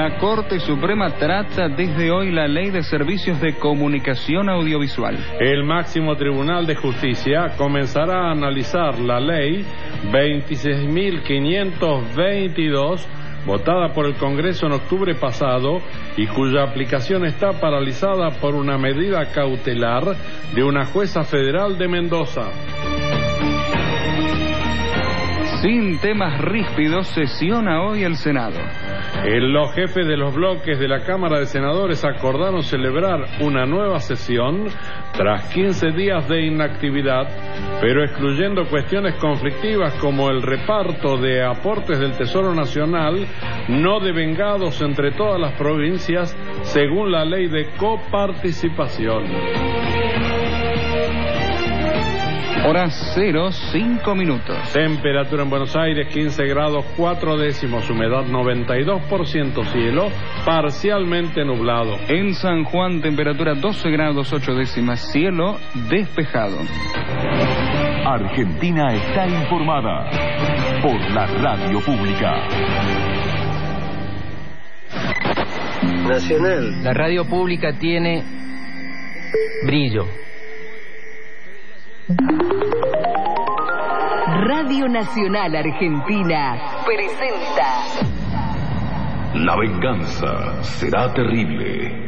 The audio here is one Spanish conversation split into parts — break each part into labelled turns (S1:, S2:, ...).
S1: La Corte Suprema trata desde hoy la Ley de Servicios de Comunicación Audiovisual.
S2: El máximo Tribunal de Justicia comenzará a analizar la Ley 26.522, votada por el Congreso en octubre pasado y cuya aplicación está paralizada por una medida cautelar de una jueza federal de Mendoza.
S1: Sin temas ríspidos, sesiona hoy el Senado.
S2: Los jefes de los bloques de la Cámara de Senadores acordaron celebrar una nueva sesión tras 15 días de inactividad, pero excluyendo cuestiones conflictivas como el reparto de aportes del Tesoro Nacional no devengados entre todas las provincias según la ley de coparticipación.
S1: Hora 0, 5 minutos.
S2: Temperatura en Buenos Aires 15 grados 4 décimos, humedad 92%, cielo parcialmente nublado.
S1: En San Juan, temperatura 12 grados 8 décimas, cielo despejado.
S3: Argentina está informada por la radio pública.
S4: Nacional.
S5: La radio pública tiene brillo.
S6: Radio Nacional Argentina presenta
S3: La venganza será terrible.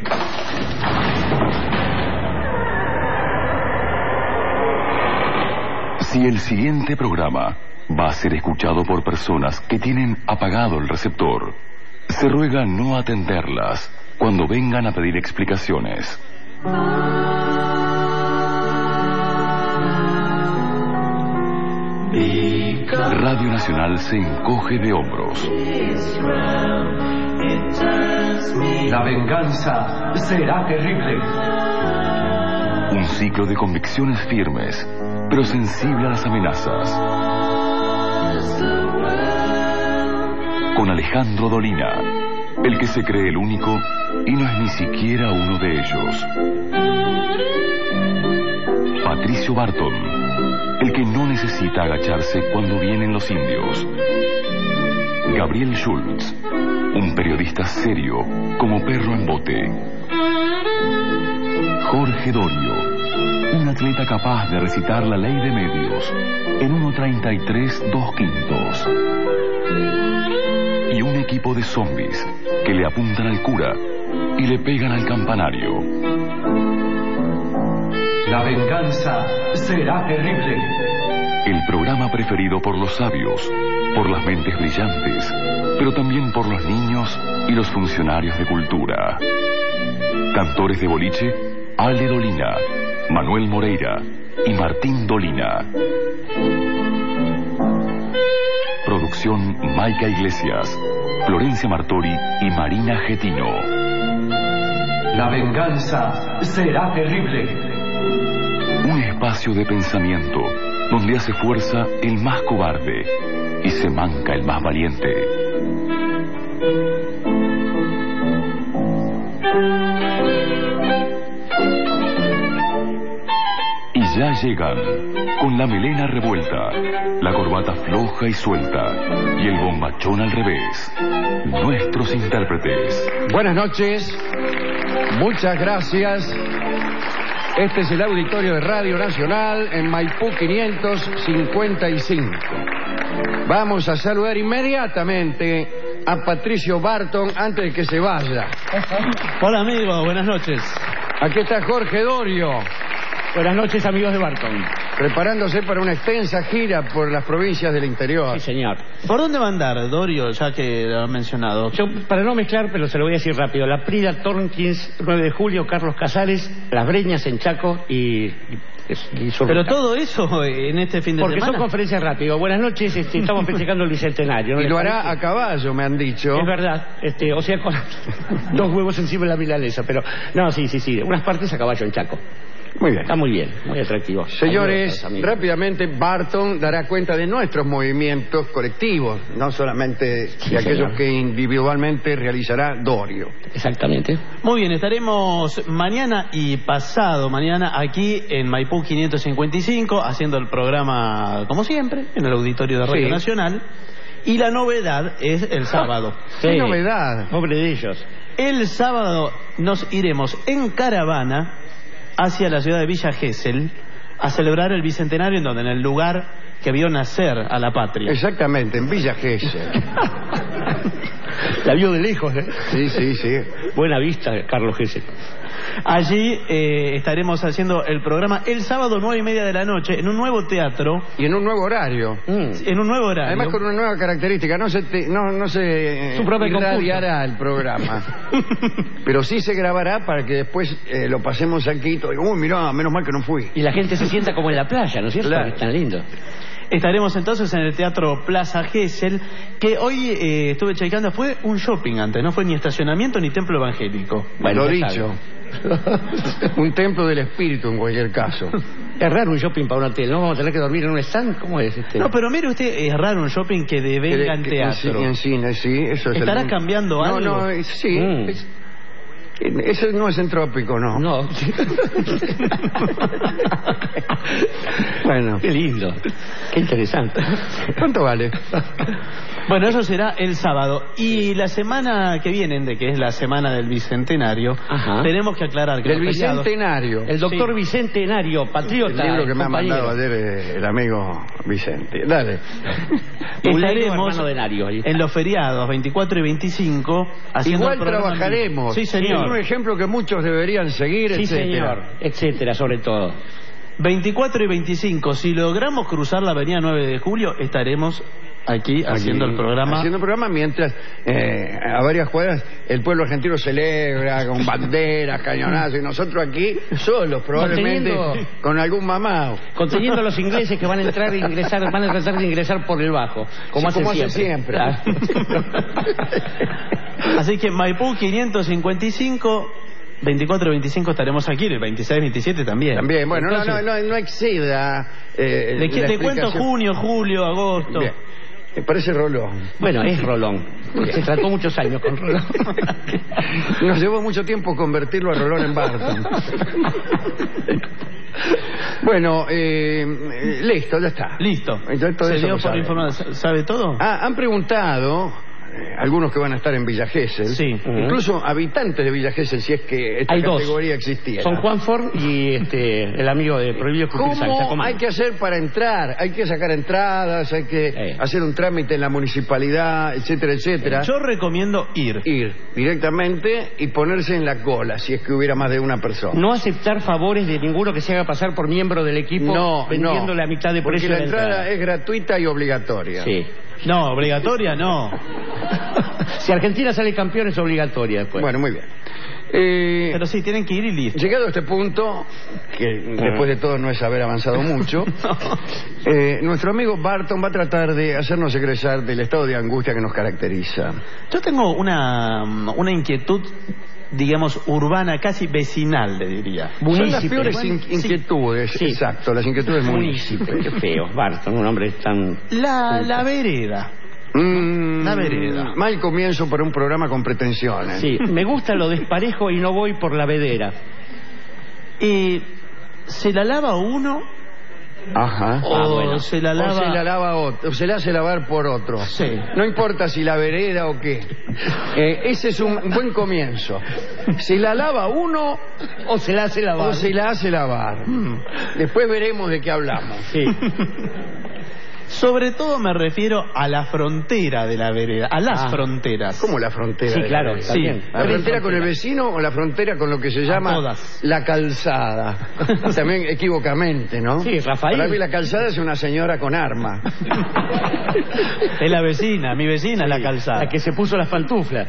S3: Si el siguiente programa va a ser escuchado por personas que tienen apagado el receptor, se ruega no atenderlas cuando vengan a pedir explicaciones. Radio Nacional se encoge de hombros.
S7: La venganza será terrible.
S3: Un ciclo de convicciones firmes, pero sensible a las amenazas. Con Alejandro Dolina, el que se cree el único y no es ni siquiera uno de ellos. Patricio Barton, el que no necesita agacharse cuando vienen los indios. Gabriel Schultz, un periodista serio como perro en bote. Jorge Dorio, un atleta capaz de recitar la ley de medios en 1:33 2/5. Y un equipo de zombies que le apuntan al cura y le pegan al campanario.
S7: La venganza será terrible.
S3: El programa preferido por los sabios, por las mentes brillantes, pero también por los niños y los funcionarios de cultura. Cantores de boliche, Ale Dolina, Manuel Moreira y Martín Dolina. Producción Maica Iglesias, Florencia Martori y Marina Getino.
S7: La venganza será terrible.
S3: Un espacio de pensamiento donde hace fuerza el más cobarde y se manca el más valiente. Y ya llegan, con la melena revuelta, la corbata floja y suelta y el bombachón al revés, nuestros intérpretes.
S8: Buenas noches, muchas gracias. Este es el auditorio de Radio Nacional en Maipú 555. Vamos a saludar inmediatamente a Patricio Barton antes de que se vaya.
S9: Hola amigos, buenas noches.
S8: Aquí está Jorge Dorio.
S9: Buenas noches amigos de Barton.
S8: Preparándose para una extensa gira por las provincias del interior.
S9: Sí señor. ¿Por dónde va a andar, Dorio, ya que lo han mencionado?
S10: Yo, para no mezclar, pero se lo voy a decir rápido. La Prida, Tornquins, 9 de julio, Carlos Casares, Las Breñas en Chaco y
S9: pero todo eso en este fin de semana.
S10: Porque son conferencias rápidas. Buenas noches, estamos festejando el bicentenario, ¿no?
S8: Y lo hará a caballo, me han dicho.
S10: Es verdad, o sea, con 2 huevos encima de la milanesa, pero no, sí, unas partes a caballo en Chaco.
S8: Muy bien.
S10: Está muy bien, muy atractivo.
S8: Señores, rápidamente Barton dará cuenta de nuestros movimientos colectivos, no solamente de aquellos que individualmente realizará Dorio.
S10: Exactamente.
S9: Muy bien, estaremos mañana y pasado mañana aquí en Maipú 555 haciendo el programa como siempre en el auditorio de Radio Nacional. Y la novedad es el sábado.
S8: ¡Qué novedad!
S10: Pobre de ellos.
S9: El sábado nos iremos en caravana hacia la ciudad de Villa Gesell a celebrar el bicentenario en el lugar que vio nacer a la patria.
S8: Exactamente, en Villa Gesell.
S10: La vio de lejos, ¿eh?
S8: Sí, sí, sí.
S10: Buena vista, Carlos Gesell.
S9: Allí estaremos haciendo el programa el sábado 9:30 de la noche en un nuevo teatro.
S8: Y en un nuevo horario.
S9: En un nuevo horario.
S8: Además con una nueva característica, no se irradiará el programa. Pero sí se grabará para que después lo pasemos aquí y todo. Uy, mirá, menos mal que no fui.
S10: Y la gente se sienta como en la playa, ¿no es cierto?
S8: Claro.
S10: Es tan lindo.
S9: Estaremos entonces en el Teatro Plaza Gesell, que hoy estuve chequeando, fue un shopping antes, no fue ni estacionamiento ni templo evangélico.
S8: Bueno, lo dicho. Un templo del espíritu en cualquier caso.
S10: Es raro un shopping para un hotel, ¿no? Vamos a tener que dormir en un stand, ¿cómo es este?
S9: No, pero mire usted, es raro un shopping que devenga en teatro.
S8: En cine, sí, eso es.
S9: ¿Estará cambiando algo?
S8: No, sí. Eso no es entrópico, ¿no?
S10: No.
S8: Bueno.
S10: Qué lindo. Qué interesante.
S8: ¿Cuánto vale?
S9: Bueno, eso será el sábado. Y la semana que viene, que es la semana del Bicentenario, tenemos que aclarar que
S8: del Bicentenario.
S10: El doctor Bicentenario, patriota.
S8: El libro que me
S10: compañero.
S8: ha mandado ayer el amigo Vicente. Dale.
S9: Estaremos en los feriados 24 y 25 haciendo
S8: igual trabajaremos.
S9: Sí, señor.
S8: Es un ejemplo que muchos deberían seguir,
S10: sí,
S8: etcétera.
S10: Señor, etcétera, sobre todo.
S9: 24 y 25, si logramos cruzar la avenida 9 de julio, estaremos aquí haciendo el programa.
S8: Haciendo el programa mientras a varias cuadras el pueblo argentino celebra con banderas, cañonazos, y nosotros aquí solos, probablemente con algún mamado.
S10: Conteniendo a los ingleses que van a entrar e ingresar, van a tratar de ingresar por el bajo, como
S8: sí,
S10: hace siempre.
S9: Así que Maipú 555, 24 y 25 estaremos aquí, el 26 y 27 también.
S8: También, bueno, entonces, no exceda.
S9: ¿De cuánto? Junio, julio, agosto.
S8: Bien. Me parece Rolón.
S10: Bueno, es Rolón. Se trató muchos años con Rolón.
S8: Nos llevó mucho tiempo convertirlo a Rolón en Barton. Bueno, listo, ya está.
S9: Listo.
S8: Se dio
S9: por informado. ¿Sabe todo?
S8: Han preguntado algunos que van a estar en Villa Gesell,
S9: sí.
S8: Incluso habitantes de Villa Gesell, si es que esta categoría existiera.
S10: Son Juan Ford y el amigo de Prohibido Escupir Sangre.
S8: ¿Cómo hay que hacer para entrar? Hay que sacar entradas, hay que hacer un trámite en la municipalidad, etcétera, etcétera.
S9: Yo recomiendo ir
S8: directamente y ponerse en la cola, si es que hubiera más de una persona.
S10: No aceptar favores de ninguno que se haga pasar por miembro del equipo, vendiendo la mitad de precio.
S8: Porque la entrada es gratuita y obligatoria.
S10: Sí.
S9: No, obligatoria no.
S10: Si Argentina sale campeón es obligatoria después.
S8: Bueno, muy bien.
S9: Pero sí, tienen que ir y listo.
S8: Llegado a este punto, que después de todo no es haber avanzado mucho, nuestro amigo Barton va a tratar de hacernos egresar del estado de angustia que nos caracteriza.
S9: Yo tengo una inquietud, digamos, urbana, casi vecinal, le diría.
S8: Son las peores inquietudes, sí. Exacto, las inquietudes
S10: municipales. Qué feo, Barton, un hombre tan...
S9: La vereda. La vereda.
S8: Mal comienzo para un programa con pretensiones.
S10: Sí, me gusta lo desparejo y no voy por la vedera.
S9: ¿Se la lava uno?
S8: Ajá.
S9: O se la lava
S8: otro, o se la hace lavar por otro.
S9: Sí.
S8: No importa si la vereda o qué. Ese es un buen comienzo. Se la lava uno
S10: o se la hace lavar.
S8: Después veremos de qué hablamos.
S10: Sí.
S9: Sobre todo me refiero a la frontera de la vereda, a las fronteras.
S8: ¿Cómo la frontera?
S10: Sí, claro.
S8: Sí. ¿La frontera con el vecino o la frontera con lo que se llama la calzada? También equivocamente, ¿no?
S10: Sí, Rafael.
S8: Para mí la calzada es una señora con arma.
S9: Es la vecina, mi vecina es la calzada.
S10: La que se puso las pantuflas.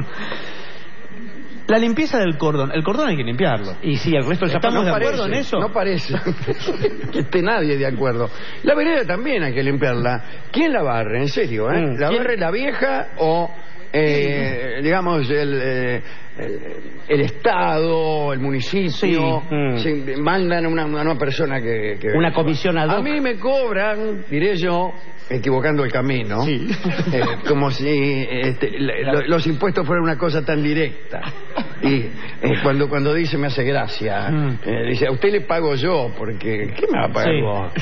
S9: La limpieza del cordón. El cordón hay que limpiarlo.
S10: Y sí, el resto del zapato.
S9: ¿Estamos de acuerdo en eso?
S8: No parece que esté nadie de acuerdo. La vereda también hay que limpiarla. ¿Quién la barre? En serio, ¿eh? ¿La barre la vieja o, digamos, el Estado, el municipio? Sí. Mandan a una persona que
S10: una comisión ad hoc.
S8: A mí me cobran, diré yo, equivocando el camino, como si los impuestos fueran una cosa tan directa. Y cuando dice, me hace gracia, dice, a usted le pago yo, porque ¿qué me va a pagar vos?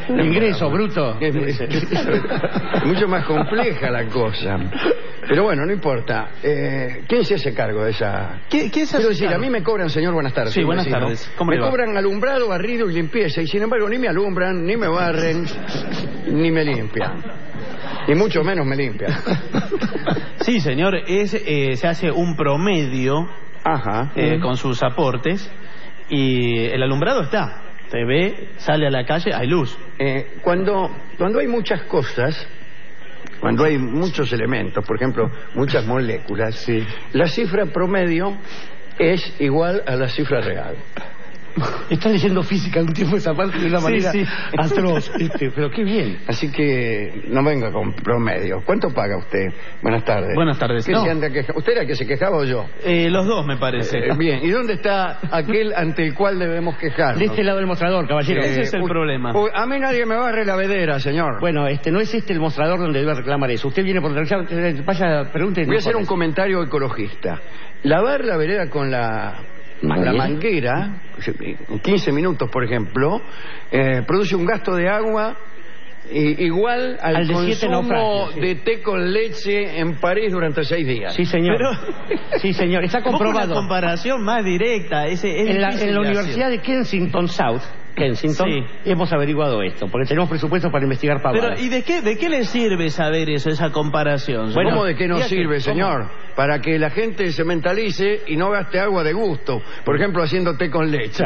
S10: Ingreso, bruto.
S8: Es mucho más compleja la cosa. Pero bueno, no importa. ¿Quién se hace cargo de esa?
S9: ¿Qué se
S8: Quiero
S9: hace
S8: decir,
S9: cargo?
S8: a mí me cobran, señor, buenas tardes.
S9: Sí, buenas
S8: vecino.
S9: tardes. ¿Cómo
S8: Me
S9: le va?
S8: cobran alumbrado, barrido y limpieza. Y sin embargo, ni me alumbran, ni me barren, ni me limpian. Y mucho menos me limpian.
S9: Sí, señor, se hace un promedio
S8: Ajá.
S9: con sus aportes y el alumbrado está. Se ve, sale a la calle, hay luz.
S8: Cuando hay muchas cosas, cuando hay muchos elementos, por ejemplo, muchas moléculas, la cifra promedio es igual a la cifra real.
S10: Está leyendo física de un tiempo esa parte de una manera atroz. Pero qué bien.
S8: Así que no venga con promedio. ¿Cuánto paga usted? Buenas tardes.
S9: Buenas tardes.
S8: ¿Qué
S9: No.
S8: se anda ¿Usted era el que se quejaba o yo?
S9: Los dos, me parece.
S8: Bien. ¿Y dónde está aquel ante el cual debemos quejarnos?
S10: De este lado del mostrador, caballero.
S9: Ese es el problema.
S8: A mí nadie me barre la vedera, señor.
S10: Bueno, no es este el mostrador donde debe reclamar eso. Usted viene por derecha, vaya, pregunte.
S8: Voy a hacer un comentario ecologista. Lavar la vereda con la manguera, en 15 minutos, por ejemplo, produce un gasto de agua igual al
S10: de 7
S8: consumo
S10: naufragios, sí.
S8: de té con leche en París durante 6 días.
S10: Sí, señor. Sí, señor. Está comprobado.
S9: Una comparación más directa.
S10: En la Universidad de Kensington South, hemos averiguado esto, porque tenemos presupuesto para investigar pavadas.
S9: Pero, ¿y de qué le sirve saber eso, esa comparación?
S8: Bueno, ¿cómo de qué nos
S9: fíjate,
S8: sirve,
S9: ¿cómo?
S8: señor? Para que la gente se mentalice y no gaste agua de gusto. Por ejemplo, haciendo té con leche.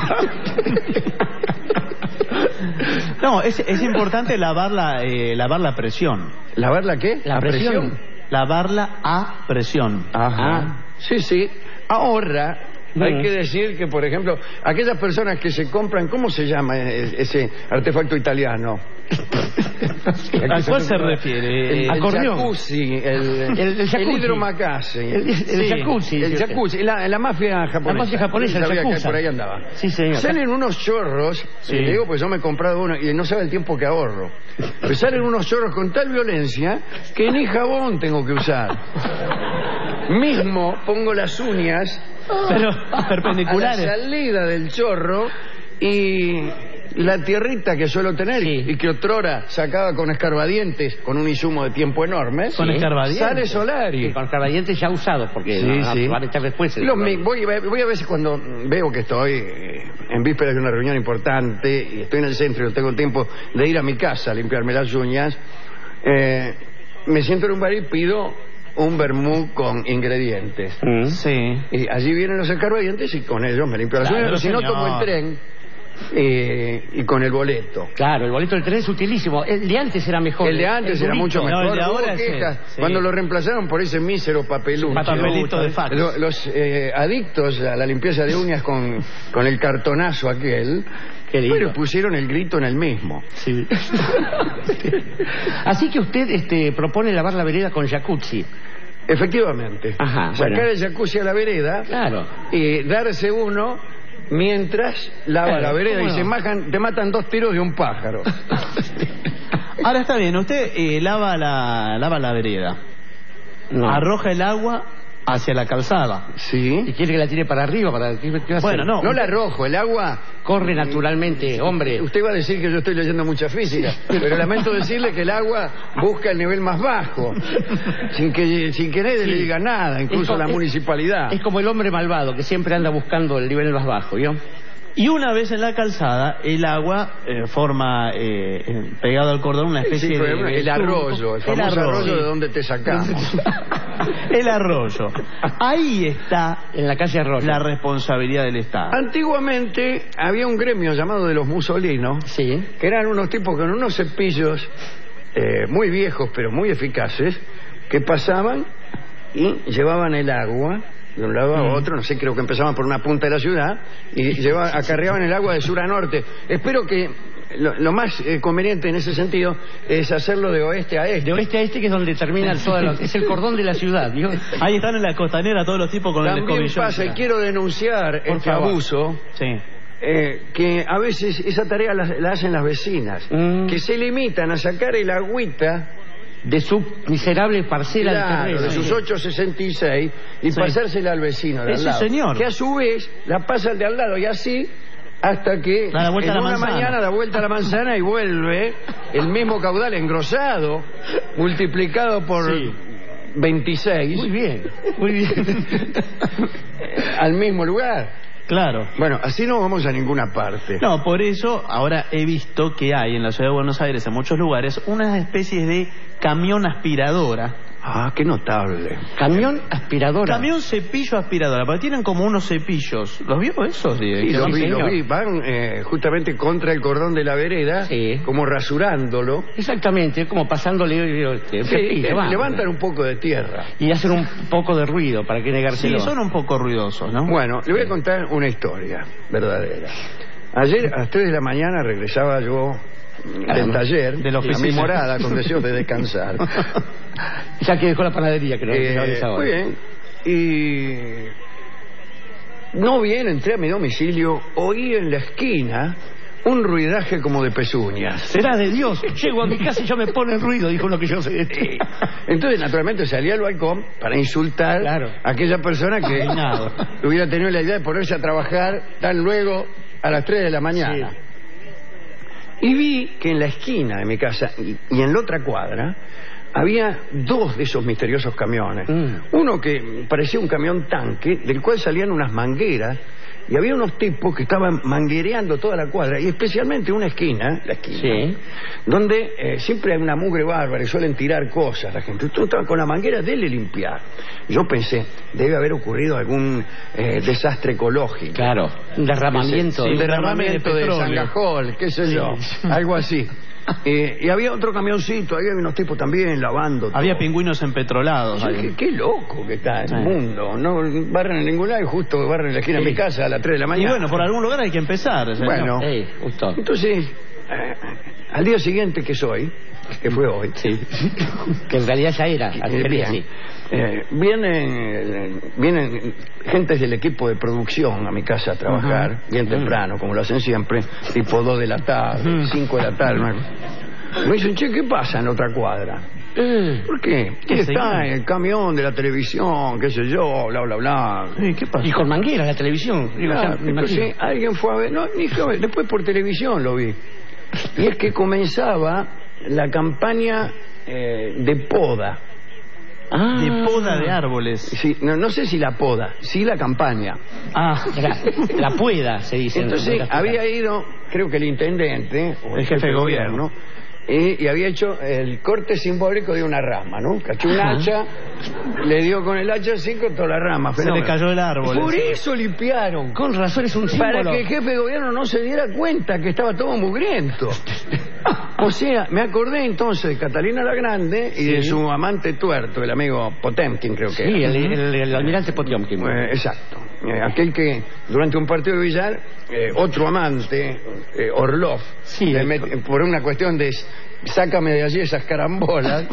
S9: No, es importante lavar la presión.
S8: ¿Lavar la qué?
S10: ¿La presión?
S9: Lavarla a presión.
S8: Ajá. Sí. Ahorra. Hay que decir que, por ejemplo, aquellas personas que se compran, ¿cómo se llama ese artefacto italiano?
S9: ¿A cuál se refiere?
S8: El
S10: acordeón.
S8: jacuzzi,
S10: El jacuzzi.
S8: el hidromacaje.
S10: El jacuzzi.
S8: El jacuzzi, la mafia japonesa.
S10: La mafia japonesa, el
S8: Sabía que
S10: jacuzzi.
S8: por ahí andaba.
S10: Sí, señor.
S8: Salen unos chorros, y le digo, pues yo me he comprado uno y no sabe el tiempo que ahorro. Pues salen unos chorros con tal violencia que ni jabón tengo que usar. Mismo pongo las uñas
S9: Pero
S8: a la
S9: perpendiculares.
S8: salida del chorro y la tierrita que suelo tener y que otrora sacaba con escarbadientes con un insumo de tiempo enorme,
S9: Con escarbadientes.
S8: sale Solari.
S10: Con carbadientes ya usados, porque van a echar después.
S8: Voy a veces cuando veo que estoy en vísperas de una reunión importante y estoy en el centro y no tengo tiempo de ir a mi casa a limpiarme las uñas, me siento en un bar y pido un vermú con ingredientes.
S9: Sí.
S8: Y allí vienen los escarbadientes y con ellos me limpio las
S9: Claro,
S8: uñas. Si no,
S9: señor.
S8: tomo el tren y con el boleto.
S10: Claro, el boleto del tren es utilísimo. El de antes era mejor.
S8: El de antes
S10: El
S8: era
S10: durito.
S8: mucho mejor.
S9: No, el de ahora
S8: Hubo
S9: es
S8: quejas
S9: sí.
S8: cuando lo reemplazaron por ese mísero papelucho.
S9: Papelito de fax.
S8: Los adictos a la limpieza de uñas con el cartonazo aquel,
S10: Qué lindo.
S8: pero pusieron el grito en el mismo.
S10: Sí. Así que usted propone lavar la vereda con jacuzzi.
S8: Efectivamente.
S10: Ajá,
S8: Sacar
S10: bueno.
S8: el jacuzzi a la vereda
S10: Claro.
S8: y darse uno mientras lava
S10: Claro,
S8: la vereda
S10: ¿cómo
S8: y
S10: no?
S8: te matan 2 tiros de un pájaro.
S9: Ahora está bien, usted lava la vereda.
S10: No.
S9: Arroja el agua hacia la calzada.
S8: Sí.
S10: ¿Y quiere que la tire para arriba? ¿Qué va a hacer?
S9: Bueno,
S8: No la arrojo, el agua.
S10: Corre naturalmente, hombre.
S8: Usted va a decir que yo estoy leyendo mucha física, pero lamento decirle que el agua busca el nivel más bajo, sin que nadie le diga nada, incluso la municipalidad.
S10: Es como el hombre malvado que siempre anda buscando el nivel más bajo, ¿vio?
S9: Y una vez en la calzada, el agua forma, pegado al cordón, una especie
S8: Sí,
S9: de...
S8: el arroyo, el famoso arroyo de donde te sacamos.
S9: El arroyo. Ahí está
S10: En la calle Arroyo.
S9: la responsabilidad del Estado.
S8: Antiguamente había un gremio llamado de los musolinos,
S10: Sí.
S8: que eran unos tipos con unos cepillos muy viejos pero muy eficaces, que pasaban y llevaban el agua de un lado a otro, no sé, creo que empezaban por una punta de la ciudad y acarreaban el agua de sur a norte. Espero que lo más conveniente en ese sentido es hacerlo de oeste a este.
S10: De oeste a este, que es donde termina es el cordón de la ciudad, ¿vio?
S9: Ahí están en la costanera todos los tipos con el
S8: También
S9: escobillón.
S8: pasa, y quiero denunciar
S10: Por
S8: este
S10: favor.
S8: abuso,
S9: Sí.
S8: que a veces esa tarea la hacen las vecinas, que se limitan a sacar el agüita
S10: De su miserable parcela
S8: claro,
S10: de terreno.
S8: de sus 8,66 y
S9: Sí.
S8: pasársela al vecino de al
S9: Sí,
S8: lado,
S9: señor.
S8: que a su vez la pasa al de al lado y así hasta que
S9: Da la vuelta
S8: en
S9: a la
S8: una
S9: manzana.
S8: mañana da vuelta a la manzana y vuelve el mismo caudal engrosado, multiplicado por
S10: Sí.
S8: 26,
S10: Muy bien, muy bien.
S8: al mismo lugar.
S9: Claro.
S8: Bueno, así no vamos a ninguna parte.
S9: No, por eso ahora he visto que hay en la ciudad de Buenos Aires, en muchos lugares, unas especies de camión aspiradora.
S8: Ah, qué notable.
S10: Camión aspiradora.
S9: Camión cepillo aspiradora, porque tienen como unos cepillos. ¿Los vio esos?
S8: Sí,
S9: Que
S8: lo
S9: van-
S8: vi, lo
S10: señor.
S8: vi. Van justamente contra el cordón de la vereda,
S10: Sí.
S8: como rasurándolo.
S10: Exactamente, como pasándole un
S8: Sí,
S10: cepillo, vamos.
S8: levantan un poco de tierra.
S10: Y hacen un poco de ruido, para que
S9: Sí,
S10: negárselo.
S9: son un poco ruidosos, ¿no?
S8: Bueno, le voy a contar una historia verdadera. Ayer a las 3 de la mañana regresaba yo del taller,
S9: de la
S8: a mi
S9: oficina.
S8: morada, con deseos de descansar.
S10: Ya que dejó la panadería, que no es ahora.
S8: Muy bien. Y no bien entré a mi domicilio, oí en la esquina un ruidaje como de pezuñas.
S10: Será de Dios. Llego a mi casa y yo me pone el ruido, dijo lo que yo sé.
S8: Entonces, naturalmente, salí al balcón para insultar
S10: Claro.
S8: a aquella persona que
S9: Indignado.
S8: hubiera tenido la idea de ponerse a trabajar tan luego a las 3 de la mañana.
S10: Sí.
S8: Y vi que en la esquina de mi casa y en la otra cuadra había dos de esos misteriosos camiones. Uno que parecía un camión tanque, del cual salían unas mangueras, y había unos tipos que estaban manguereando toda la cuadra, y especialmente una esquina, la esquina,
S10: Sí.
S8: donde siempre hay una mugre bárbara y suelen tirar cosas la gente. Tú estabas con la manguera, dele limpiar. Yo pensé, debe haber ocurrido algún desastre ecológico.
S10: Claro, un derramamiento.
S8: Un
S9: Sí,
S8: derramamiento de
S9: petróleo.
S8: Sangajol, qué sé yo, algo así. Y había otro camioncito, había unos tipos también lavando todo.
S9: Había pingüinos empetrolados.
S8: Yo
S9: ahí.
S8: dije, qué loco que está el
S9: Sí.
S8: mundo. No barren en ningún lado y justo barren en la esquina de mi casa a las 3 de la
S9: Y
S8: mañana.
S9: bueno, por algún lugar hay que empezar. señor.
S8: Bueno.
S10: Justo.
S8: Entonces, al día siguiente que fue hoy,
S10: Que en realidad ya era.
S8: bien,
S10: Sí.
S8: vienen gentes del equipo de producción a mi casa a trabajar, bien temprano, como lo hacen siempre, tipo 2 de la tarde, 5 de la tarde. Me dicen, che, ¿qué pasa en otra cuadra? ¿Por qué?
S9: ¿Qué
S8: Está el camión de la televisión, qué sé yo, bla, bla, bla.
S9: ¿Qué pasa?
S10: Y con manguera la televisión. Digo,
S8: Claro,
S10: ya, me
S8: entonces
S10: imagino.
S8: alguien fue a ver, no, ni fue a ver, después por televisión lo vi. Y es que comenzaba la campaña de poda.
S9: De poda de árboles.
S8: Sí, no sé si la poda, sí la campaña.
S9: Ah,
S10: La pueda, se dice.
S8: Entonces
S10: ¿no?
S8: había ido, creo que el intendente o
S9: El jefe de gobierno.
S8: y había hecho el corte simbólico de una rama, ¿no? Cachó un hacha, le dio con el hacha así, cortó la rama.
S9: se le
S8: fenómeno.
S9: cayó el árbol.
S8: Por eso limpiaron.
S10: Con razón es un símbolo.
S8: Para que el jefe de gobierno no se diera cuenta que estaba todo mugriento. O sea, me acordé entonces de Catalina la Grande y de su amante tuerto, el amigo Potemkin, creo que
S10: Sí,
S8: era.
S10: el almirante Potiomkin.
S8: Exacto. Aquel que durante un partido de billar, otro amante, Orlov,
S10: Sí,
S8: por una cuestión de sácame de allí esas carambolas,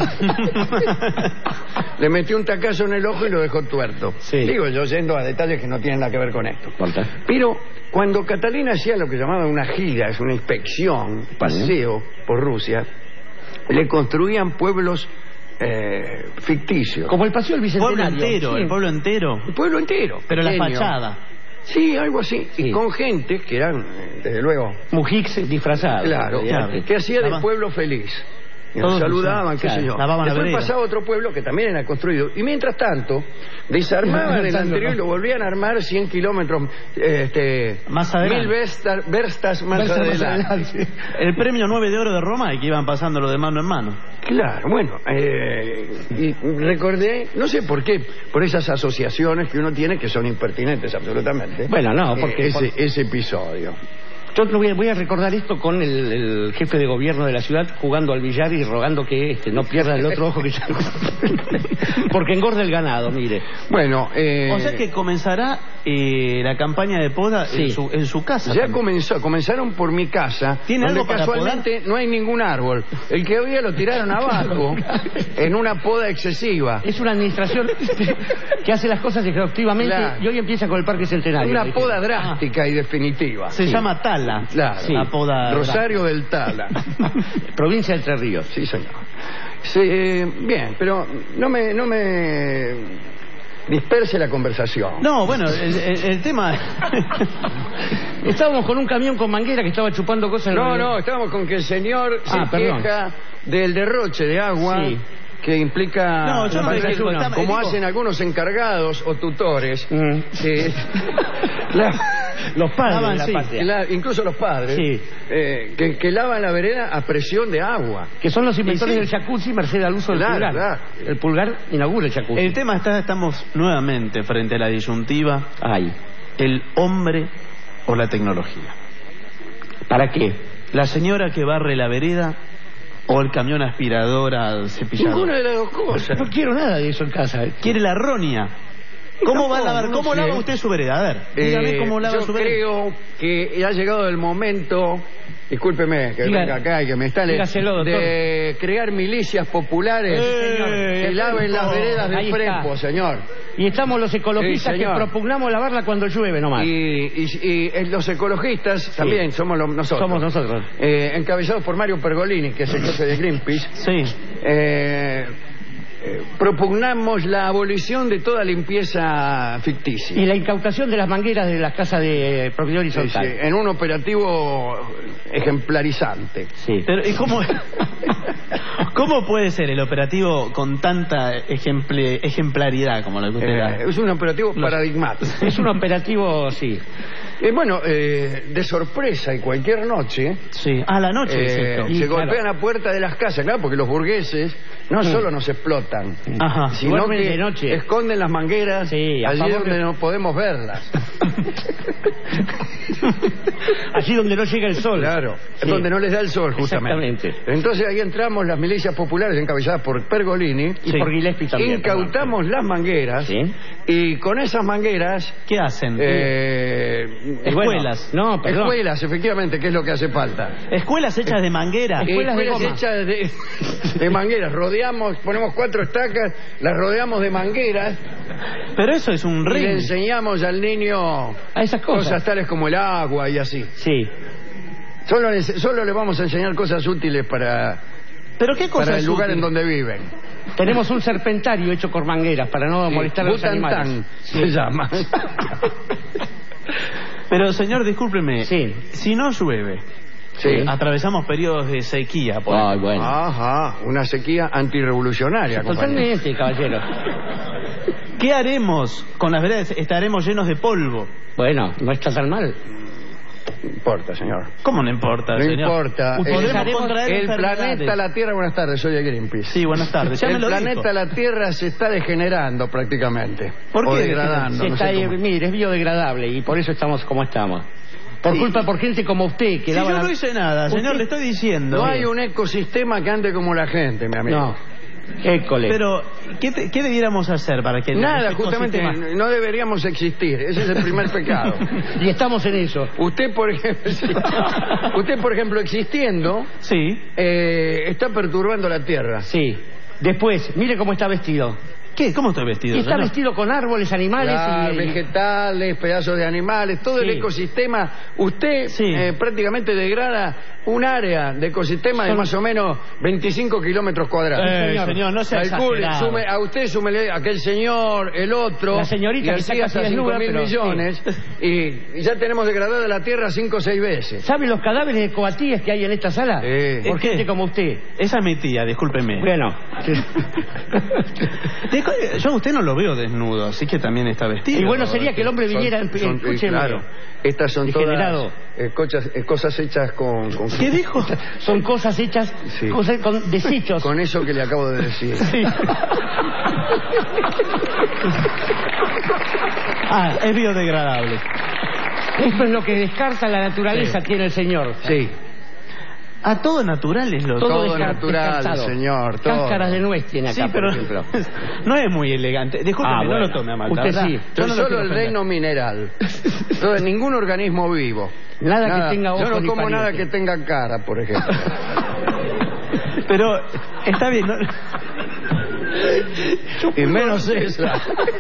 S8: le metió un tacazo en el ojo y lo dejó tuerto.
S10: Sí.
S8: Digo yo yendo a detalles que no tienen nada que ver con esto.
S10: Importa.
S8: Pero cuando Catalina hacía lo que llamaba una gira, es una inspección, paseo por Rusia, le construían pueblos ficticios.
S10: Como el paseo del
S9: El pueblo
S10: Bicentenario.
S9: entero,
S10: Sí.
S9: el pueblo entero.
S8: El pueblo entero.
S9: Pero la
S8: pequeño.
S9: fachada.
S8: Sí, algo así.
S10: Sí.
S8: Y con gente que eran, desde luego,
S10: Mujiks disfrazado.
S8: claro,
S9: claro.
S8: que hacía de
S9: Lava-
S8: pueblo feliz. Y
S9: Todos
S8: nos saludaban,
S10: usaban,
S8: qué sé
S10: claro,
S8: yo.
S9: lavaban la
S8: Después
S9: vereda.
S8: pasaba otro pueblo que también era construido. Y mientras tanto, desarmaban el anterior y lo volvían a armar 100 kilómetros
S9: Más adelante.
S8: 1000 verstas más adelante.
S9: El premio 9 de oro de Roma y que iban pasándolo de mano en mano.
S8: Claro, bueno, y recordé, no sé por qué, por esas asociaciones que uno tiene que son impertinentes absolutamente.
S10: Bueno, no, porque...
S8: ese episodio.
S10: Yo voy a recordar esto con el jefe de gobierno de la ciudad jugando al billar y rogando que no pierda el otro ojo que ya... Porque engorda el ganado, mire.
S8: Bueno,
S9: O sea que comenzará la campaña de poda
S10: Sí.
S9: en su casa.
S8: ya
S9: también.
S8: comenzaron por mi casa,
S9: ¿Tiene
S8: donde
S9: algo para
S8: casualmente no hay ningún árbol. El que había lo tiraron abajo en una poda excesiva.
S10: Es una administración que hace las cosas exhaustivamente
S8: Claro.
S10: y hoy empieza con el Parque Centenario.
S8: Una
S10: Dije.
S8: poda drástica y definitiva.
S9: Se llama Tala.
S8: Claro.
S9: La poda.
S8: Rosario del Tala.
S10: Provincia de Entre Ríos.
S8: Sí, señor. Sí, bien, pero no me disperse la conversación.
S9: No, bueno, el tema.
S10: Estábamos con un camión con manguera que estaba chupando cosas en el río.
S8: No, estábamos con que el señor se
S10: perdón.
S8: queja del derroche de agua.
S10: Sí.
S8: Que implica,
S9: No, yo no dije eso,
S8: como
S9: digo-
S8: hacen algunos encargados o tutores, que
S10: Los padres de la
S9: sí.
S10: patria.
S8: incluso los padres,
S10: Sí.
S8: que lavan la vereda a presión de agua.
S10: Que son los inventores
S8: Y
S10: del
S8: sí.
S10: jacuzzi merced al uso del
S8: Claro,
S10: pulgar.
S8: claro.
S10: El pulgar inaugura el jacuzzi.
S9: El tema estamos nuevamente frente a la disyuntiva,
S10: Ay,
S9: el hombre o la tecnología.
S10: ¿para qué?
S9: La señora que barre la vereda o el camión aspirador al cepillador.
S8: Ninguna de las dos cosas.
S10: No quiero nada de eso en casa.
S9: Quiere la roña. ¿Cómo va a lavar?
S8: no
S9: ¿Cómo
S8: sé.
S9: lava usted su vereda? A ver, dígame cómo lava
S8: yo
S9: su vereda.
S8: creo que ha llegado el momento, discúlpeme que
S10: Diga-
S8: venga acá y que me instale,
S10: dígaselo, doctor.
S8: de crear milicias populares que laven las veredas
S10: Ahí
S8: del
S10: está.
S8: Prepo, señor.
S10: Y estamos los ecologistas
S8: Sí,
S10: que
S8: señor.
S10: propugnamos lavarla cuando llueve nomás.
S8: Y los ecologistas también somos nosotros.
S10: Somos nosotros.
S8: Encabezados por Mario Pergolini, que es el jefe de Greenpeace.
S9: Sí.
S8: Propugnamos la abolición de toda limpieza ficticia.
S10: Y la incautación de las mangueras de las casas de propiedad
S8: Sí,
S10: horizontal.
S8: sí, en un operativo ejemplarizante.
S10: Sí.
S9: Pero, ¿y cómo puede ser el operativo con tanta ejemplaridad como lo que usted da?
S8: Es un operativo paradigmático.
S10: Es un operativo, sí.
S8: Bueno, de sorpresa y cualquier noche
S9: Sí. A la noche, es esto.
S8: se
S10: Y claro.
S8: golpean la puerta de las casas, claro, porque los burgueses no solo nos explotan,
S9: Ajá.
S8: sino
S10: Duermen
S8: que
S10: de noche.
S8: esconden las mangueras
S10: Sí, a
S8: allí
S10: favor
S8: donde
S10: de-
S8: no podemos verlas.
S10: Allí donde no llega el sol.
S8: Claro,
S10: Sí.
S8: donde no les da el sol, justamente.
S10: Exactamente.
S8: Entonces ahí entramos las milicias populares encabezadas por Pergolini,
S10: Y por Gillespie también.
S8: incautamos las mangueras
S10: Sí.
S8: y con esas mangueras
S9: ¿Qué hacen? Escuelas.
S10: No, perdón.
S8: escuelas, efectivamente, que es lo que hace falta.
S9: Escuelas hechas de manguera.
S10: Escuelas de
S8: Escuelas
S10: goma.
S8: hechas de mangueras. Rodeamos, ponemos 4 estacas, las rodeamos de mangueras
S9: Pero eso es un
S8: y le
S9: ring.
S8: enseñamos al niño
S10: A esas cosas.
S8: tales como el agua y así.
S10: Sí.
S8: Solo le vamos a enseñar cosas útiles para
S9: ¿Pero qué cosas
S8: el lugar
S9: útiles?
S8: en donde viven.
S10: Tenemos un serpentario hecho con mangueras para no molestar a los
S8: Butantán
S10: animales.
S8: se llama.
S9: Pero, señor, discúlpeme.
S10: Sí.
S9: Si no llueve,
S8: Sí.
S9: atravesamos periodos de sequía, por
S10: Ay,
S9: ejemplo.
S10: bueno.
S8: Ajá, una sequía antirrevolucionaria, compañero.
S10: Totalmente, caballero.
S9: ¿Qué haremos con las veredas? Estaremos llenos de polvo.
S10: Bueno, no está tan mal.
S8: No importa, señor.
S9: ¿Cómo no importa,
S8: No
S9: señor?
S8: importa.
S9: Podemos contraer
S8: El
S9: enfermedades.
S8: planeta La Tierra, buenas tardes, soy de Greenpeace.
S9: Sí, buenas tardes. Ya me
S8: El
S9: lo
S8: planeta
S9: dijo.
S8: La Tierra se está degenerando prácticamente.
S9: ¿Por
S8: O
S9: qué
S8: degradando.
S10: Se
S8: no
S10: está
S8: sé cómo.
S10: mire, es biodegradable y por eso estamos como estamos. Por
S8: Sí.
S10: culpa, por gente como usted que
S9: Si
S10: lava
S9: yo
S10: la-
S9: no hice nada, señor,
S10: Usted-
S9: le estoy diciendo.
S8: No hay un ecosistema que ande como la gente, mi amigo.
S10: No. École.
S9: Pero, ¿qué debiéramos hacer para que...
S8: Nada,
S9: este
S8: justamente
S9: ecosistema-
S8: no deberíamos existir. Ese es el primer pecado.
S10: Y estamos en eso.
S8: Usted, por ejemplo, existiendo,
S9: Sí.
S8: está perturbando la Tierra.
S10: Sí. Después, mire cómo está vestido.
S9: ¿Qué? ¿Cómo estoy vestido?
S10: Y está
S9: señor?
S10: vestido con árboles, animales
S8: Claro,
S10: y...
S8: vegetales, pedazos de animales, todo el
S10: Sí.
S8: ecosistema. Usted
S9: Sí.
S8: prácticamente degrada un área de ecosistema de
S10: Son-
S8: más o menos 25 kilómetros cuadrados.
S9: Señor, no sea
S8: Calcule,
S9: exagerado.
S8: a usted súmele aquel señor, el otro,
S10: La señorita
S8: y
S10: que
S8: así
S10: está
S8: hasta
S10: casi
S8: 5.000
S10: desnuda, pero-
S8: millones, y ya tenemos degradada la Tierra 5 o 6 veces.
S10: ¿Sabe los cadáveres de coatíes que hay en esta sala?
S8: Sí.
S10: Por
S9: ¿Qué?
S10: gente como usted.
S9: Esa es mi tía, discúlpeme.
S10: Bueno.
S9: Yo a usted no lo veo desnudo, así que también está vestido.
S10: Y bueno sería que el hombre viniera... escúcheme.
S8: Claro, estas son
S10: Degenerado.
S8: todas cosas hechas con
S9: ¿Qué dijo?
S10: Son cosas hechas
S8: Sí.
S10: con desechos.
S8: con eso que le acabo de decir.
S10: Sí.
S9: Ah, es biodegradable.
S10: Esto es lo que descarta la naturaleza, tiene el señor.
S8: Sí,
S9: A todo natural es lo
S8: todo
S10: descar-
S8: natural,
S10: descartado.
S8: señor, todo.
S10: Cáscaras de nuez tiene acá,
S9: Sí, pero
S10: por ejemplo.
S9: no es muy elegante. Discúlpeme,
S10: Ah, bueno.
S9: no lo tome a mal.
S10: Usted
S9: ¿verdad?
S10: sí.
S9: Yo
S8: Yo
S9: no lo
S8: solo
S9: quiero
S8: el
S9: ofender.
S8: reino mineral. Entonces, ningún organismo vivo.
S10: Nada que tenga ojos
S8: Yo no
S10: ni
S8: como nada
S10: pariente.
S8: que tenga cara, por ejemplo.
S9: Pero está bien, ¿no?
S8: Y menos esa.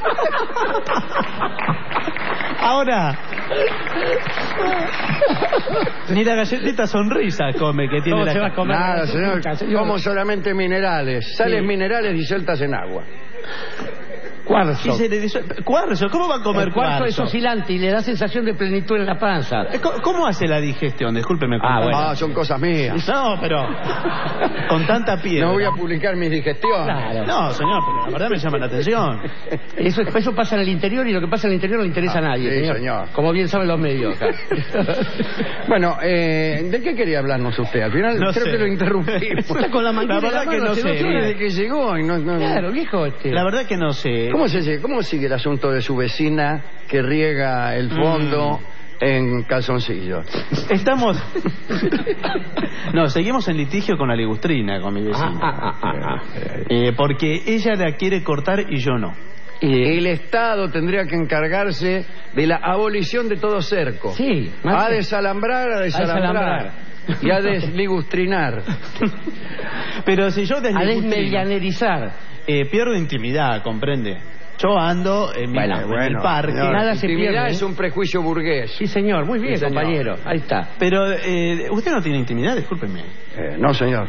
S9: Ahora, ni la galletita sonrisa come que tiene
S10: ¿Cómo
S9: la
S10: se va a comer?
S8: Nada, señor.
S10: Nunca, señor.
S8: Como solamente minerales. Sales minerales disueltas en agua.
S10: Cuarzo.
S9: Y se le disuelve. ¿Cuarzo? ¿Cómo va a comer
S10: El cuarzo
S9: cuarzo?
S10: es oscilante y le da sensación de plenitud en la panza.
S9: ¿Cómo hace la digestión? Discúlpeme.
S10: Bueno.
S8: Son cosas mías.
S9: No, pero con tanta piedra.
S8: No voy a publicar mis digestiones.
S10: Claro.
S9: No, señor, pero la verdad me llama la atención.
S10: Eso pasa en el interior y lo que pasa en el interior no le interesa a nadie,
S8: sí, señor.
S10: Como bien saben los medios.
S8: Bueno, ¿de qué quería hablarnos usted? Al final
S9: No
S8: creo
S9: sé.
S8: que lo interrumpimos.
S10: Está con la manguera
S9: La verdad
S10: en la
S9: que
S10: mano,
S9: no
S10: hace
S9: sé.
S10: 2 horas.
S8: Desde que llegó y no.
S10: Claro, viejo.
S9: La verdad que no sé.
S8: ¿Cómo sigue el asunto de su vecina que riega el fondo en calzoncillos?
S9: Estamos... No, seguimos en litigio con la ligustrina, con mi vecina. Porque ella la quiere cortar y yo no.
S8: El Estado tendría que encargarse de la abolición de todo cerco.
S10: Sí.
S8: A desalambrar y a desligustrinar.
S9: Pero si yo
S10: A
S9: desligustrino,
S10: desmedianerizar.
S9: pierdo intimidad, ¿comprende? Yo ando en, en el parque.
S8: Señor,
S10: Nada se
S8: intimidad
S10: pierde, ¿eh?
S8: es un prejuicio burgués.
S10: Sí, señor. Muy bien,
S8: Sí, señor.
S10: compañero. Ahí está.
S9: Pero usted no tiene intimidad, discúlpeme.
S8: No, señor.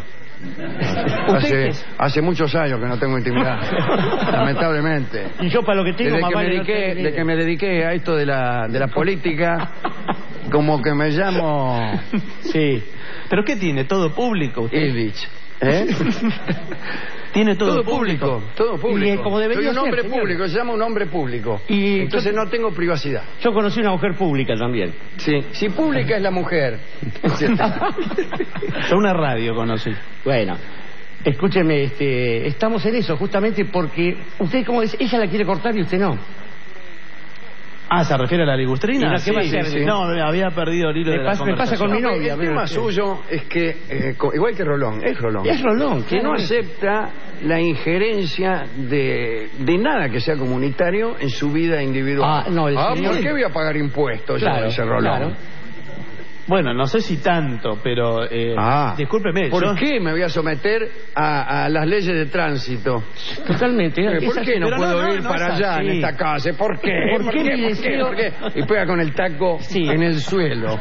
S8: Hace muchos años que no tengo intimidad. Lamentablemente.
S10: Y yo para lo que tengo
S8: Desde
S10: más
S8: que,
S10: vale no tener
S8: de que me dediqué a esto de la política, como que me llamo
S9: Sí. ¿Pero qué tiene? ¿Todo público usted?
S8: Illich.
S9: Tiene todo público.
S8: Todo público.
S10: Y como debería
S8: Soy un hombre
S10: ser, señor.
S8: público, se llama un hombre público.
S10: Y
S8: entonces no tengo privacidad.
S10: Yo conocí una mujer pública también.
S8: Sí. Si pública es la mujer.
S9: Yo una radio conocí.
S10: Bueno, escúcheme, estamos en eso justamente porque usted, como dice, ella la quiere cortar y usted no.
S9: Ah, ¿se refiere a la ligustrina?
S10: ¿Y la qué va a hacer?
S8: Sí.
S9: No, había perdido el hilo de la
S10: Me pasa
S9: conversación.
S10: con mi novia.
S8: El tema suyo es que, igual que Rolón, es Rolón.
S10: Es Rolón,
S8: Que no
S10: claramente.
S8: acepta la injerencia de nada que sea comunitario en su vida individual.
S10: No, el señor-
S8: ¿por qué voy a pagar impuestos?
S10: Claro,
S8: Dice Rolón.
S10: claro.
S9: Bueno, no sé si tanto, pero discúlpeme.
S8: ¿Por
S9: yo-
S8: qué me voy a someter a las leyes de tránsito?
S10: Totalmente.
S8: ¿Por qué no
S9: pero
S8: puedo
S9: no,
S8: ir
S9: no
S8: para
S9: es
S8: allá
S9: así.
S8: en esta calle? ¿Por qué?
S10: ¿Por qué mi deseo-
S8: ¿Por qué? Y pega con el taco en el suelo.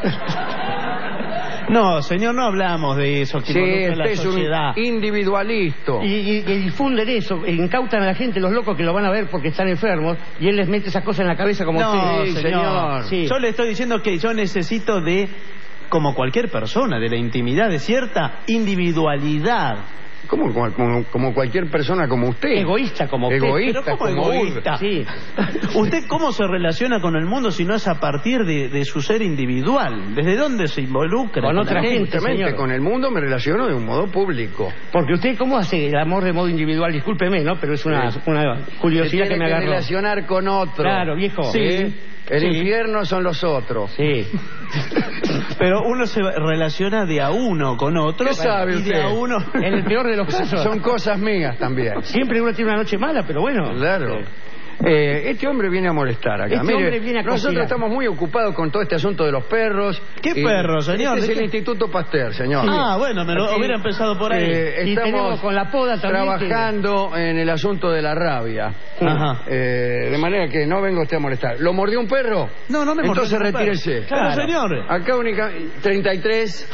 S9: No, señor, no hablamos de eso. Que
S8: Sí,
S9: involucra la
S8: este es un
S9: sociedad.
S8: individualista.
S10: Y difunden eso, incautan a la gente, los locos que lo van a ver porque están enfermos, y él les mete esas cosas en la cabeza como
S9: No,
S10: usted.
S9: señor.
S10: Sí.
S9: Yo le estoy diciendo que yo necesito de, como cualquier persona, de la intimidad, de cierta individualidad.
S8: Como cualquier persona como usted.
S10: Egoísta como usted.
S8: Egoísta
S9: Pero ¿cómo
S8: como
S9: egoísta?
S10: Sí.
S9: ¿Usted cómo se relaciona con el mundo si no es a partir de su ser individual? ¿Desde dónde se involucra?
S10: Con otra
S9: la
S10: gente,
S8: Evidentemente,
S10: señor.
S8: con el mundo me relaciono de un modo público.
S10: Porque usted, ¿cómo hace el amor de modo individual? Discúlpeme, ¿no? Pero es una curiosidad
S8: Se
S10: que me
S8: tiene que
S10: agarró.
S8: relacionar con otro.
S10: Claro, viejo.
S8: Sí. El
S10: Sí.
S8: infierno son los otros.
S10: Sí.
S9: Pero uno se relaciona de a uno con otro.
S8: ¿Qué sabe
S9: y de
S8: usted?
S9: a uno...
S10: En el peor de los casos.
S8: Son cosas mías también.
S10: Siempre uno tiene una noche mala, pero bueno.
S8: Claro. Este hombre viene a molestar acá.
S10: Este
S8: Mire,
S10: hombre viene a
S8: nosotros
S10: conspirar.
S8: estamos muy ocupados con todo este asunto de los perros.
S9: ¿Qué perros, señor?
S8: Este es
S9: ¿De
S8: el
S9: qué?
S8: Instituto Pasteur, señor.
S9: Ah, bueno, me lo
S8: Aquí,
S9: hubiera empezado por ahí.
S10: Y tenemos
S8: Estamos
S10: con la poda también
S8: trabajando en el asunto de la rabia.
S9: Ajá.
S8: De manera que no venga usted a molestar. ¿Lo mordió un perro?
S9: No, no me mordió
S8: Entonces
S9: ningún perro.
S8: retírese.
S9: Claro, señor.
S8: Acá única 33.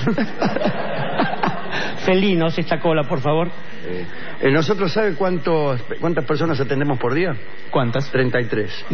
S10: Felinos, esta cola, por favor.
S8: ¿Nosotros sabe cuántas personas atendemos por día?
S9: ¿Cuántas?
S8: 33.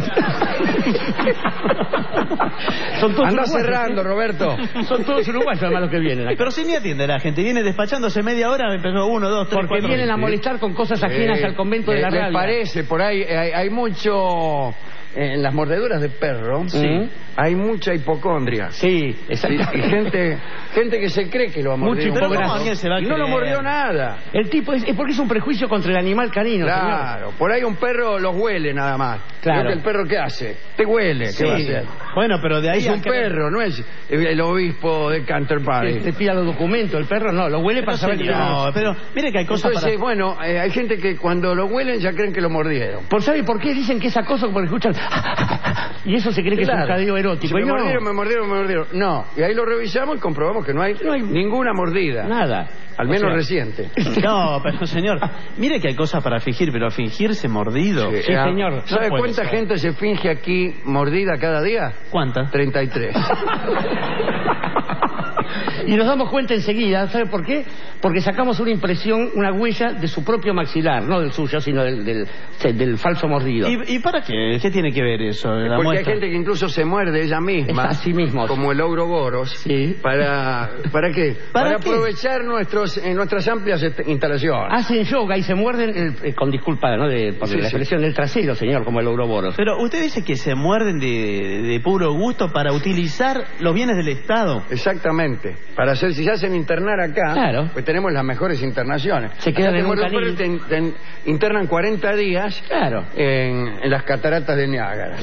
S10: Son todos
S8: Anda
S10: uruguayos,
S8: cerrando, Roberto.
S10: Son todos uruguayos, además, los que vienen acá.
S9: Pero si ni atiende la gente, viene despachándose media hora, me empezó 1, 2, 3,
S10: Porque
S9: 4.
S10: vienen a molestar con cosas ajenas al convento de la
S8: ¿Les
S10: radio.
S8: parece? Por ahí hay mucho... En las mordeduras de perro hay mucha hipocondria.
S10: Sí,
S8: Sí,
S10: exacto.
S8: y gente que se cree que lo ha
S10: Mucho
S8: mordido.
S9: Pero
S10: hipocondria.
S9: ¿cómo alguien se va a
S8: Y no lo
S9: creer?
S8: mordió nada.
S10: El tipo es porque es un prejuicio contra el animal canino,
S8: Claro, por ahí un perro los huele nada más.
S10: Claro.
S8: Creo que el perro ¿qué hace? Te huele, ¿qué va a hacer?
S9: Bueno, pero de ahí
S8: Es
S9: a
S8: un
S9: que-
S8: perro, no es el obispo de
S10: señor.
S8: Canterbury.
S10: Te pida los documentos, el perro no, lo huele para saber que
S9: No, pero mire que hay cosas
S8: Entonces,
S9: para...
S8: bueno, hay gente que cuando lo huelen ya creen que lo mordieron.
S10: ¿Sabe por qué dicen que es acoso? Porque escuchan y eso se cree que es un
S8: Claro.
S10: jadeo erótico.
S8: Si me
S10: Y no,
S8: mordieron, me mordieron. No, y ahí lo revisamos y comprobamos que no hay ninguna mordida.
S10: nada.
S8: Al menos
S10: O sea,
S8: reciente.
S9: No, pero señor, mire que hay cosas para fingir, pero fingirse mordido...
S8: Sí,
S10: Sí, señor.
S8: ¿Sabe
S9: No puede
S8: cuánta
S9: ser.
S8: gente se finge aquí mordida cada día?
S9: ¿Cuántas?
S8: 33.
S10: Y nos damos cuenta enseguida, ¿sabe por qué? Porque sacamos una impresión, una huella de su propio maxilar, no del suyo, sino del falso mordido.
S9: ¿Y para qué? ¿Qué tiene que ver eso? La
S8: Porque
S9: muestra?
S8: hay gente que incluso se muerde ella misma,
S10: Es a sí mismo.
S8: como el Ouroboros,
S10: Sí.
S8: ¿Para qué?
S9: ¿Para qué?
S8: Aprovechar nuestras amplias instalaciones.
S10: Hacen yoga y se muerden, con disculpa, ¿no? Por
S8: Sí,
S10: la
S8: sí.
S10: expresión del trasero, señor, como el Ouroboros.
S9: Pero usted dice que se muerden de puro gusto para utilizar los bienes del Estado.
S8: Exactamente. Para hacer, si se hacen internar acá,
S10: Claro.
S8: pues tenemos las mejores internaciones.
S10: Se quedan
S8: Acá
S10: en un
S8: te muerde
S10: canil.
S8: perro y te internan 40 días
S10: Claro.
S8: en las cataratas de Niágara.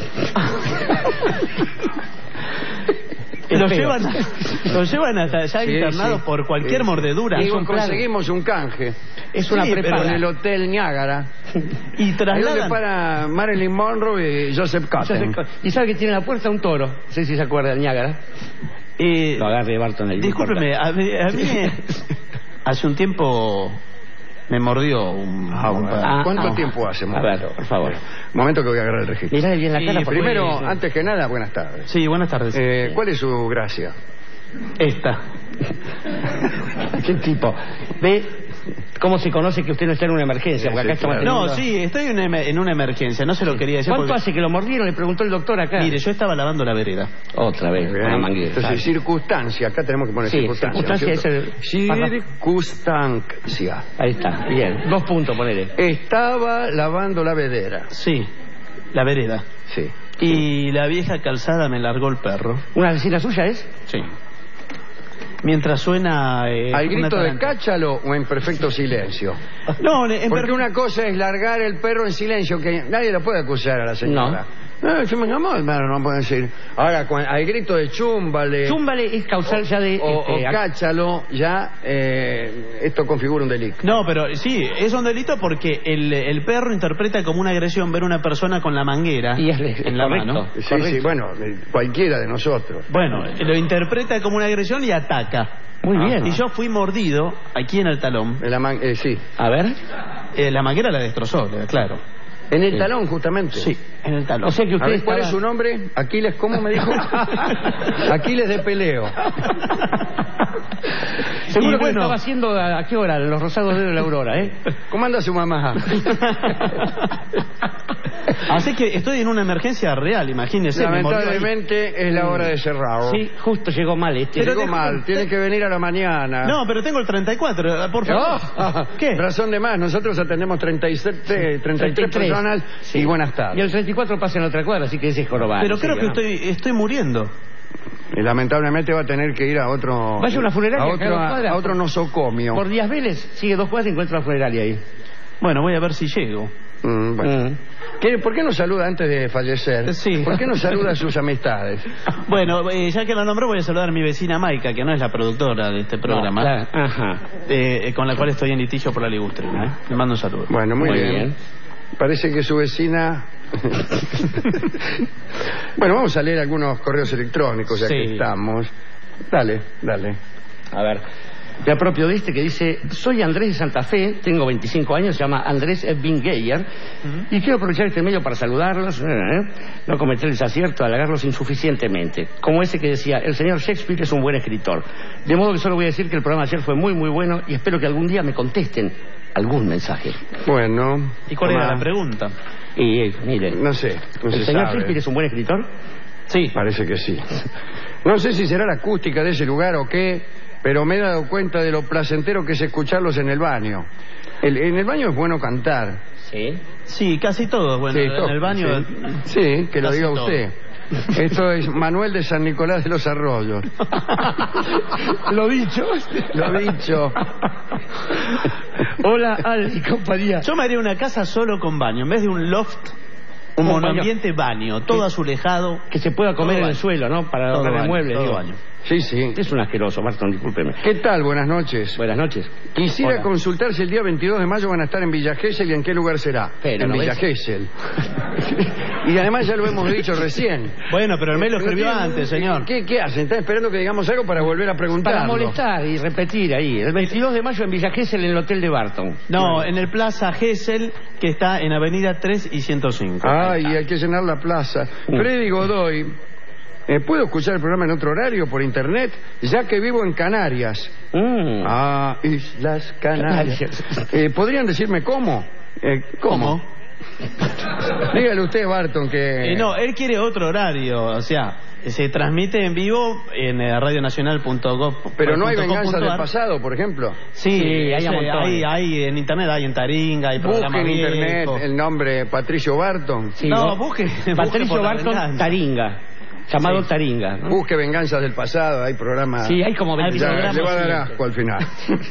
S9: Y los
S10: feo.
S9: llevan hasta allá
S8: Sí,
S9: internados
S8: sí.
S9: por cualquier mordedura.
S8: Y
S10: un plan.
S8: conseguimos un canje.
S10: Es una
S9: Sí, pero
S10: prepaga.
S8: En el Hotel Niágara.
S9: Y
S8: Ahí donde
S9: trasladan.
S8: para Marilyn Monroe y Joseph Cotton.
S10: Y sabe que tiene en la puerta un toro. No sé si se acuerda del Niágara. Lo agarre Barton ahí.
S9: Discúlpeme, a mí hace un tiempo me mordió un perro.
S8: ¿Cuánto tiempo hace?
S10: A ver, por favor.
S8: Momento que voy a agarrar el registro.
S10: Mirá bien la
S9: Sí,
S10: cara. porque-
S8: Primero, antes que nada, buenas tardes.
S9: Sí, buenas tardes.
S8: ¿Cuál es su gracia?
S9: Esta.
S10: ¿Qué tipo? ¿Ve cómo se conoce que usted no está en una emergencia? Porque acá
S8: Sí,
S10: estamos
S8: claro.
S9: No,
S10: teniendo-
S9: sí, estoy en una emergencia, no se lo quería decir
S10: ¿Cuánto
S9: porque...
S10: hace que lo mordieron? Le preguntó el doctor acá.
S9: Mire, yo estaba lavando la vereda.
S10: Otra vez, con la manguera.
S8: Entonces, circunstancia. Acá tenemos que poner
S10: Sí,
S8: circunstancia.
S10: circunstancia
S8: ¿no es
S10: es
S8: cierto? Circunstancia.
S10: Ahí está, bien. 2 puntos, ponele.
S8: Estaba lavando la vedera.
S9: Sí, la vereda.
S8: Sí.
S9: Y la vieja calzada me largó el perro.
S10: ¿Una vecina suya es?
S9: Sí. Mientras suena...
S8: ¿Al
S9: una
S8: grito de
S9: taranta.
S8: cáchalo o en perfecto silencio?
S9: No,
S8: Porque una cosa es largar el perro en silencio, que nadie lo puede acusar a la señora. No, yo me llamó, hermano, no puede decir. Ahora, al grito de chúmbale
S10: Chúmbale es causal ya de...
S8: o cáchalo, ya esto configura un delito.
S9: No, pero sí, es un delito porque el perro interpreta como una agresión ver una persona con la manguera
S10: Y es
S9: en la
S10: correcto.
S9: mano.
S8: Sí, sí, bueno, cualquiera de nosotros.
S9: Bueno, lo interpreta como una agresión y ataca.
S10: Muy bien.
S9: Y yo fui mordido aquí en el talón.
S8: Sí.
S10: A ver.
S9: La manguera la destrozó, claro.
S8: En el talón, justamente.
S9: Sí, en el talón.
S10: O sea que
S8: A
S10: usted
S8: ver, ¿cuál es
S10: estaba-
S8: su nombre? Aquiles, ¿cómo me dijo? Aquiles de peleo.
S10: Seguro
S9: Y
S10: que
S9: bueno-
S10: estaba haciendo a qué hora, los rosados dedos de la aurora, ¿eh?
S8: ¿Cómo anda su mamá?
S9: Así que estoy en una emergencia real, imagínese. me mordió ahí.
S8: Lamentablemente es la hora de cerrar.
S10: Sí, justo llegó mal este.
S9: Pero
S8: Llegó
S9: dejo-
S8: mal, tiene que venir a la mañana.
S9: No, pero tengo el 34, por favor.
S8: Oh,
S9: ¿Qué?
S8: Razón de más, nosotros atendemos 33
S10: 33.
S8: personas y buenas
S10: Y
S8: tardes.
S10: el 34 pasa en otra cuadra, así que ese es jorobado.
S9: Pero
S10: sí,
S9: creo que
S10: ¿no?
S9: estoy muriendo.
S8: Y lamentablemente va a tener que ir a otro...
S10: Vaya a una funeraria,
S8: a
S10: acá a 2 cuadras.
S8: otro nosocomio.
S10: Por Díaz Vélez, sigue 2 cuadras y encuentra la funeraria ahí.
S9: Bueno, voy a ver si llego.
S8: Bueno. ¿Por qué no saluda antes de fallecer?
S9: Sí.
S8: ¿Por qué no saluda a sus amistades?
S9: Bueno, ya que la nombró, voy a saludar a mi vecina Maika, que no es la productora de este programa,
S10: Claro. Ajá.
S9: con la cual estoy en litigio por la ligustrina. Le mando un saludo.
S8: Bueno, muy,
S10: Muy
S8: bien.
S10: bien.
S8: Parece que su vecina... Bueno, vamos a leer algunos correos electrónicos ya
S9: Sí.
S8: que estamos. Dale.
S10: A ver. Me apropio de este que dice: soy Andrés de Santa Fe, tengo 25 años, se llama Andrés Bingeyer, y quiero aprovechar este medio para saludarlos, no cometer el desacierto de halagarlos insuficientemente, como ese que decía: el señor Shakespeare es un buen escritor. De modo que solo voy a decir que el programa de ayer fue muy muy bueno y espero que algún día me contesten algún mensaje.
S8: Bueno.
S9: ¿Y cuál era
S8: toma.
S9: la pregunta?
S10: Y miren,
S8: No sé. No
S10: ¿el
S8: se
S10: señor
S8: sabe.
S10: Shakespeare es un buen escritor?
S9: Sí.
S8: Parece que sí. No sé si será la acústica de ese lugar o qué, pero me he dado cuenta de lo placentero que es escucharlos en el baño. En el baño es bueno cantar.
S10: Sí.
S9: Sí, casi todo. Bueno,
S8: Sí,
S9: en el baño...
S8: Sí, que lo
S9: Casi
S8: diga
S9: todo.
S8: usted. Esto es Manuel de San Nicolás de los Arroyos.
S10: Lo dicho.
S8: Lo dicho.
S10: Hola, Al y compañía.
S9: Yo me haría una casa solo con baño, en vez de un loft, un
S10: Un
S9: monoambiente baño, todo azulejado.
S10: Que se pueda comer
S9: Todo
S10: en el
S9: baño.
S10: suelo, ¿no? Para
S9: Todo
S10: ahorrar el
S9: baño,
S10: mueble,
S9: todo
S10: digo.
S9: baño.
S8: Sí, sí.
S10: Usted es un asqueroso, Barton, discúlpeme.
S8: ¿Qué tal? Buenas noches.
S10: Buenas noches.
S8: Quisiera
S10: Hola.
S8: consultar si el día 22 de mayo van a estar en Villa Gesell y en qué lugar será.
S10: Pero,
S8: en
S10: ¿no
S8: Villa
S10: ves?
S8: Gesell. Y además ya lo hemos dicho recién.
S9: Bueno, pero él me lo
S8: Pero
S9: escribió
S8: tiene-
S9: antes, señor.
S8: ¿Qué hacen? ¿Están esperando que digamos algo para volver a preguntarlo?
S10: Para molestar y repetir ahí. El 22 de mayo en Villa Gesell, en el hotel de Barton.
S9: No, en el Plaza Gesell, que está en Avenida 3 y 105.
S8: Ay, hay que llenar la plaza. Freddy Godoy ¿Puedo escuchar el programa en otro horario por internet? Ya que vivo en Canarias. Islas Canarias. ¿Podrían decirme cómo? ¿Cómo? Dígale usted, Barton, que...
S9: no, él quiere otro horario, o sea, se transmite en vivo en radionacional.gov.
S8: Pero no hay venganza del pasado, por ejemplo.
S9: Sí, hay en internet, hay en Taringa, hay programas
S8: Busque en internet
S9: viejos.
S8: el nombre Patricio Barton.
S10: Sí,
S9: No, busque
S10: Patricio Barton
S9: Taringa.
S10: Taringa. Llamado Taringa, ¿no?
S8: Busque venganzas del pasado, hay programas...
S10: Sí, hay como 20
S8: Ya,
S10: programas.
S8: le va a dar asco al final.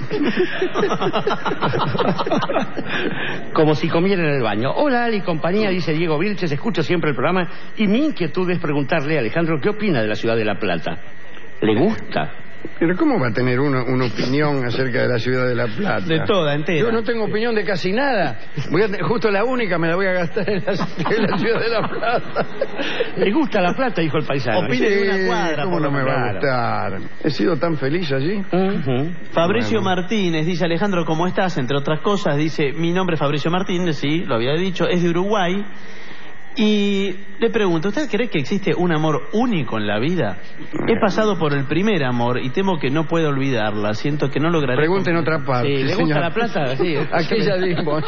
S10: Como si comiera en el baño. Hola, Ali, compañía, dice Diego Vilches. Escucho siempre el programa y mi inquietud es preguntarle a Alejandro qué opina de la ciudad de La Plata. ¿Le gusta?
S8: Pero ¿cómo va a tener uno una opinión acerca de la ciudad de La Plata?
S9: De toda, entera.
S8: Yo no tengo opinión de casi nada. Justo la única me la voy a gastar en la ciudad de La Plata.
S10: ¿Le gusta La Plata? Dijo el paisano.
S9: Opine de una cuadra.
S8: ¿Cómo
S9: por
S8: no
S9: lo
S8: me va a
S9: menos.
S8: gustar? He sido tan feliz allí.
S9: Fabricio
S8: Bueno.
S9: Martínez dice: Alejandro, ¿cómo estás? Entre otras cosas, dice: mi nombre es Fabricio Martínez, sí, lo había dicho, es de Uruguay. Y le pregunto, ¿usted cree que existe un amor único en la vida? He pasado por el primer amor y temo que no pueda olvidarla. Siento que no lograré...
S8: Pregunte en otra parte.
S10: Sí, ¿le gusta
S8: señor.
S10: La Plata? Sí.
S8: Aquella dimos.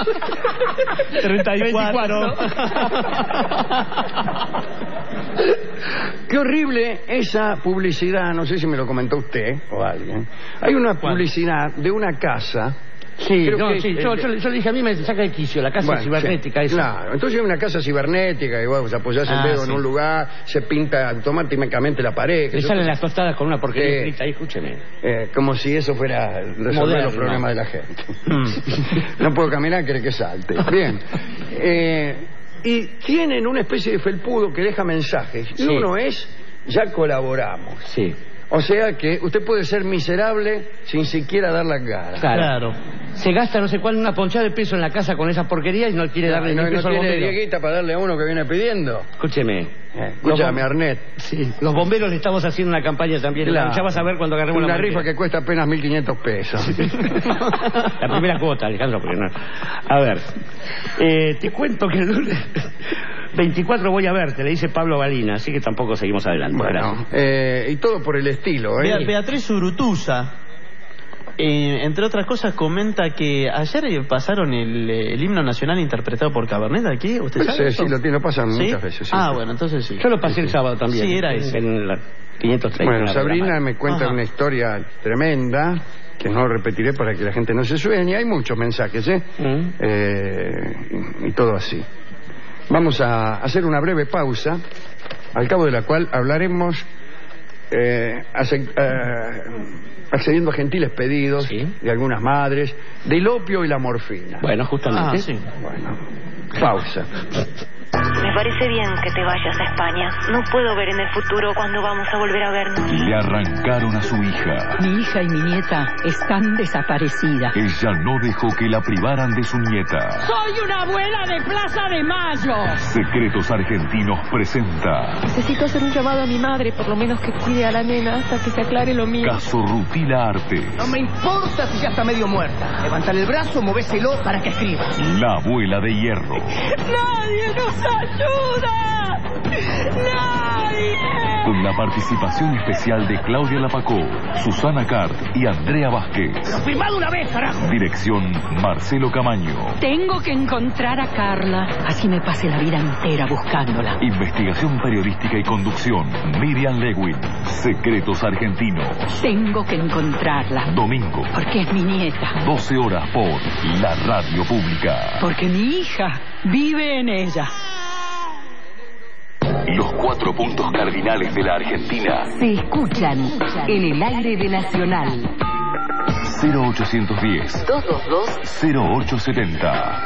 S9: 34.
S8: Qué horrible esa publicidad, no sé si me lo comentó usted o alguien. Hay una publicidad de una casa.
S10: Sí,
S8: Creo
S10: no,
S8: que-
S10: sí, yo le dije, a mí me saca de quicio, la casa
S8: Bueno,
S10: cibernética.
S8: sí,
S10: esa.
S8: claro, entonces hay una casa cibernética y vos apoyás el dedo en un lugar, se pinta automáticamente la pared.
S10: Le salen las tostadas con una porquería
S8: Sí.
S10: escrita ahí, escúcheme.
S8: Como si eso fuera resolver
S10: Moderno.
S8: los problemas de la gente. No puedo caminar, quiere que salte. Bien. Y tienen una especie de felpudo que deja mensajes. Y
S10: Sí.
S8: uno es, ya colaboramos.
S10: Sí.
S8: O sea que usted puede ser miserable sin siquiera dar la cara.
S10: Claro. Se gasta no sé cuál, una ponchada de peso en la casa con esa porquería y no quiere darle
S8: no,
S10: ni un peso
S8: no
S10: al
S8: tiene
S10: bombero.
S8: dieguita para darle a uno que viene pidiendo.
S10: Escúcheme.
S8: Escúchame, Arnet.
S10: Sí. Los bomberos le estamos haciendo una campaña también.
S8: Claro.
S10: Ya vas a ver cuando agarremos
S8: Una
S10: la
S8: rifa
S10: manguera.
S8: que cuesta apenas 1.500 pesos.
S10: La primera cuota, Alejandro, porque no. A ver, te cuento que el lunes 24 voy a verte, le dice Pablo Balina, así que tampoco seguimos adelante.
S8: Bueno, y todo por el estilo, ¿eh?
S9: Beatriz Urutuza, entre otras cosas, comenta que ayer pasaron el himno nacional interpretado por Cabernet aquí. ¿Usted sabe eso?
S8: Sí, lo pasan
S9: ¿Sí?
S8: muchas veces. Sí,
S9: Ah,
S8: sí.
S9: bueno, entonces sí.
S10: Yo lo pasé el sábado también.
S9: Sí, era ese.
S10: En la 530.
S8: Bueno,
S10: en la
S8: Sabrina
S10: programa.
S8: me cuenta
S9: Ajá.
S8: una historia tremenda que no repetiré para que la gente no se sueñe. Hay muchos mensajes, ¿eh? Y todo así. Vamos a hacer una breve pausa, al cabo de la cual hablaremos accediendo a gentiles pedidos de algunas madres del opio y la morfina.
S10: Bueno, justamente.
S9: Ah, sí.
S8: Bueno, pausa.
S4: Me parece bien que te vayas a España. No puedo ver en el futuro cuándo vamos a volver a vernos.
S3: Le arrancaron a su hija.
S6: Mi hija y mi nieta están desaparecidas.
S3: Ella no dejó que la privaran de su nieta.
S6: ¡Soy una abuela de Plaza de Mayo!
S3: Secretos Argentinos presenta
S11: Necesito hacer un llamado a mi madre, por lo menos que cuide a la nena hasta que se aclare lo mío.
S3: Caso Rutila Arte.
S12: No me importa si ya está medio muerta. Levántale el brazo, movéselo para que escriba.
S3: La abuela de hierro.
S6: ¡Nadie nos ayuda! ¡Nadie!
S3: Con la participación especial de Claudia Lapacó, Susana Cart y Andrea Vázquez.
S12: ¡Lo firmado una vez, carajo!
S3: Dirección Marcelo Camaño.
S6: Tengo que encontrar a Carla. Así me pase la vida entera buscándola.
S3: Investigación periodística y conducción Miriam Lewin. Secretos Argentinos.
S6: Tengo que encontrarla.
S3: Domingo,
S6: Porque es mi nieta.
S3: 12 horas por la radio pública.
S6: Porque mi hija vive en ella.
S3: Los 4 puntos cardinales de la Argentina.
S6: Se escuchan en el aire de Nacional.
S3: 0810
S6: 222
S3: 0870.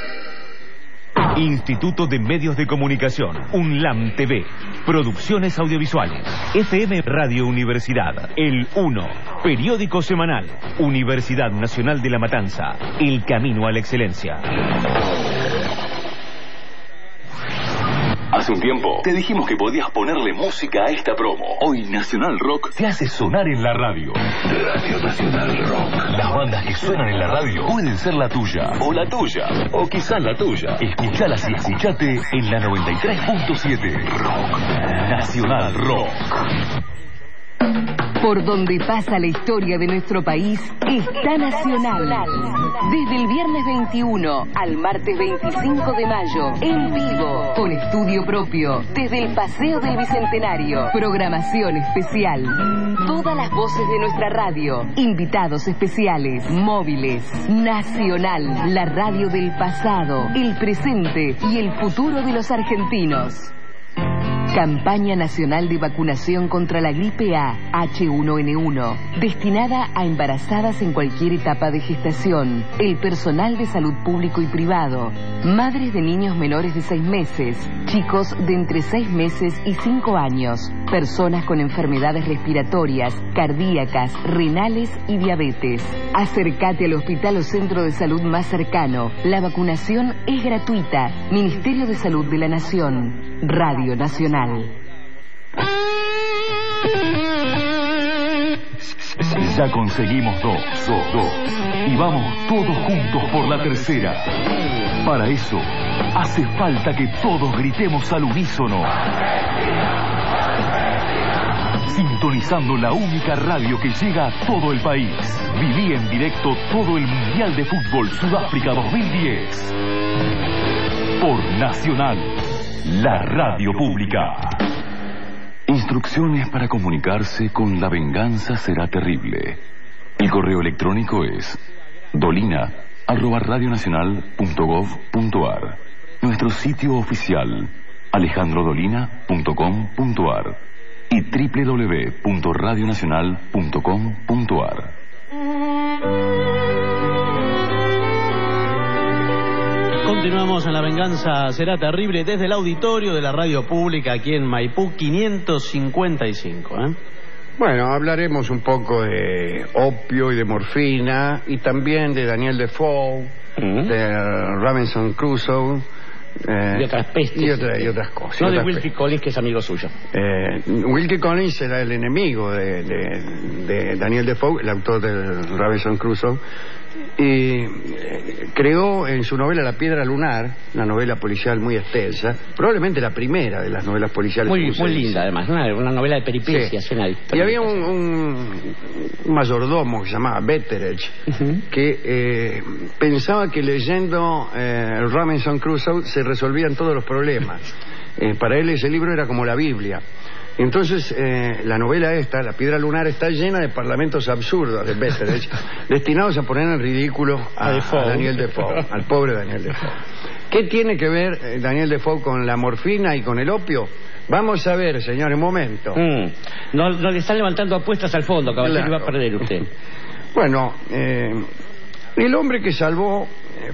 S13: Instituto de Medios de Comunicación, UNLAM TV, Producciones Audiovisuales, FM Radio Universidad, El 1, Periódico Semanal, Universidad Nacional de La Matanza, El Camino a la Excelencia.
S3: Hace un tiempo te dijimos que podías ponerle música a esta promo. Hoy Nacional Rock te hace sonar en la radio. Radio Nacional Rock. Las bandas que suenan en la radio pueden ser la tuya, o la tuya, o quizás la tuya. Escuchalas y escuchate en la 93.7. Rock Nacional Rock.
S14: Por donde pasa la historia de nuestro país, está Nacional. Desde el viernes 21 al martes 25 de mayo, en vivo, con estudio propio, desde el Paseo del Bicentenario. Programación especial. Todas las voces de nuestra radio. Invitados especiales, móviles. Nacional, la radio del pasado, el presente y el futuro de los argentinos. Campaña Nacional de Vacunación contra la Gripe A, H1N1, destinada a embarazadas en cualquier etapa de gestación, el personal de salud público y privado, madres de niños menores de 6 meses, chicos de entre 6 meses y 5 años, personas con enfermedades respiratorias, cardíacas, renales y diabetes. Acércate al hospital o centro de salud más cercano. La vacunación es gratuita. Ministerio de Salud de la Nación. Radio Nacional.
S3: Ya conseguimos dos. Y vamos todos juntos por la tercera. Para eso, hace falta que todos gritemos al unísono. Sintonizando la única radio que llega a todo el país. Viví en directo todo el Mundial de Fútbol Sudáfrica 2010. Por Nacional, la radio pública. Instrucciones para comunicarse con La Venganza Será Terrible. El correo electrónico es dolina@radionacional.gov.ar. Nuestro sitio oficial alejandrodolina.com.ar y www.radionacional.com.ar.
S9: Continuamos en La Venganza Será Terrible desde el auditorio de la radio pública aquí en Maipú 555.
S8: Bueno, hablaremos un poco de opio y de morfina y también de Daniel Defoe, de Robinson Crusoe.
S10: Y otras pestes.
S8: Y otras cosas.
S10: No de Wilkie Collins, que es amigo suyo.
S8: Wilkie Collins era el enemigo de Daniel Defoe, el autor de Robinson Crusoe, y creó en su novela La Piedra Lunar, una novela policial muy extensa, probablemente la primera de las novelas policiales.
S10: Muy linda, además, una novela de peripecias.
S8: Sí. Y había un mayordomo que se llamaba Betteredge, que pensaba que leyendo Robinson Crusoe se resolvían todos los problemas. Para él ese libro era como la Biblia. Entonces, la novela esta, La Piedra Lunar, está llena de parlamentos absurdos de Betteredge, destinados a poner en ridículo a Daniel Defoe, al pobre Daniel Defoe. ¿Qué tiene que ver Daniel Defoe con la morfina y con el opio? Vamos a ver, señor, un momento.
S10: No le están levantando apuestas al fondo, caballero, que va a perder usted.
S8: Bueno, el hombre que salvó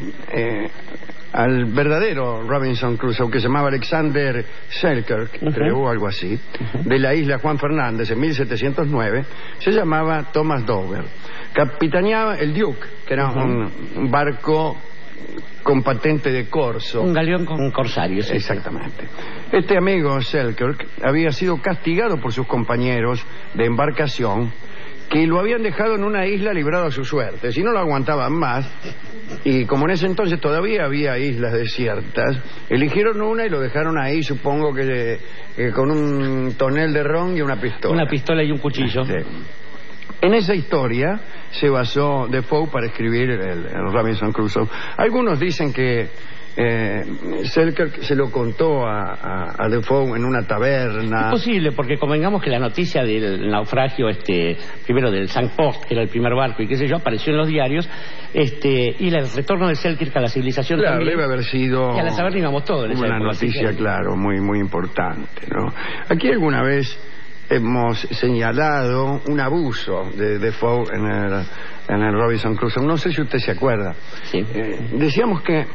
S8: al verdadero Robinson Crusoe, que se llamaba Alexander Selkirk, creo, o algo así, de la isla Juan Fernández en 1709, se llamaba Thomas Dover. Capitaneaba el Duke, que era un barco con patente de corso.
S10: Un galeón con corsarios.
S8: Exactamente. Este amigo Selkirk había sido castigado por sus compañeros de embarcación, que lo habían dejado en una isla librado a su suerte. Si no lo aguantaban más, y como en ese entonces todavía había islas desiertas, eligieron una y lo dejaron ahí, supongo que con un tonel de ron y una pistola.
S10: Una pistola y un cuchillo.
S8: Sí. En esa historia se basó Defoe para escribir el Robinson Crusoe. Algunos dicen que Selkirk se lo contó a Defoe en una taberna.
S10: Es posible, porque convengamos que la noticia del naufragio, primero del Saint-Post, que era el primer barco y qué sé yo, apareció en los diarios, y el retorno de Selkirk a la civilización,
S8: claro,
S10: también
S8: debe haber sido,
S10: y a la taberna íbamos todos en esa
S8: una
S10: época,
S8: noticia, claro, muy, muy importante, ¿no? Aquí alguna vez hemos señalado un abuso de Defoe en el Robinson Crusoe. No sé si usted se acuerda.
S10: Sí.
S8: Decíamos que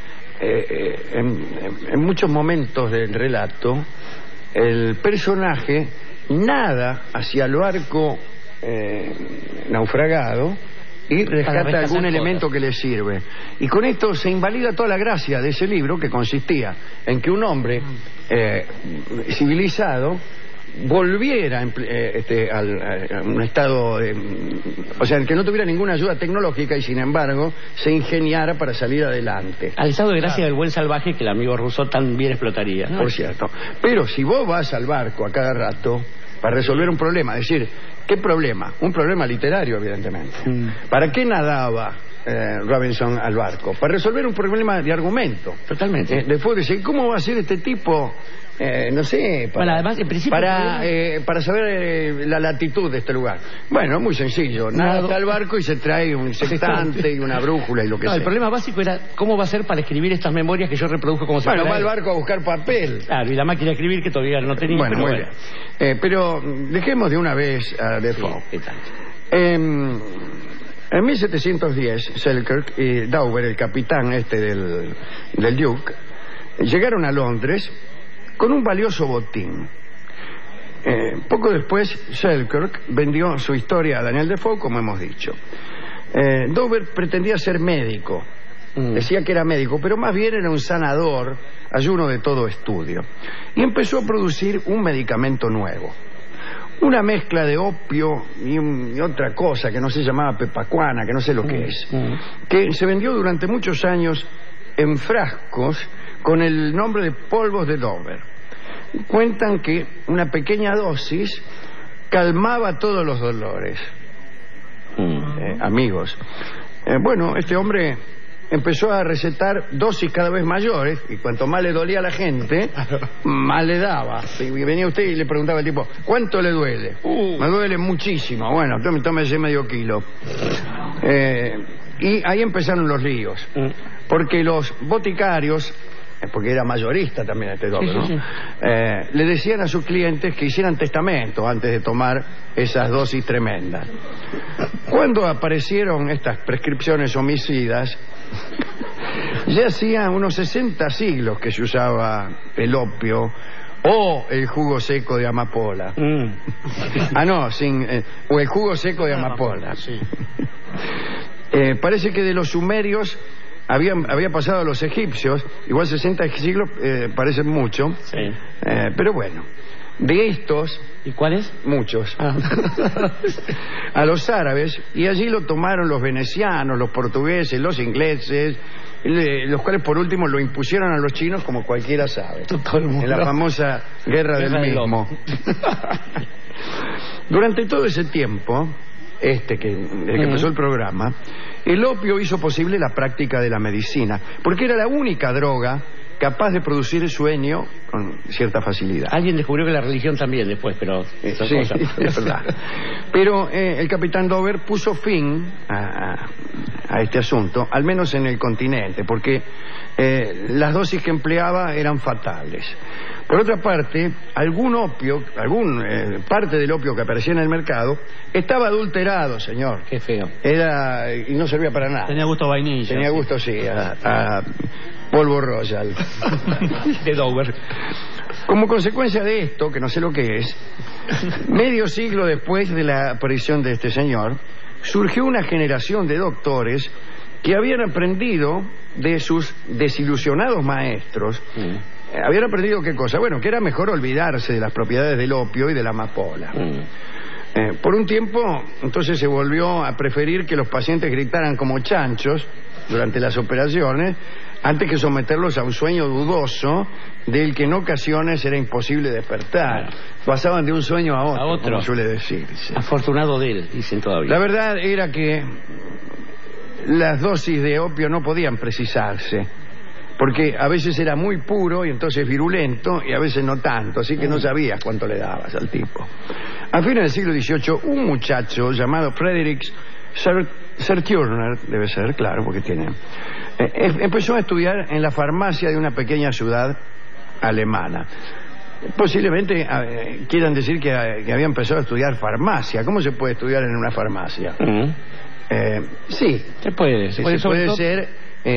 S8: en muchos momentos del relato el personaje nada hacia el barco naufragado y rescata
S10: rescatar
S8: algún
S10: cosas.
S8: elemento que le sirve. Y con esto se invalida toda la gracia de ese libro, que consistía en que un hombre civilizado volviera a un estado o sea, que no tuviera ninguna ayuda tecnológica y sin embargo se ingeniara para salir adelante.
S10: Al estado de gracia del buen salvaje que el amigo Rousseau también explotaría, ¿no?
S8: Por cierto. Pero si vos vas al barco a cada rato para resolver un problema, es decir, ¿qué problema? Un problema literario, evidentemente. ¿Para qué nadaba Robinson al barco? Para resolver un problema de argumento.
S10: Totalmente.
S8: Después dice, ¿cómo va a ser este tipo? No sé,
S10: Bueno, además, en principio,
S8: para saber la latitud de este lugar. Bueno, muy sencillo. Nada hasta el barco y se trae un sextante y una brújula y lo que sea.
S10: El problema básico era cómo va a ser para escribir estas memorias que yo reproduzco como se
S8: Bueno, va al barco a buscar papel.
S10: Claro, y la máquina de escribir que todavía no tenía.
S8: Bueno, muy bien. Pero dejemos de una vez a Defoe. En 1710, Selkirk y Dover, el capitán del Duke, llegaron a Londres con un valioso botín. Poco después, Selkirk vendió su historia a Daniel Defoe, como hemos dicho. Dover pretendía ser médico. Decía que era médico, pero más bien era un sanador, ayuno de todo estudio. Y empezó a producir un medicamento nuevo. Una mezcla de opio y otra cosa que no se llamaba pepacuana, que no sé lo que es. Que se vendió durante muchos años en frascos con el nombre de polvos de Dover. Cuentan que una pequeña dosis calmaba todos los dolores. Amigos. Bueno, este hombre empezó a recetar dosis cada vez mayores y cuanto más le dolía a la gente, más le daba. Y venía usted y le preguntaba al tipo, ¿cuánto le duele? Me duele muchísimo. Bueno, tómese medio kilo. Y ahí empezaron los líos. Porque los boticarios, porque era mayorista también este Dover, ¿no? Le decían a sus clientes que hicieran testamento antes de tomar esas dosis tremendas. Cuando aparecieron estas prescripciones homicidas, ya hacía unos 60 siglos que se usaba el opio o el jugo seco de amapola. O el jugo seco de amapola. Parece que de los sumerios había pasado a los egipcios, igual 60 siglos parecen mucho, pero bueno, de estos...
S10: ¿Y cuáles?
S8: Muchos. A los árabes, y allí lo tomaron los venecianos, los portugueses, los ingleses, los cuales por último lo impusieron a los chinos, como cualquiera sabe, en la famosa guerra del mismo. Durante todo ese tiempo, desde que empezó el programa, el opio hizo posible la práctica de la medicina, porque era la única droga capaz de producir sueño con cierta facilidad.
S10: Alguien descubrió que la religión también después, pero...
S8: Sí, es verdad. Pero el capitán Dover puso fin a este asunto, al menos en el continente, porque las dosis que empleaba eran fatales. Por otra parte, parte del opio que aparecía en el mercado estaba adulterado, señor.
S10: Qué feo.
S8: Y no servía para nada.
S9: Tenía gusto a vainilla.
S8: Tenía gusto, sí, a polvo royal.
S10: De Dover.
S8: Como consecuencia de esto, que no sé lo que es, medio siglo después de la aparición de este señor, surgió una generación de doctores que habían aprendido de sus desilusionados maestros. Habían aprendido qué cosa. Bueno, que era mejor olvidarse de las propiedades del opio y de la amapola. Por un tiempo, entonces se volvió a preferir que los pacientes gritaran como chanchos durante las operaciones, antes que someterlos a un sueño dudoso del que en ocasiones era imposible despertar. Pasaban de un sueño a otro, como suele decirse.
S10: Afortunado de él, dicen todavía.
S8: La verdad era que las dosis de opio no podían precisarse, porque a veces era muy puro y entonces virulento, y a veces no tanto, así que no sabías cuánto le dabas al tipo. A fines del siglo XVIII, un muchacho llamado Frederick Serturner, debe ser, claro, porque tiene... empezó a estudiar en la farmacia de una pequeña ciudad alemana. Posiblemente quieran decir que había empezado a estudiar farmacia. ¿Cómo se puede estudiar en una farmacia? Sí,
S10: se puede.
S8: Sí, se puede ser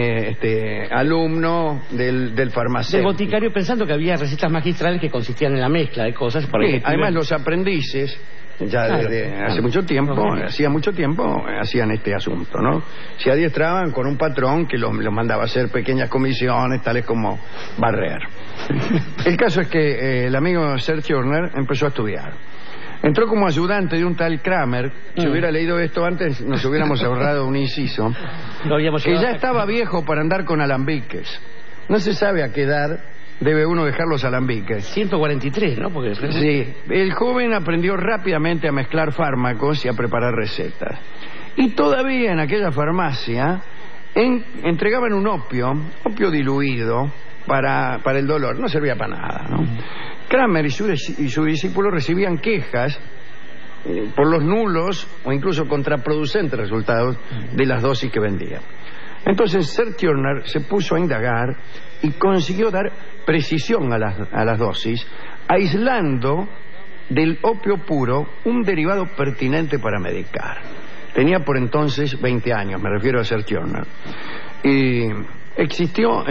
S8: alumno del farmacéutico.
S10: Del boticario, pensando que había recetas magistrales que consistían en la mezcla de cosas.
S8: Sí, además los aprendices Ya desde hace mucho tiempo, hacía mucho tiempo, hacían este asunto, ¿no? Se adiestraban con un patrón que los mandaba a hacer pequeñas comisiones, tales como barrer. El caso es que el amigo Sir Turner empezó a estudiar. Entró como ayudante de un tal Kramer. Si hubiera leído esto antes, nos hubiéramos ahorrado un inciso. Que ya estaba viejo para andar con alambiques. No se sabe a qué edad debe uno dejar los alambiques.
S10: 143, ¿no? Porque...
S8: Sí. El joven aprendió rápidamente a mezclar fármacos y a preparar recetas. Y todavía en aquella farmacia entregaban un opio diluido para el dolor. No servía para nada, ¿no? Kramer y su discípulo recibían quejas por los nulos o incluso contraproducentes resultados de las dosis que vendían. Entonces Sir Turner se puso a indagar y consiguió dar precisión a las dosis, aislando del opio puro un derivado pertinente para medicar. Tenía por entonces 20 años, me refiero a Sir Turner. Y existió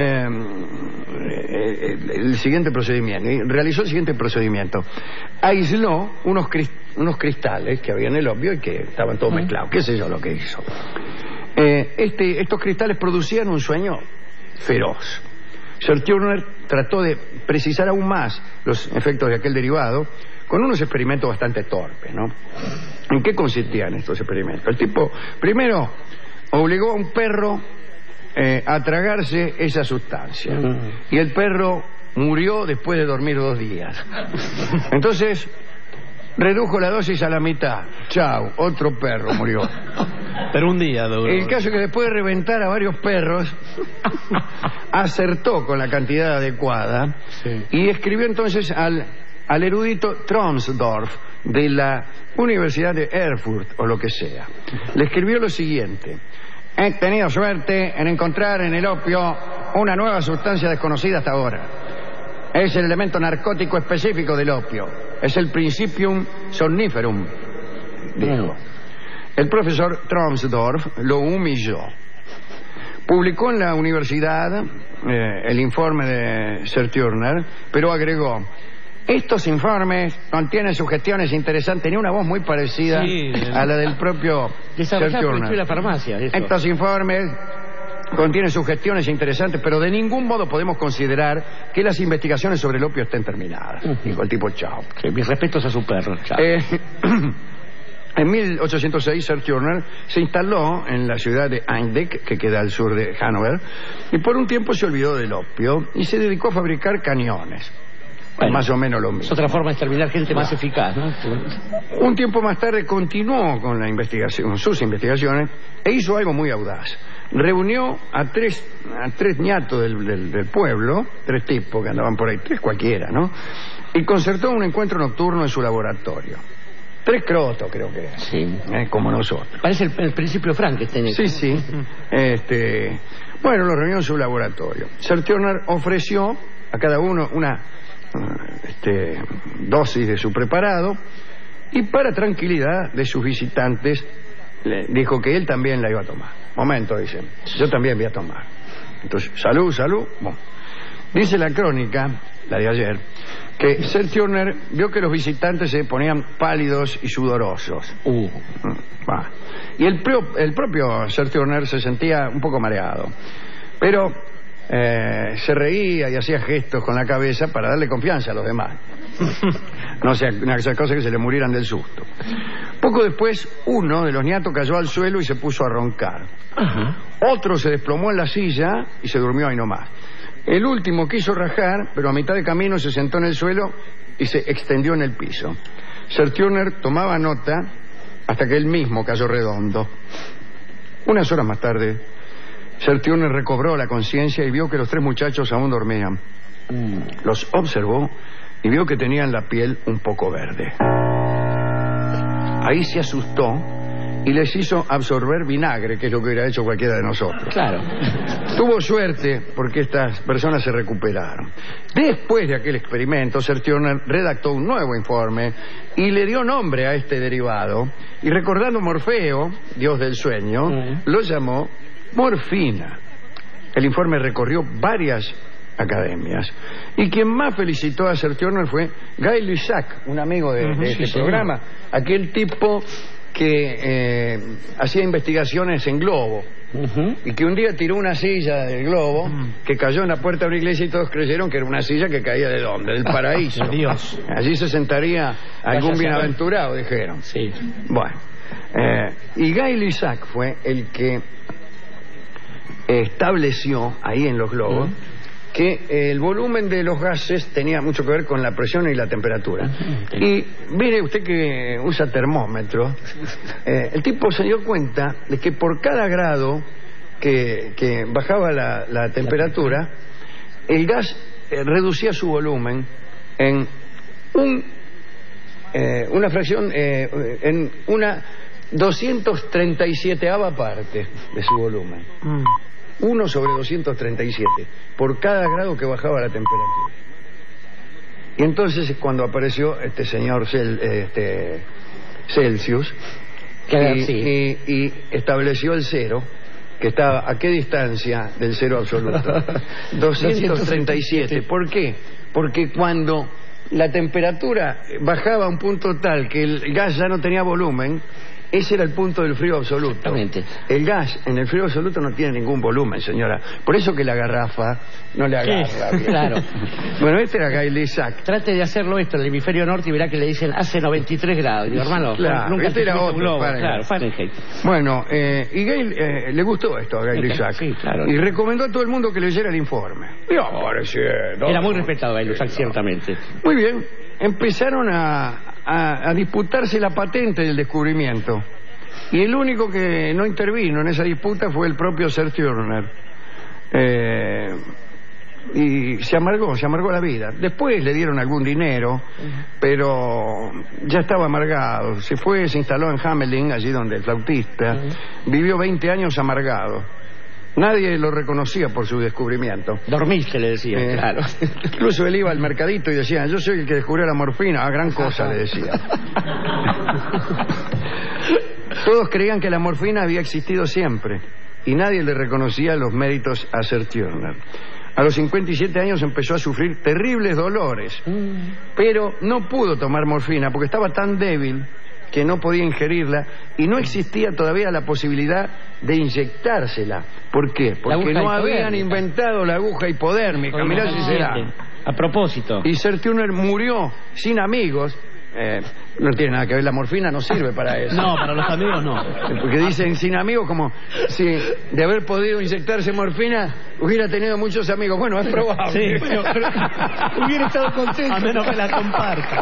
S8: el siguiente procedimiento, realizó el siguiente procedimiento. Aisló unos cristales que había en el opio y que estaban todos mezclados. ¿Qué sé yo lo que hizo? Estos cristales producían un sueño feroz. Sir Turner trató de precisar aún más los efectos de aquel derivado con unos experimentos bastante torpes, ¿no? ¿En qué consistían estos experimentos? El tipo, primero, obligó a un perro a tragarse esa sustancia. Y el perro murió después de dormir 2 días. Entonces redujo la dosis a la mitad. Chau, otro perro murió.
S9: Pero un día duró.
S8: El caso es que después de reventar a varios perros, acertó con la cantidad adecuada. Sí. Y escribió entonces al erudito Tromsdorf de la Universidad de Erfurt o lo que sea. Le escribió lo siguiente: he tenido suerte en encontrar en el opio una nueva sustancia desconocida hasta ahora. Es el elemento narcótico específico del opio. Es el Principium somniferum, dijo. El profesor Tromsdorf lo humilló. Publicó en la universidad el informe de Sir Turner, pero agregó: estos informes contienen sugestiones interesantes. Tenía una voz muy parecida a la del propio Sir Turner.
S10: La farmacia,
S8: estos informes contienen sugestiones interesantes, pero de ningún modo podemos considerar que las investigaciones sobre el opio estén terminadas. Dijo el tipo, chao.
S10: Mis respetos a su perro. Chao.
S8: En 1806 Sir Turner se instaló en la ciudad de Einbeck, que queda al sur de Hannover, y por un tiempo se olvidó del opio y se dedicó a fabricar cañones. Bueno, más o menos lo mismo.
S10: Es otra forma de exterminar gente más eficaz, ¿no?
S8: Un tiempo más tarde continuó con la investigación, sus investigaciones, e hizo algo muy audaz. Reunió a tres ñatos del pueblo, 3 tipos que andaban por ahí, 3 cualquiera, ¿no? Y concertó un encuentro nocturno en su laboratorio. 3 crotos, creo que era.
S10: Sí.
S8: Como nosotros.
S10: Parece el principio Frankenstein.
S8: Sí. Bueno, lo reunió en su laboratorio. Sir Turner ofreció a cada uno una dosis de su preparado y para tranquilidad de sus visitantes le dijo que él también la iba a tomar. Momento, dice, yo también voy a tomar. Entonces, salud. Bueno. Dice la crónica, la de ayer, que Sir Turner vio que los visitantes se ponían pálidos y sudorosos. Y el propio Sir Turner se sentía un poco mareado, pero se reía y hacía gestos con la cabeza para darle confianza a los demás. No sea una cosa que se le murieran del susto. Poco después, uno de los ñatos cayó al suelo y se puso a roncar. Otro se desplomó en la silla y se durmió ahí nomás. El último quiso rajar, pero a mitad de camino se sentó en el suelo y se extendió en el piso. Sir Turner tomaba nota hasta que él mismo cayó redondo. Unas horas más tarde, Sir Turner recobró la conciencia y vio que los 3 muchachos aún dormían. Los observó y vio que tenían la piel un poco verde. Ahí se asustó y les hizo absorber vinagre, que es lo que hubiera hecho cualquiera de nosotros.
S10: Claro.
S8: Tuvo suerte porque estas personas se recuperaron. Después de aquel experimento, Sir Turner redactó un nuevo informe y le dio nombre a este derivado, y recordando Morfeo, dios del sueño, lo llamó morfina. El informe recorrió varias academias. Y quien más felicitó a Sir Turner fue Guy Lussac, un amigo de este programa, aquel tipo que hacía investigaciones en globo. Y que un día tiró una silla del globo que cayó en la puerta de una iglesia y todos creyeron que era una silla que caía ¿de dónde? Del paraíso.
S10: Dios.
S8: Allí se sentaría algún bienaventurado, dijeron.
S10: Sí.
S8: Bueno, y Guy Lussac fue el que estableció ahí en los globos que el volumen de los gases tenía mucho que ver con la presión y la temperatura. Y mire usted que usa termómetro, el tipo se dio cuenta de que por cada grado que bajaba la temperatura, el gas reducía su volumen en una fracción, en una 237ava parte de su volumen. 1 sobre 237 por cada grado que bajaba la temperatura. Y entonces cuando apareció este señor Celsius y estableció el cero, que estaba a qué distancia del cero absoluto. 237. ¿Por qué? Porque cuando la temperatura bajaba a un punto tal que el gas ya no tenía volumen, ese era el punto del frío absoluto.
S10: Exactamente.
S8: El gas en el frío absoluto no tiene ningún volumen, señora. Por eso que la garrafa no le agarra bien.
S10: Claro.
S8: Bueno, este era Guy Lussac.
S10: Trate de hacerlo esto en el hemisferio norte y verá que le dicen hace 93 grados. Digo, hermano,
S8: claro,
S10: nunca
S8: este era otro,
S10: globo.
S8: Fahrenheit.
S10: Claro, Fahrenheit.
S8: Bueno, y Guy le gustó esto a Guy Lussac.
S10: Sí, claro.
S8: Y recomendó a todo el mundo que leyera el informe.
S10: Era muy respetado Guy Lussac, ciertamente.
S8: Muy bien. Empezaron a disputarse la patente del descubrimiento. Y el único que no intervino en esa disputa fue el propio Sir Turner. Y se amargó la vida. Después le dieron algún dinero, pero ya estaba amargado. Se fue, se instaló en Hamelin, allí donde el flautista, vivió 20 años amargado. Nadie lo reconocía por su descubrimiento.
S10: Dormiste, le decía, claro.
S8: Incluso él iba al mercadito y decía, yo soy el que descubrió la morfina. Ah, gran cosa, le decía. Todos creían que la morfina había existido siempre y nadie le reconocía los méritos a Sir Turner. A los 57 años empezó a sufrir terribles dolores, pero no pudo tomar morfina porque estaba tan débil que no podía ingerirla y no existía todavía la posibilidad de inyectársela. ¿Por qué? Porque no habían inventado la aguja hipodérmica. Mirá si será.
S10: A propósito.
S8: Y Sir Turner murió sin amigos. No tiene nada que ver, la morfina no sirve para eso.
S9: No, para los amigos no.
S8: Porque dicen sin amigos como si de haber podido inyectarse morfina hubiera tenido muchos amigos. Bueno, es probable.
S10: Sí, pero hubiera estado contento.
S9: A menos que la comparta.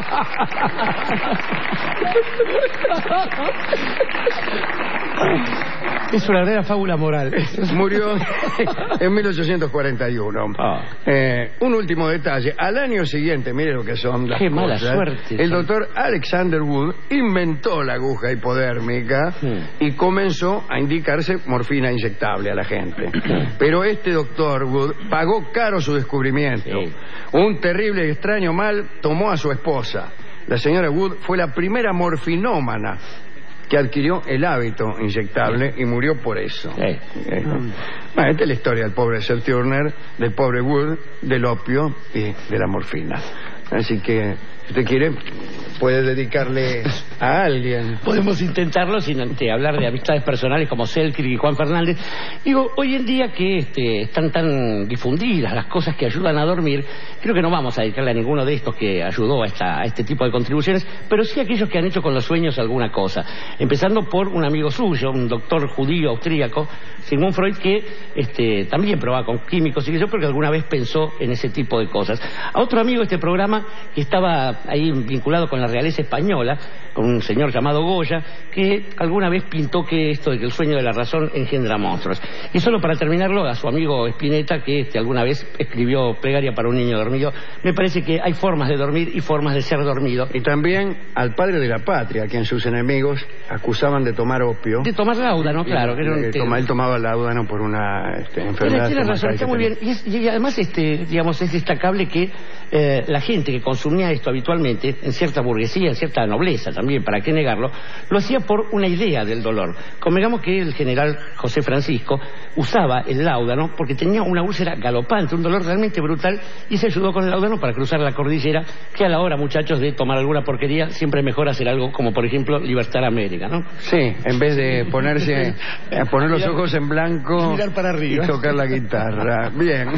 S10: Es una verdadera fábula moral.
S8: Murió en 1841. Un último detalle. Al año siguiente, mire lo que son las
S10: Qué
S8: cosas.
S10: mala suerte.
S8: El doctor Alexander Wood inventó la aguja hipodérmica y comenzó a indicarse morfina inyectable a la gente. Pero este doctor Wood pagó caro su descubrimiento. Un terrible y extraño mal tomó a su esposa. La señora Wood fue la primera morfinómana que adquirió el hábito inyectable y murió por eso. Bueno, esta es la historia del pobre Sir Turner, del pobre Wood, del opio y de la morfina. Así que, si usted quiere, puede dedicarle a alguien.
S10: Podemos intentarlo sin hablar de amistades personales como Selkirk y Juan Fernández. Digo, hoy en día que están tan difundidas las cosas que ayudan a dormir, creo que no vamos a dedicarle a ninguno de estos que ayudó a este tipo de contribuciones, pero sí a aquellos que han hecho con los sueños alguna cosa. Empezando por un amigo suyo, un doctor judío austríaco, Sigmund Freud, que también probaba con químicos y que yo creo que alguna vez pensó en ese tipo de cosas. A otro amigo de este programa que estaba ahí vinculado con la realeza española, con un señor llamado Goya, que alguna vez pintó que esto de que el sueño de la razón engendra monstruos. Y solo para terminarlo, a su amigo Spinetta, que alguna vez escribió Plegaria para un niño dormido. Me parece que hay formas de dormir y formas de ser dormido.
S8: Y también al padre de la patria, a quien sus enemigos acusaban de tomar opio.
S10: De tomar láudano, claro.
S8: Él tomaba láudano por una enfermedad.
S10: Tiene razón, está muy bien. Y además, digamos, es destacable que la gente que consumía esto habitualmente, en cierta burguesía, en cierta nobleza también, también, ¿para qué negarlo? Lo hacía por una idea del dolor. Convengamos que el general José Francisco usaba el láudano porque tenía una úlcera galopante, un dolor realmente brutal, y se ayudó con el láudano para cruzar la cordillera, que a la hora, muchachos, de tomar alguna porquería, siempre es mejor hacer algo como, por ejemplo, Libertad América, ¿no?
S8: Sí, en vez de poner los ojos en blanco,
S10: mirar para arriba
S8: y tocar la guitarra. Bien.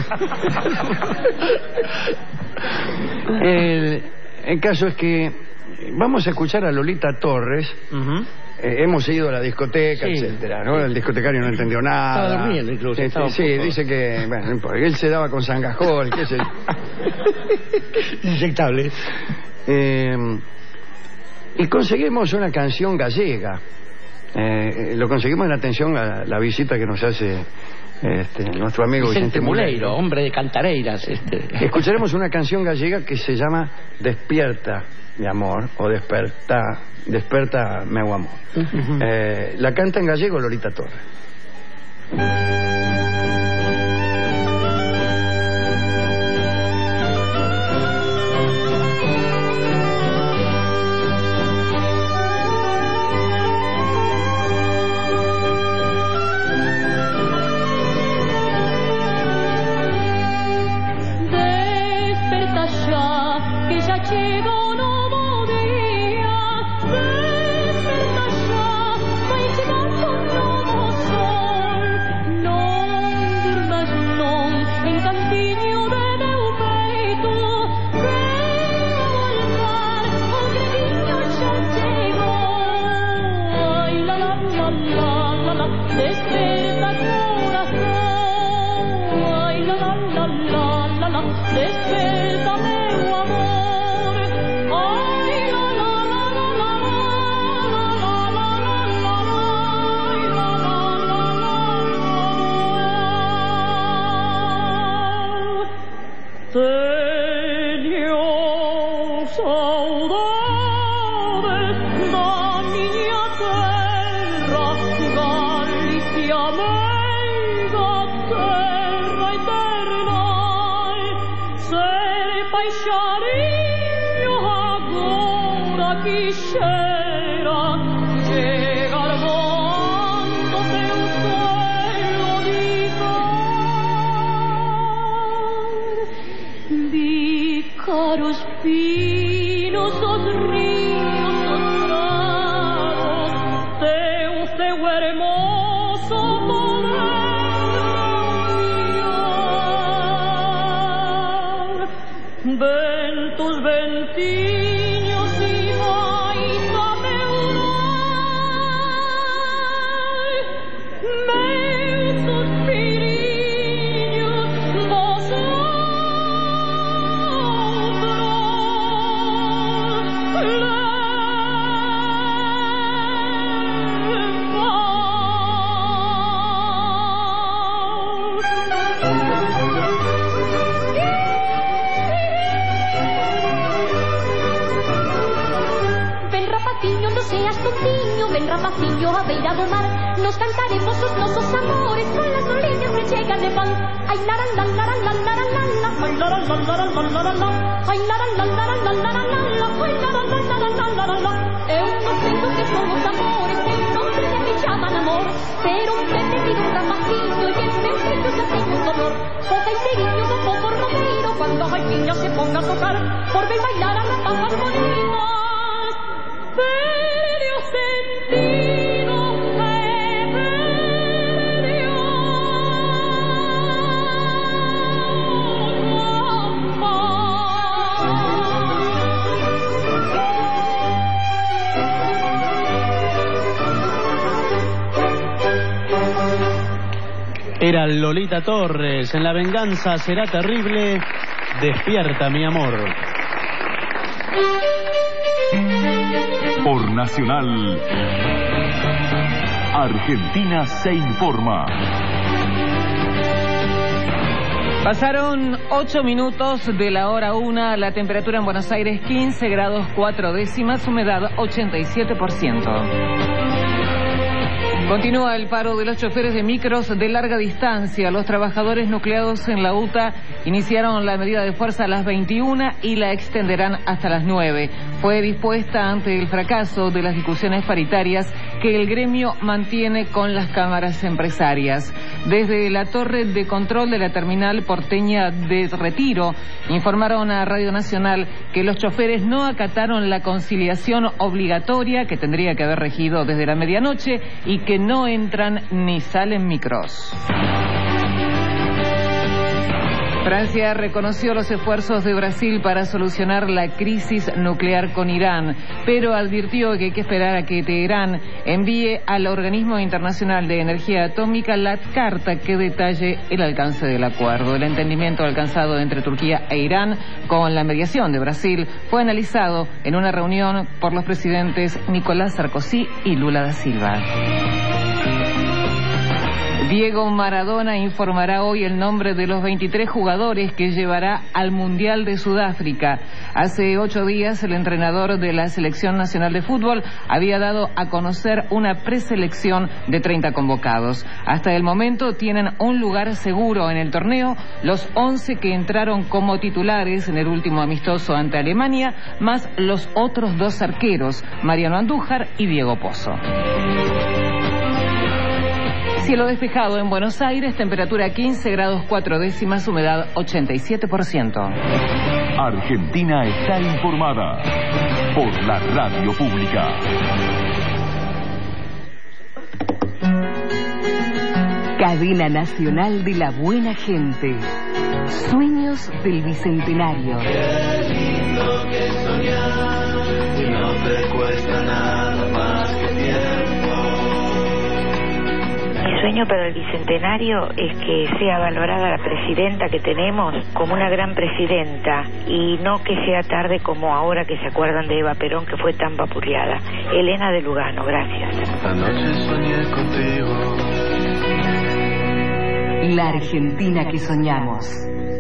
S8: El caso es que vamos a escuchar a Lolita Torres. Hemos ido a la discoteca,
S10: Sí.
S8: etcétera, ¿no? El discotecario no entendió nada.
S10: Estaba durmiendo incluso. Estaba
S8: Sí,
S10: un poco-
S8: dice que, bueno, no importa, él se daba con Sangajol, qué sé yo.
S10: Inyectable.
S8: Y conseguimos una canción gallega. Lo conseguimos en atención a la visita que nos hace nuestro amigo
S10: Vicente Muleiro, hombre de Cantareiras.
S8: Escucharemos una canción gallega que se llama Despierta, mi amor, o Desperta, meu amor. La canta en gallego Lolita Torres.
S11: Desperta xa, que xa chega o novo día. Desperta xa, vai chegar o novo sol. Non durmas non, en cantiño de meu peito. Quero voltar, o grediño xa chegou. Ai, la la la la la la, desperta corazón. Ai, la la la la la, desperta meu amor. Ai, la la la la la la la la la la. Teño saudades da miña terra, Galicia meiga, terra eterna. Ser paixarinho agora quixera chegar voando teu suelo ligar. Bicaros pinos, os ríos, os prados, teu ceu hermoso poder mirar. Ventos, ventiños e baita meu mar, meus suspiriños vos Ven rapaciño, no seas tontiño, ven rapaciño a beira do mar. Nos cantaremos os nosos amores con las oliñas que chegan de pan. Ai la la la la la la la la la, ai la la la la la la la la, ai la la la la la la la la la, ai la la la la la la la la. Eu non penso que son os amores, que non se me chaman amor, pero un verde tira un rapaciño e en meu pecho xa ten un dolor. O caipiriño do povo romeiro, cando a gaitinha se ponga a tocar, por ver bailar a rapazas bonitas. Perde o sentido, perdió
S9: Era Lolita Torres, en La venganza será terrible, despierta mi amor.
S3: Por Nacional, Argentina se informa.
S15: Pasaron 8 minutos de la hora 1, la temperatura en Buenos Aires 15 grados 4 décimas, humedad 87%. Continúa el paro de los choferes de micros de larga distancia. Los trabajadores nucleados en la UTA iniciaron la medida de fuerza a las 21 y la extenderán hasta las 9. Fue dispuesta ante el fracaso de las discusiones paritarias que el gremio mantiene con las cámaras empresarias. Desde la torre de control de la terminal porteña de Retiro informaron a Radio Nacional que los choferes no acataron la conciliación obligatoria que tendría que haber regido desde la medianoche y que no entran ni salen micros. Francia reconoció los esfuerzos de Brasil para solucionar la crisis nuclear con Irán, pero advirtió que hay que esperar a que Teherán envíe al Organismo Internacional de Energía Atómica la carta que detalle el alcance del acuerdo. El entendimiento alcanzado entre Turquía e Irán con la mediación de Brasil fue analizado en una reunión por los presidentes Nicolás Sarkozy y Lula da Silva. Diego Maradona informará hoy el nombre de los 23 jugadores que llevará al Mundial de Sudáfrica. Hace 8 días el entrenador de la Selección Nacional de Fútbol había dado a conocer una preselección de 30 convocados. Hasta el momento tienen un lugar seguro en el torneo los 11 que entraron como titulares en el último amistoso ante Alemania, más los otros 2 arqueros, Mariano Andújar y Diego Pozo. Cielo despejado en Buenos Aires, temperatura 15 grados 4 décimas, humedad 87%.
S3: Argentina está informada por la radio pública.
S14: Cadena Nacional de la Buena Gente. Sueños del Bicentenario.
S16: Qué lindo que soñar, y no te cuesta nada más que tiempo.
S4: Mi sueño para el Bicentenario es que sea valorada la presidenta que tenemos como una gran presidenta y no que sea tarde como ahora que se acuerdan de Eva Perón, que fue tan vapuleada. Elena de Lugano, gracias.
S16: Anoche soñé contigo.
S14: La Argentina que soñamos.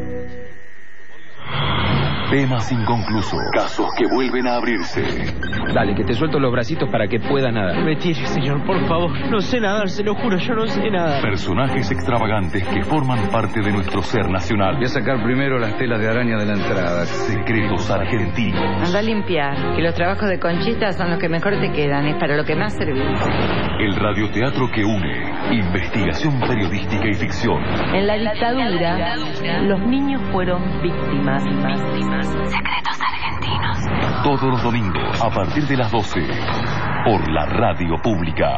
S3: Temas inconclusos. Casos que vuelven a abrirse.
S5: Dale, que te suelto los bracitos para que pueda nadar.
S9: Me tire, señor, por favor. No sé nadar, se lo juro, yo no sé nadar.
S3: Personajes extravagantes que forman parte de nuestro ser nacional.
S8: Voy a sacar primero las telas de araña de la entrada.
S3: Secretos argentinos.
S17: Anda a limpiar, que los trabajos de Conchita son los que mejor te quedan, es para lo que más servís.
S3: El radioteatro que une investigación periodística y ficción.
S17: En la dictadura, los niños fueron víctimas.
S14: Secretos argentinos.
S3: Todos los domingos a partir de las 12 por la radio pública.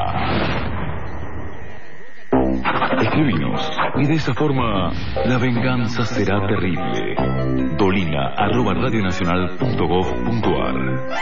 S3: Escribinos y de esa forma la venganza será terrible. dolina@radionacional.gov.ar.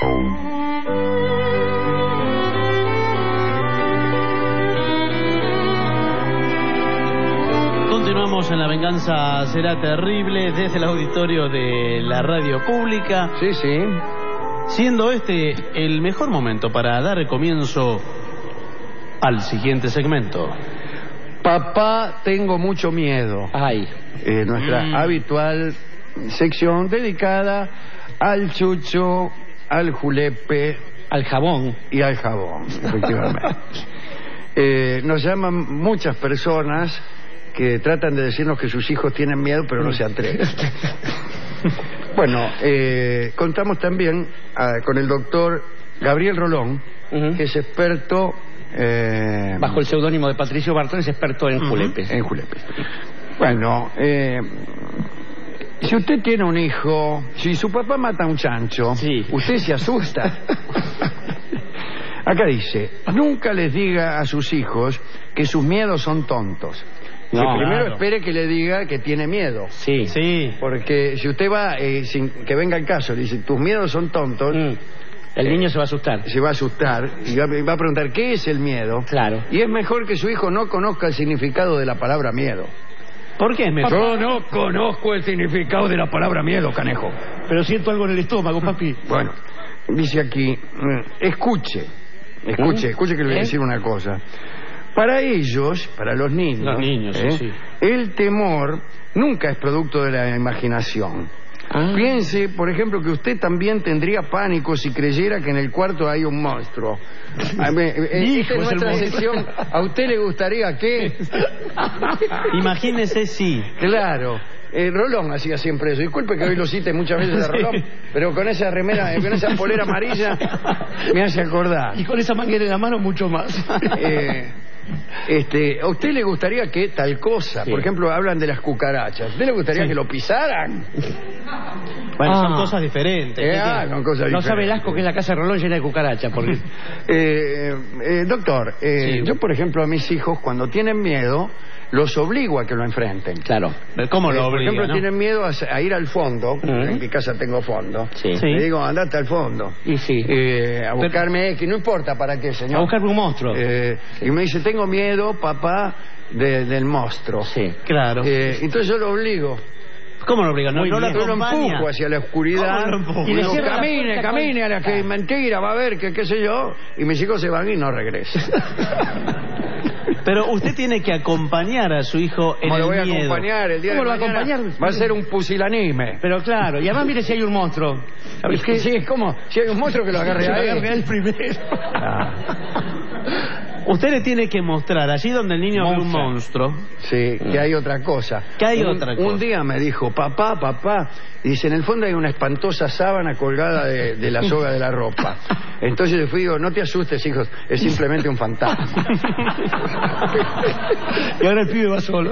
S9: Continuamos en La Venganza Será Terrible desde el auditorio de la radio pública.
S8: Sí, sí.
S9: Siendo este el mejor momento para dar comienzo al siguiente segmento.
S8: Papá, tengo mucho miedo.
S10: Ay.
S8: Nuestra habitual sección dedicada al chucho, al julepe,
S10: al jabón
S8: y al jabón, efectivamente. Nos llaman muchas personas que tratan de decirnos que sus hijos tienen miedo, pero no se atreven. Bueno, contamos también con el doctor Gabriel Rolón, que es experto...
S10: bajo el seudónimo de Patricio Bartón, es experto en julepes.
S8: En julepes. Bueno, si usted tiene un hijo, si su papá mata a un chancho, usted se asusta. Acá dice, nunca les diga a sus hijos que sus miedos son tontos. No, primero claro. Espere que le diga que tiene miedo.
S10: Sí. Sí.
S8: Porque si usted va, sin que venga el caso, le dice, tus miedos son tontos...
S10: El niño se va a asustar.
S8: Se va a asustar y va a preguntar, ¿qué es el miedo?
S10: Claro.
S8: Y es mejor que su hijo no conozca el significado de la palabra miedo.
S10: ¿Por qué es mejor?
S8: Yo no conozco el significado de la palabra miedo, canejo.
S10: Pero siento algo en el estómago, papi.
S8: Bueno, dice aquí, escuche que le voy a decir una cosa. Para ellos, para los niños,
S10: sí.
S8: el temor nunca es producto de la imaginación. Piense, por ejemplo, que usted también tendría pánico si creyera que en el cuarto hay un monstruo. Esta es nuestra sección. ¿A usted le gustaría que?
S9: Imagínese si.
S8: Claro. Rolón hacía siempre eso. Disculpe que hoy lo cite muchas veces a Rolón, pero con esa remera, con esa polera amarilla me hace acordar.
S10: Y con esa manguera en la mano mucho más.
S8: ¿A usted le gustaría que tal cosa? Por ejemplo, hablan de las cucarachas. ¿A usted le gustaría que lo pisaran?
S9: Bueno, son cosas diferentes.
S8: Son cosas diferentes.
S10: No sabe el asco que es la casa de Rolón llena de cucarachas. Porque...
S8: doctor, yo por ejemplo a mis hijos cuando tienen miedo los obligo a que lo enfrenten.
S10: Claro.
S9: ¿Cómo lo obliga?
S8: Por ejemplo,
S9: ¿no?
S8: tienen miedo a ir al fondo. En mi casa tengo fondo. Le digo, andate al fondo.
S10: Y
S8: a buscarme X, no importa para qué, señor.
S10: A buscarme un monstruo.
S8: Y me dice, tengo miedo, papá, del monstruo.
S9: Claro.
S8: Entonces yo lo obligo.
S9: ¿Cómo lo obliga?
S8: Yo lo empujo hacia la oscuridad. Y le digo, camine a la que es mentira, va a ver que qué sé yo. Y mis hijos se van y no regresan.
S9: Pero usted tiene que acompañar a su hijo en el miedo.
S8: ¿Cómo lo voy a acompañar el día de mañana? Va a ser un pusilanime.
S10: Pero claro, y además mire si hay un monstruo.
S8: Es que sí, es como si hay un monstruo que lo agarre a él.
S10: Primero.
S9: Usted le tiene que mostrar allí donde el niño ve un monstruo.
S8: Sí, que hay otra cosa.
S9: Que hay otra cosa.
S8: Un día me dijo, papá, y dice, en el fondo hay una espantosa sábana colgada de la soga de la ropa. Entonces le fui y digo, no te asustes, hijos, es simplemente un fantasma.
S10: Y ahora el pibe va solo.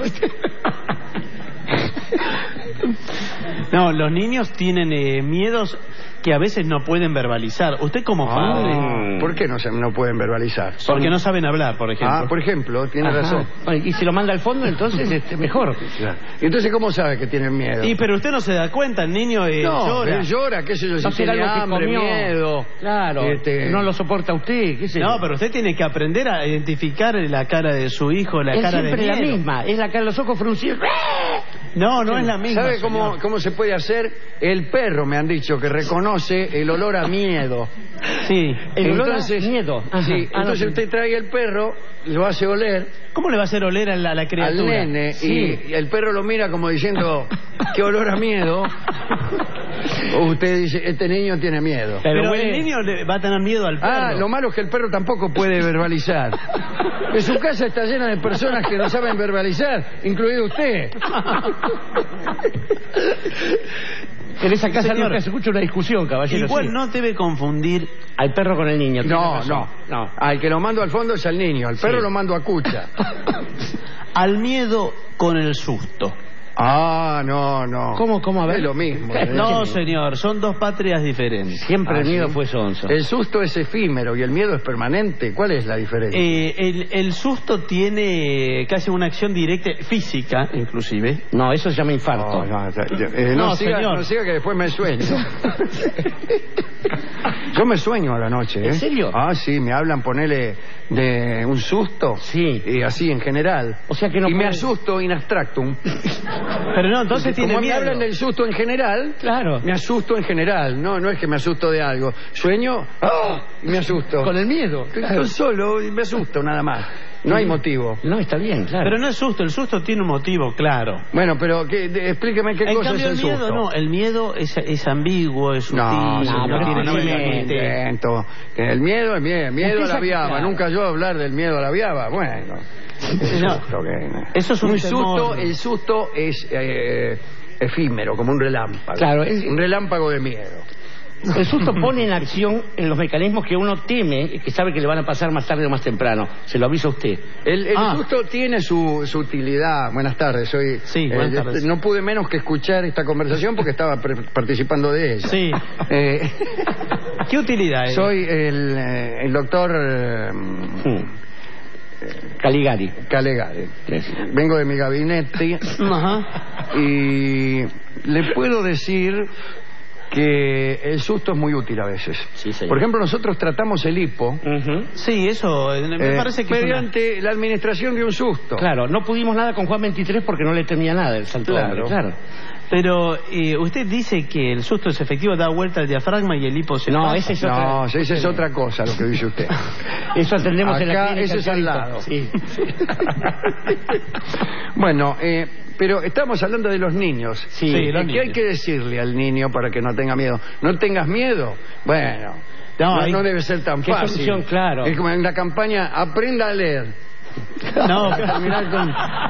S9: No, los niños tienen miedos que a veces no pueden verbalizar. Usted como padre...
S8: ¿Por qué no pueden verbalizar?
S9: Porque no saben hablar, por ejemplo.
S8: Por ejemplo, tiene razón.
S10: Y si lo manda al fondo, entonces mejor.
S8: Claro. ¿Y entonces cómo sabe que tienen miedo?
S9: Pero usted no se da cuenta, el niño llora.
S8: Llora, qué sé yo, si tiene hambre, miedo.
S10: Claro, no lo soporta usted, qué sé yo.
S9: No, pero usted tiene que aprender a identificar la cara de su hijo, la cara de miedo.
S10: Es siempre la misma, es la cara de los ojos fruncidos.
S9: No es la misma.
S8: ¿Sabe cómo se puede hacer? El perro, me han dicho, que reconoce el olor a miedo.
S10: Sí, el olor a miedo.
S8: Sí, entonces usted trae el perro, lo hace oler.
S9: ¿Cómo le va a hacer oler a la criatura?
S8: Al nene, y el perro lo mira como diciendo, qué olor a miedo. O usted dice, este niño tiene miedo.
S9: Pero el niño le va a tener miedo al perro.
S8: Lo malo es que el perro tampoco puede verbalizar. Que su casa está llena de personas que no saben verbalizar, incluido usted.
S10: En esa casa nunca se escucha una discusión, caballero.
S9: Igual no debe confundir
S10: al perro con el niño.
S8: No. Al que lo mando al fondo es al niño. Al perro lo mando a cucha.
S9: Al miedo con el susto.
S8: No.
S10: ¿Cómo? A ver.
S8: Es lo mismo.
S9: No, señor, son dos patrias diferentes.
S10: Siempre el miedo fue sonso.
S8: El susto es efímero y el miedo es permanente. ¿Cuál es la diferencia?
S9: El susto tiene casi una acción directa, física, inclusive.
S10: No, eso se llama infarto.
S8: No, siga que después me sueño. Yo me sueño a la noche.
S10: ¿En serio?
S8: Sí, me hablan, ponele de un susto.
S10: Sí.
S8: Y así en general.
S10: O sea que no.
S8: Y me asusto in abstractum.
S9: Pero no, entonces tiene
S8: como
S9: miedo.
S8: me hablan del susto en general,
S10: claro,
S8: me asusto en general. No es que me asusto de algo. Sueño y me asusto.
S10: Con el miedo.
S8: Claro. Solo y me asusto nada más. No hay motivo.
S10: No, está bien, claro.
S9: Pero no es susto, el susto tiene un motivo, claro.
S8: Bueno, pero explíqueme qué cosa es el susto.
S9: No, el miedo es ambiguo, es sutil,
S8: no tiene límite. El miedo a la viaba. Nunca yo hablar del miedo a la viaba. Bueno.
S9: Eso es un
S8: susto. El susto es efímero, como un relámpago.
S10: Claro,
S8: un relámpago de miedo.
S10: El susto pone en acción en los mecanismos que uno teme y que sabe que le van a pasar más tarde o más temprano. Se lo avisa usted.
S8: El susto tiene su utilidad. Buenas tardes.
S9: Buenas tardes.
S8: No pude menos que escuchar esta conversación porque estaba participando de ella.
S9: Sí. ¿Qué utilidad es?
S8: Soy el doctor...
S10: Caligari.
S8: Vengo de mi gabinete. Y le puedo decir que el susto es muy útil a veces.
S10: Sí,
S8: por ejemplo, nosotros tratamos el hipo.
S9: Sí, eso me parece que
S8: mediante la administración de un susto.
S10: Claro, no pudimos nada con Juan 23 porque no le temía nada el santo hombre. Claro.
S9: Pero usted dice que el susto es efectivo, da vuelta al diafragma y el hipo se pasa.
S8: Esa es otra cosa lo que dice usted.
S10: Eso atendemos
S8: acá,
S10: en la clínica.
S8: Ese es al lado.
S10: Sí.
S8: Bueno, pero estamos hablando de los niños.
S10: Sí,
S8: ¿Qué
S10: los
S8: hay
S10: niños.
S8: que decirle al niño para que no tenga miedo? No tengas miedo. Bueno, no debe ser tan
S10: ¿qué
S8: fácil.
S10: solución? Claro.
S8: Es como en la campaña, aprenda a leer.
S10: No,
S8: Para terminar con...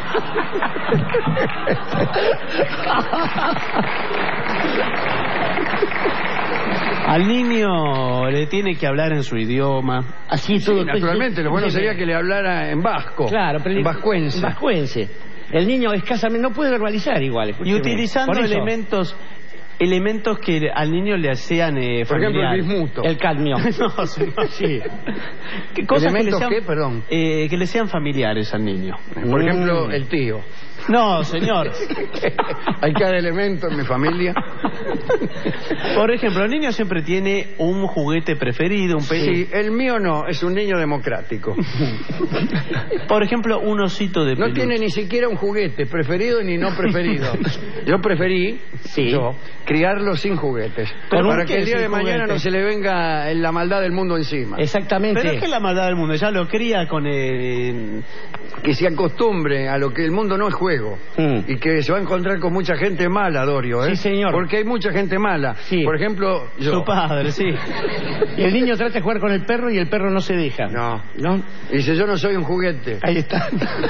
S9: Al niño le tiene que hablar en su idioma.
S10: Así
S8: Sí,
S10: todo.
S8: naturalmente, lo bueno sería que le hablara en vasco.
S10: Claro, pero
S8: en vascuense.
S10: En vascuense. El niño escasamente no puede verbalizar igual.
S9: Y
S10: escúcheme.
S9: utilizando
S10: Por eso,
S9: elementos que al niño le sean
S8: Por ejemplo, el
S9: familiares.
S8: bismuto.
S10: el cadmio.
S9: No, sí.
S10: Sí.
S9: Cosas que le
S8: ¿Elementos
S9: sean,
S8: qué? Perdón.
S9: que le sean familiares al niño.
S8: Por ejemplo, el tío.
S9: No, señor.
S8: Hay cada elemento en mi familia.
S9: Por ejemplo, el niño siempre tiene un juguete preferido,
S8: Sí, el mío no, es un niño democrático.
S9: Por ejemplo, un osito de
S8: No
S9: peluche.
S8: tiene ni siquiera un juguete preferido ni no preferido. Yo preferí, criarlo sin juguetes.
S9: ¿Pero
S8: Para
S9: por qué
S8: que el día
S9: sin
S8: de mañana
S9: juguete?
S8: no se le venga la maldad del mundo encima.
S10: Exactamente.
S9: Pero es que la maldad del mundo ya lo cría con el...
S8: Que se acostumbre a lo que el mundo no es juego. Y que se va a encontrar con mucha gente mala, Dorio, ¿eh?
S10: Sí, señor.
S8: Porque hay mucha gente mala.
S10: Sí.
S8: Por ejemplo, yo.
S9: Su padre, sí.
S10: Y el niño trata de jugar con el perro y el perro no se deja.
S8: No.
S10: ¿No?
S8: Dice, yo no soy un juguete.
S10: Ahí está.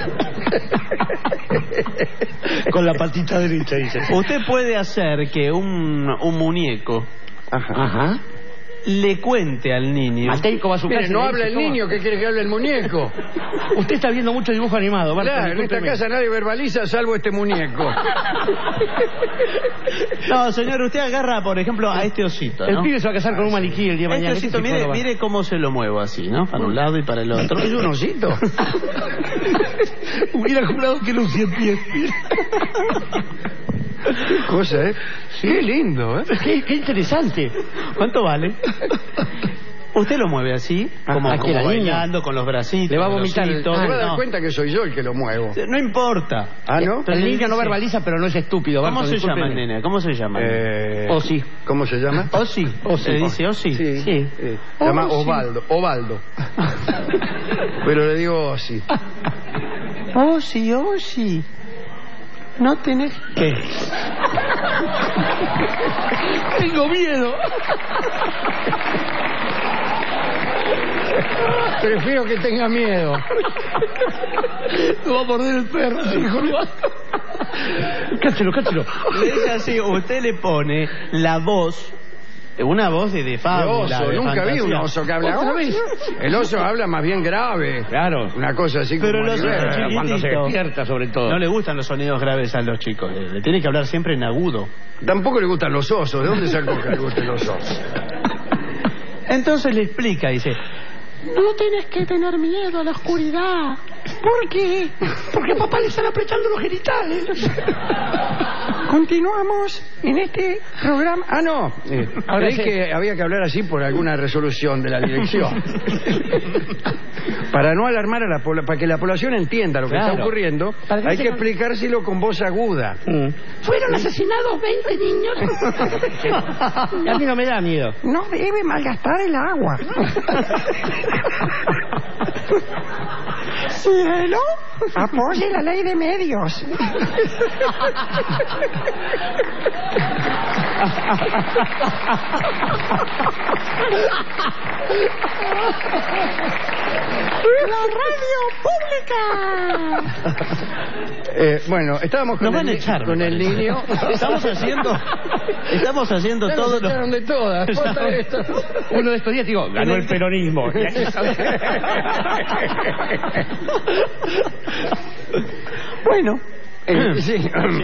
S10: Con la patita derecha, dice.
S9: Usted puede hacer que un muñeco
S10: Ajá.
S9: le cuente al niño.
S10: Mateico va a su
S8: Mire,
S10: casa y
S8: no
S10: le
S8: habla
S10: dice,
S8: el
S10: "Toma".
S8: niño, ¿qué quiere que hable el muñeco?
S10: Usted está viendo mucho dibujo animado, Barton,
S8: Claro, en esta
S10: discúlpeme.
S8: casa nadie verbaliza salvo este muñeco.
S9: No, señor, usted agarra, por ejemplo, a este osito, ¿no?
S10: El pibe se va a casar con un maniquí el día de
S9: Este
S10: mañana.
S9: osito,
S10: Este
S9: mire,
S10: sí puede
S9: mire cómo se lo muevo así, ¿no? Para un lado y para el otro.
S8: ¿Es un osito?
S10: Hubiera jurado que era un 100 pies.
S8: Qué cosa, ¿eh? Qué lindo, ¿eh?
S10: Qué interesante.
S9: ¿Cuánto vale? Usted lo mueve así, como,
S10: aquí la
S9: como
S10: niña.
S9: bailando con los bracitos.
S10: Le va a
S9: con el
S10: vomitar el-
S9: osito.
S8: Se va a dar
S9: No.
S8: cuenta que soy yo el que lo muevo.
S9: No importa.
S8: ¿Ah, no?
S10: El niño no
S9: dice-
S10: verbaliza, pero no es estúpido.
S9: ¿Cómo
S10: Barton,
S9: se llama el
S10: discúlpeme.
S9: nene? ¿Cómo se llama?
S10: Osi.
S8: ¿Cómo se llama?
S9: Osi.
S10: Osi.
S9: Le dice Osi.
S8: Sí.
S10: Sí.
S8: Se llama
S10: Osi.
S8: Osvaldo. Ovaldo. Pero le digo Osi.
S9: Osi, Osi. No tenés... ¿Qué?
S10: Tengo miedo.
S8: Prefiero que tenga miedo.
S10: Lo va a morder el perro. Cáchelo.
S9: Le dice así, usted le pone la voz, una voz de
S8: De
S9: fábula.
S8: oso.
S9: de
S8: Nunca vi
S9: fantasía.
S8: un oso que habla.
S10: ¿Otra vez?
S8: El oso habla más bien grave.
S10: Claro.
S8: Una cosa así
S9: Pero
S8: como...
S9: los
S8: nivel.
S9: osos chiquititos.
S10: Cuando se despierta, sobre todo.
S9: No le gustan los sonidos graves a los chicos. Le tiene que hablar siempre en agudo.
S8: Tampoco le gustan los osos. ¿De dónde sacó que le gusten los osos?
S9: Entonces le explica, dice...
S10: No tienes que tener miedo a la oscuridad. ¿Por qué? Porque a papá le están apretando los genitales.
S8: Continuamos en este programa. Ah, no.
S10: Ahora
S8: Creí
S10: sí.
S8: que había que hablar así por alguna resolución de la dirección. Para no alarmar a para que la población entienda lo que
S10: Claro.
S8: está ocurriendo,
S10: Para que
S8: hay
S10: se
S8: que
S10: con-
S8: explicárselo con voz aguda.
S10: Fueron asesinados 20 niños. A mí no me da miedo.
S8: No debe malgastar el agua. Cielo, apoye la ley de medios.
S10: ¡La radio pública!
S8: Bueno, estábamos
S9: Nos
S8: con,
S9: van a echar,
S8: con
S9: me
S8: el
S9: parece.
S8: niño.
S9: Estamos haciendo
S8: Ya
S9: todo
S8: nos
S9: lo...
S8: echaron de todas. Falta esto.
S10: Uno de estos días digo, ganó el peronismo. Y aquí está.
S8: Bueno, sí.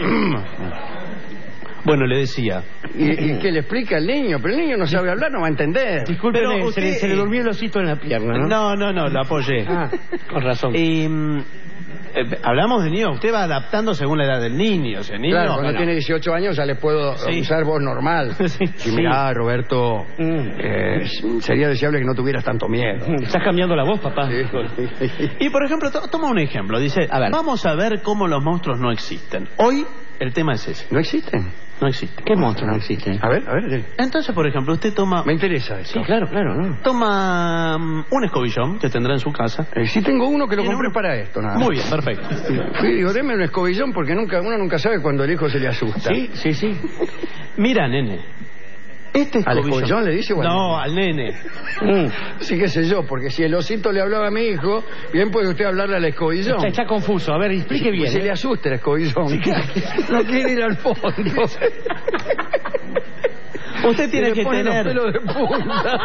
S9: Bueno, le decía...
S8: ¿Y qué le explica al niño? Pero el niño no sabe hablar, no va a entender.
S10: Discúlpeme,
S9: Pero usted-
S10: se le durmió el osito en la pierna, ¿no?
S9: No, lo apoyé.
S10: Ah, con razón.
S9: Hablamos de niño, usted va adaptando según la edad del niño. Ese niño
S8: Claro, cuando tiene 18 años ya le puedo
S9: Sí.
S8: usar voz normal.
S9: Sí.
S8: Y mirá, Roberto, sería deseable que no tuvieras tanto miedo.
S10: Estás cambiando la voz, papá.
S9: Y por ejemplo, toma un ejemplo. Dice, vamos a ver cómo los monstruos no existen. Hoy el tema es ese.
S8: ¿No existen?
S9: No existe.
S10: ¿Qué monstruo no existe?
S8: A ver.
S9: Entonces, por ejemplo, usted toma...
S8: Me interesa eso.
S10: Sí, claro, ¿no?
S9: Toma un escobillón que tendrá en su casa.
S8: Sí tengo uno que lo compré para esto, nada.
S9: Muy bien, perfecto.
S8: Fui, digo, deme un escobillón porque uno nunca sabe cuando el hijo se le asusta.
S10: Sí.
S9: Mira, nene. Este escobillón...
S8: ¿Al escobillón le dice?
S9: No, al nene.
S8: Sí, qué sé yo, porque si el osito le hablaba a mi hijo, bien puede usted hablarle al escobillón.
S10: Está confuso. A ver, explique bien.
S8: Se le asusta el escobillón. Sí, no quiere ir al fondo.
S9: Usted tiene que tener...
S8: Los pelos de punta.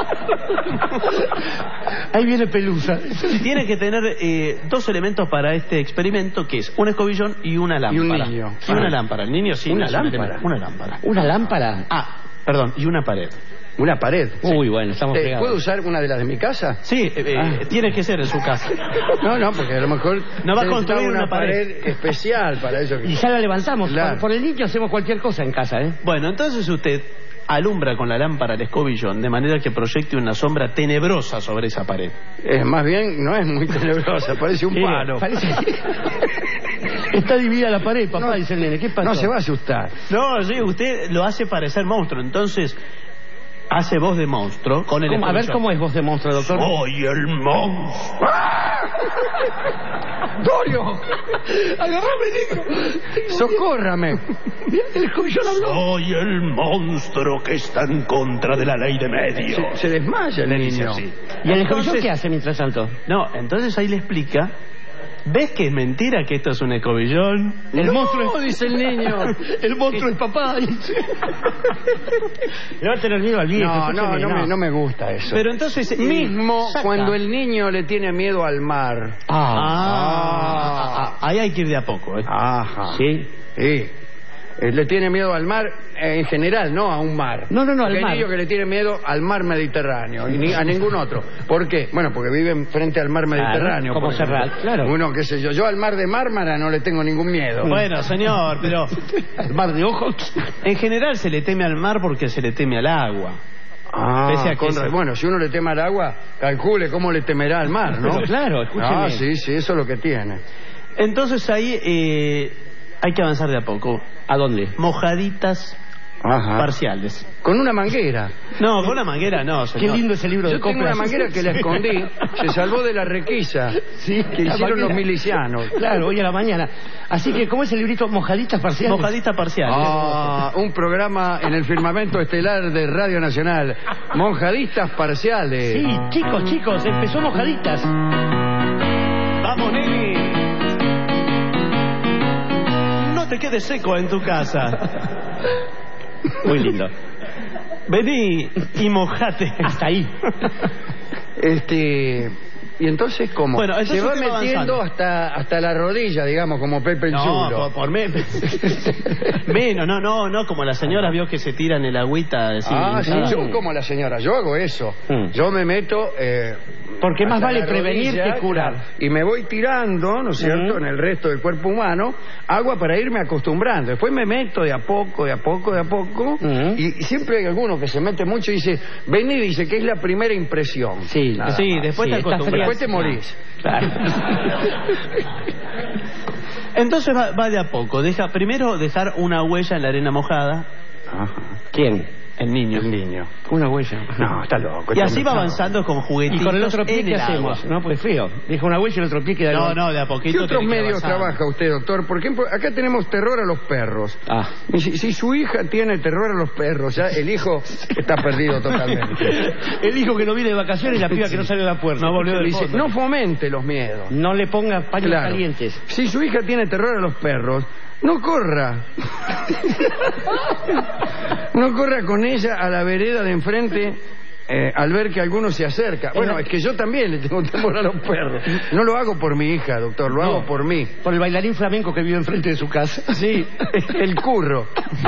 S10: Ahí viene Pelusa.
S9: Tiene que tener dos elementos para este experimento, que es un escobillón y una lámpara.
S8: Y un niño.
S9: Y una lámpara. El niño sí.
S8: ¿Una lámpara?
S9: Una lámpara.
S10: ¿Una lámpara?
S9: Perdón, y una pared.
S8: ¿Una pared?
S10: Uy, bueno, estamos pegados.
S8: ¿Puedo usar una de las de mi casa?
S9: Sí, tiene que ser en su casa.
S8: No, porque a lo mejor...
S9: No va a construir una
S8: pared especial para eso.
S10: Y ya la levantamos.
S8: Claro.
S10: Por el niño hacemos cualquier cosa en casa, ¿eh?
S9: Bueno, entonces usted alumbra con la lámpara el escobillón de manera que proyecte una sombra tenebrosa sobre esa pared.
S8: Más bien, no es muy tenebrosa, parece un palo.
S10: Está dividida la pared, papá, dice el nene. ¿Qué pasa?
S8: No se va a asustar.
S9: No, sí, usted lo hace parecer monstruo, entonces hace voz de monstruo con el escobillón.
S10: A ver cómo es voz de monstruo, doctor.
S9: Soy el monstruo.
S8: ¡Dorio! ¡Agarrame, negro! ¡Socórrame!
S10: Mira, el escobillón habló.
S16: Soy el monstruo que está en contra de la ley de medios.
S8: Se desmaya el niño.
S10: ¿Y el escobillón qué hace mientras tanto?
S9: No, entonces ahí le explica. ¿Ves que es mentira que esto es un escobillón?
S10: El monstruo es...
S8: dice el niño.
S10: El monstruo es papá. Le va a tener miedo al viejo.
S8: No me gusta eso.
S9: Pero entonces...
S8: Mismo cuando el niño le tiene miedo al mar.
S9: Ahí hay que ir de a poco.
S8: Ajá. Sí. Le tiene miedo al mar en general, no a un mar.
S10: No, al mar.
S8: El niño que le tiene miedo al mar Mediterráneo y a ningún otro. ¿Por qué? Bueno, porque viven frente al mar Mediterráneo.
S10: Como Serrat, claro.
S8: Uno, qué sé yo al mar de Mármara no le tengo ningún miedo.
S9: Bueno, señor, pero...
S10: ¿El mar de ojos?
S9: En general se le teme al mar porque se le teme al agua.
S8: Bueno, si uno le teme al agua, calcule cómo le temerá al mar, ¿no?
S10: Pero claro, escúcheme.
S8: Sí, eso es lo que tiene.
S9: Entonces ahí hay que avanzar de a poco.
S10: ¿A dónde?
S9: Mojaditas parciales.
S8: ¿Con una manguera?
S9: No, con una manguera no, señor.
S10: Qué lindo ese libro de
S8: coplas. Yo tengo una manguera que la escondí. Se salvó de la requisa que hicieron los milicianos.
S10: Claro, hoy a la mañana. Así que, ¿cómo es el librito? Mojaditas parciales.
S9: Mojaditas parciales.
S8: Un programa en el firmamento estelar de Radio Nacional. Mojaditas parciales.
S10: Sí, chicos, empezó Mojaditas.
S9: Vamos, nene. No te quedes seco en tu casa.
S10: Muy lindo.
S9: Vení y mojate.
S10: Hasta ahí.
S8: Y entonces, ¿cómo?
S9: Bueno,
S8: se va metiendo hasta la rodilla, digamos, como Pepe el Chulo.
S9: Menos, no, como la señora vio que se tira en el agüita.
S8: Sí, yo como la señora, yo hago eso. Yo me meto...
S10: porque más vale prevenir que curar.
S8: Y me voy tirando, ¿no es cierto?, en el resto del cuerpo humano, agua para irme acostumbrando. Después me meto de a poco, y siempre hay alguno que se mete mucho y dice, vení, dice que es la primera impresión.
S10: Sí,
S9: después te acostumbras.
S8: Después te morís.
S10: Claro.
S9: Entonces va de a poco. Primero dejar una huella en la arena mojada.
S10: ¿Quién?
S9: El niño.
S8: Una huella. No, está loco.
S9: Y así va avanzando con juguetitos.
S10: ¿Y con el otro pie qué hacemos?
S9: Agua.
S10: No, pues feo. Deja una huella y el otro pie queda...
S9: No, de a poquito.
S8: ¿Qué otros medios trabaja usted, doctor? Por ejemplo, acá tenemos terror a los perros. Si su hija tiene terror a los perros, ya el hijo está perdido totalmente.
S10: El hijo que no viene de vacaciones y la piba que no sale a la puerta.
S9: No volvió del
S8: dice,
S9: fondo.
S8: no fomente los miedos.
S10: No le ponga paños calientes.
S8: Si su hija tiene terror a los perros, no corra. No corra con ella a la vereda de enfrente al ver que alguno se acerca. Bueno, es que yo también le tengo temor a los perros. No lo hago por mi hija, doctor, lo hago por mí.
S10: Por el bailarín flamenco que vive enfrente de su casa.
S8: Sí, el curro.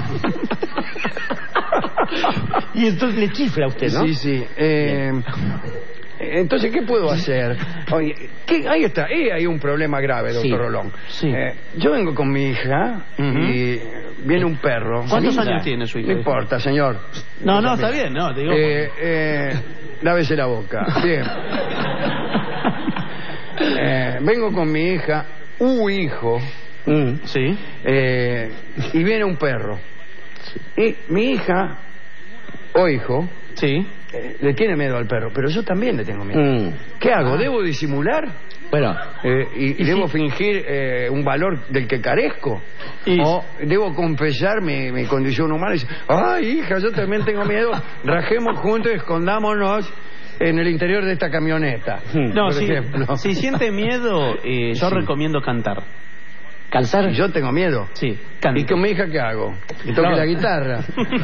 S10: Y entonces le chifla a usted, ¿no?
S8: Sí. Entonces, ¿qué puedo hacer? Oye, ahí está, hay un problema grave, doctor Rolón.
S10: Sí.
S8: Yo vengo con mi hija y viene un perro.
S9: ¿Cuántos años tiene su hija?
S8: No importa, señor.
S9: No, está bien, no. Te digo
S8: lávese la boca. Bien. Vengo con mi hija, hijo.
S9: Sí.
S8: Y viene un perro. Y mi hija o hijo le tiene miedo al perro, pero yo también le tengo miedo. ¿Qué hago? ¿Debo disimular?
S10: Bueno,
S8: ¿Y debo fingir un valor del que carezco? ¿O debo confesar mi condición humana y decir, ay, hija, yo también tengo miedo, rajemos juntos y escondámonos en el interior de esta camioneta?
S9: No,
S8: por ejemplo.
S9: si siente miedo, yo recomiendo cantar.
S8: ¿Calzar? Yo tengo miedo.
S9: Sí,
S8: canta. ¿Y con mi hija qué hago? Que toque la guitarra.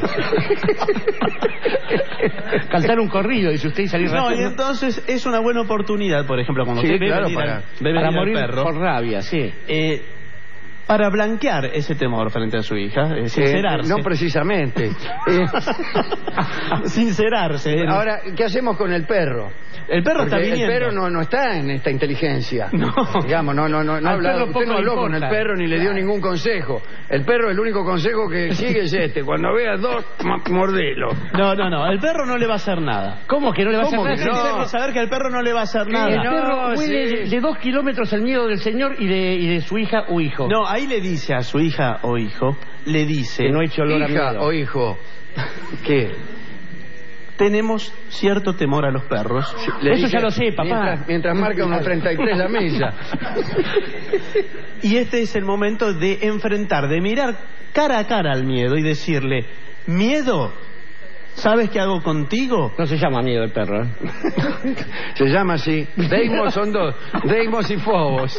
S10: Cantar un corrido, dice usted, y salir
S9: rápido.
S10: rápido.
S9: No, y entonces es una buena oportunidad, por ejemplo, cuando usted ve venir
S10: para morir
S9: al perro,
S10: por rabia, sí.
S9: Para blanquear ese temor frente a su hija, sincerarse.
S8: No precisamente.
S9: Sincerarse.
S8: Ahora, ¿qué hacemos con el perro?
S9: El perro está viniendo.
S8: El perro no está en esta inteligencia.
S9: No.
S8: Digamos, no hablado, usted no habló con el perro ni le dio ningún consejo. El perro, el único consejo que sigue es este: cuando veas dos, mordelo.
S9: No, el perro no le va a hacer nada.
S10: ¿Cómo que no le va a hacer nada?
S9: Tiene que saber que el perro no le va a hacer nada.
S10: El perro huele de 2 kilómetros el miedo del señor y de su hija o hijo.
S9: No, ahí le dice a su hija o hijo, le dice...
S10: Que no eche olor a
S8: hija
S10: miedo.
S8: O hijo, ¿qué?
S9: Tenemos cierto temor a los perros.
S8: Sí,
S10: eso ya lo sé, papá.
S8: Mientras marca unos 33 la milla.
S9: Y este es el momento de enfrentar, de mirar cara a cara al miedo y decirle, miedo, ¿sabes qué hago contigo?
S10: No se llama miedo el perro, ¿eh?
S8: Se llama así. Deimos son dos. Deimos y Fobos.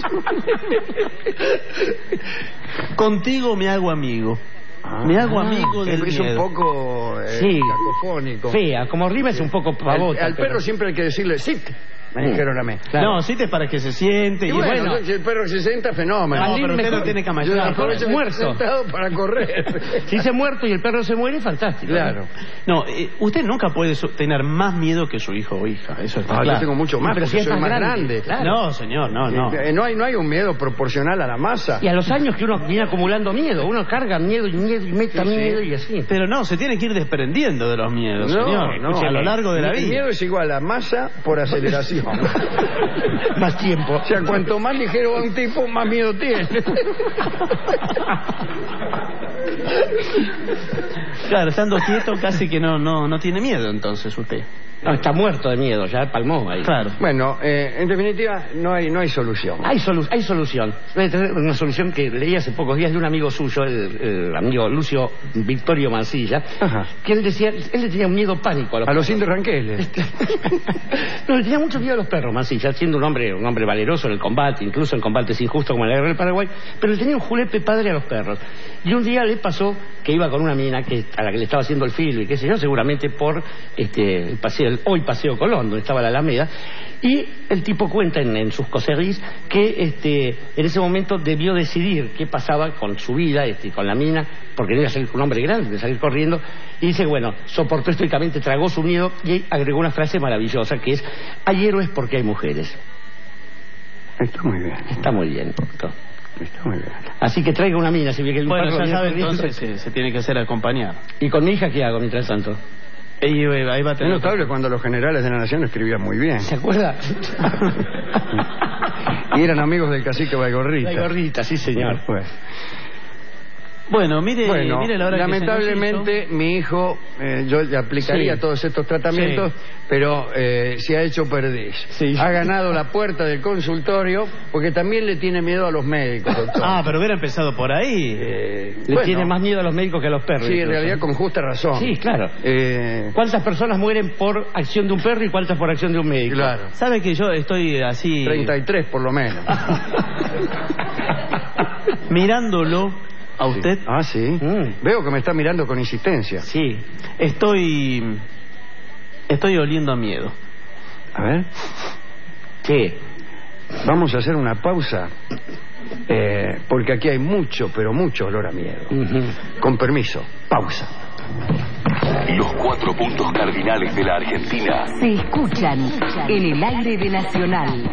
S9: Contigo me hago amigo. Me hago amigo del
S8: es
S9: miedo.
S8: un poco cacofónico.
S10: Fea, como rima es un poco pavota.
S8: Al perro siempre hay que decirle sit. Me dijeron a mí.
S9: Claro. No, sit es para que se siente.
S8: Y bueno, si el perro se sienta, fenómeno.
S9: No, pero usted no tiene que amaillar.
S8: Yo muerto. Sentado para correr.
S10: Si se muerto y el perro se muere, fantástico.
S8: Claro.
S9: No, usted nunca puede tener más miedo que su hijo o hija. Eso está claro.
S8: Yo tengo mucho más,
S10: pero
S8: porque
S10: si es
S8: soy
S10: más
S8: grande.
S10: Claro.
S9: No, señor, no.
S8: No hay un miedo proporcional a la masa.
S10: Y a los años que uno viene acumulando miedo, uno carga miedo y meta miedo y así.
S9: Pero no, se tiene que ir desprendiendo de los miedos, señor. No, a lo largo de la vida.
S8: El miedo es igual a masa por aceleración.
S10: Más tiempo.
S8: O sea, cuanto más ligero va un tipo, más miedo tiene.
S9: Claro, estando quieto casi que no tiene miedo entonces usted.
S10: No, está muerto de miedo, ya palmó ahí.
S9: Claro.
S8: Bueno, en definitiva, no hay solución.
S10: Hay solución. Una solución que leí hace pocos días de un amigo suyo, el amigo Lucio Victorio Mancilla, que él decía, él le tenía un miedo pánico a los
S8: indios ranqueles.
S10: No, le tenía mucho miedo a los perros, Mancilla, siendo un hombre valeroso en el combate, incluso en combates injustos como en la guerra del Paraguay, pero le tenía un julepe padre a los perros. Y un día le pasó que iba con una mina a la que le estaba haciendo el filo y qué sé yo, seguramente por el Paseo Colón, donde estaba la Alameda, y el tipo cuenta en sus coserís que en ese momento debió decidir qué pasaba con su vida, con la mina, porque debía ser un hombre grande, de salir corriendo, y dice, bueno, soportó estoicamente, tragó su miedo y agregó una frase maravillosa que es: hay héroes porque hay mujeres.
S8: Está muy bien.
S10: Está muy bien, doctor.
S8: Está muy bien.
S10: Así que traiga una mina, si ve que el
S9: bueno,
S10: perro
S9: ya sabe, entonces se tiene que hacer acompañar.
S10: ¿Y con mi hija qué hago mientras tanto?
S9: Ahí va a tener...
S8: Es notable cuando los generales de la nación escribían muy bien.
S10: ¿Se acuerda?
S8: Y eran amigos del cacique Baigorrita.
S10: Baigorrita, sí señor.
S9: Bueno, mire la hora
S8: lamentablemente
S9: que se nos hizo.
S8: Mi hijo, yo le aplicaría todos estos tratamientos, pero se ha hecho perdiz. Ha ganado la puerta del consultorio porque también le tiene miedo a los médicos, doctor.
S9: Pero hubiera empezado por ahí.
S10: Le tiene más miedo a los médicos que a los perros.
S8: Sí, en realidad con justa razón.
S10: Sí, claro. ¿Cuántas personas mueren por acción de un perro y cuántas por acción de un médico?
S8: Claro.
S9: ¿Sabe que yo estoy así...
S8: 33 por lo menos.
S9: Mirándolo a usted.
S8: Sí. Veo que me está mirando con insistencia.
S9: Sí. Estoy oliendo a miedo.
S8: A ver.
S10: Sí.
S8: Vamos a hacer una pausa. Porque aquí hay mucho, pero mucho olor a miedo. Con permiso. Pausa.
S3: Los 4 puntos cardinales de la Argentina
S14: se escuchan en el aire de Nacional.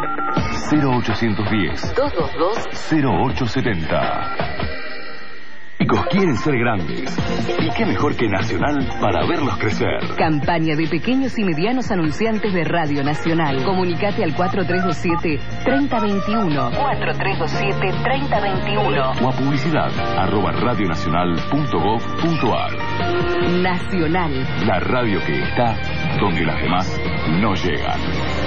S3: 0810
S14: 222
S3: 0870. Chicos quieren ser grandes. ¿Y qué mejor que Nacional para verlos crecer?
S14: Campaña de pequeños y medianos anunciantes de Radio Nacional. Comunicate al 4327-3021. 4327-3021.
S3: O a publicidad @radionacional.gov.ar.
S14: Nacional.
S3: La radio que está donde las demás no llegan.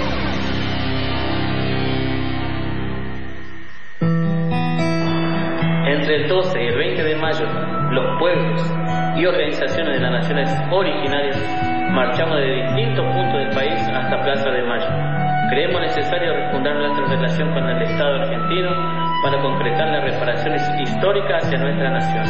S18: Entre el 12 y el 20 de mayo, los pueblos y organizaciones de las naciones originarias marchamos de distintos puntos del país hasta Plaza de Mayo. Creemos necesario refundar nuestra relación con el Estado argentino para concretar las reparaciones históricas hacia nuestra nación.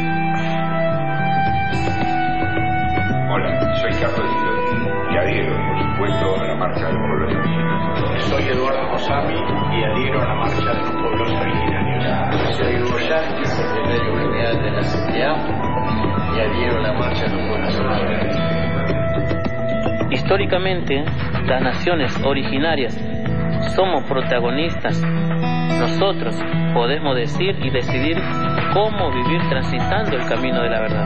S19: Hola, soy Carlos Girotti y adhiero, por supuesto, a la marcha de los pueblos originarios.
S20: Soy Eduardo Mosami y adhiero a la marcha de los pueblos originarios.
S21: Soy Hugo Yanqui, secretario general de la CTA, y adhiero a la marcha de los pueblos originarios.
S18: Históricamente, las naciones originarias somos protagonistas. Nosotros podemos decir y decidir cómo vivir transitando el camino de la verdad.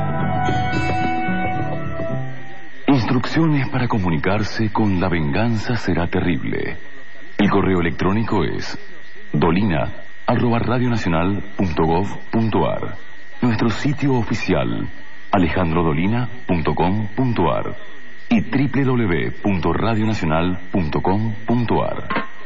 S3: Instrucciones para comunicarse con La Venganza Será Terrible. El correo electrónico es dolina@radionacional.gov.ar. Nuestro sitio oficial alejandrodolina.com.ar y www.radionacional.com.ar.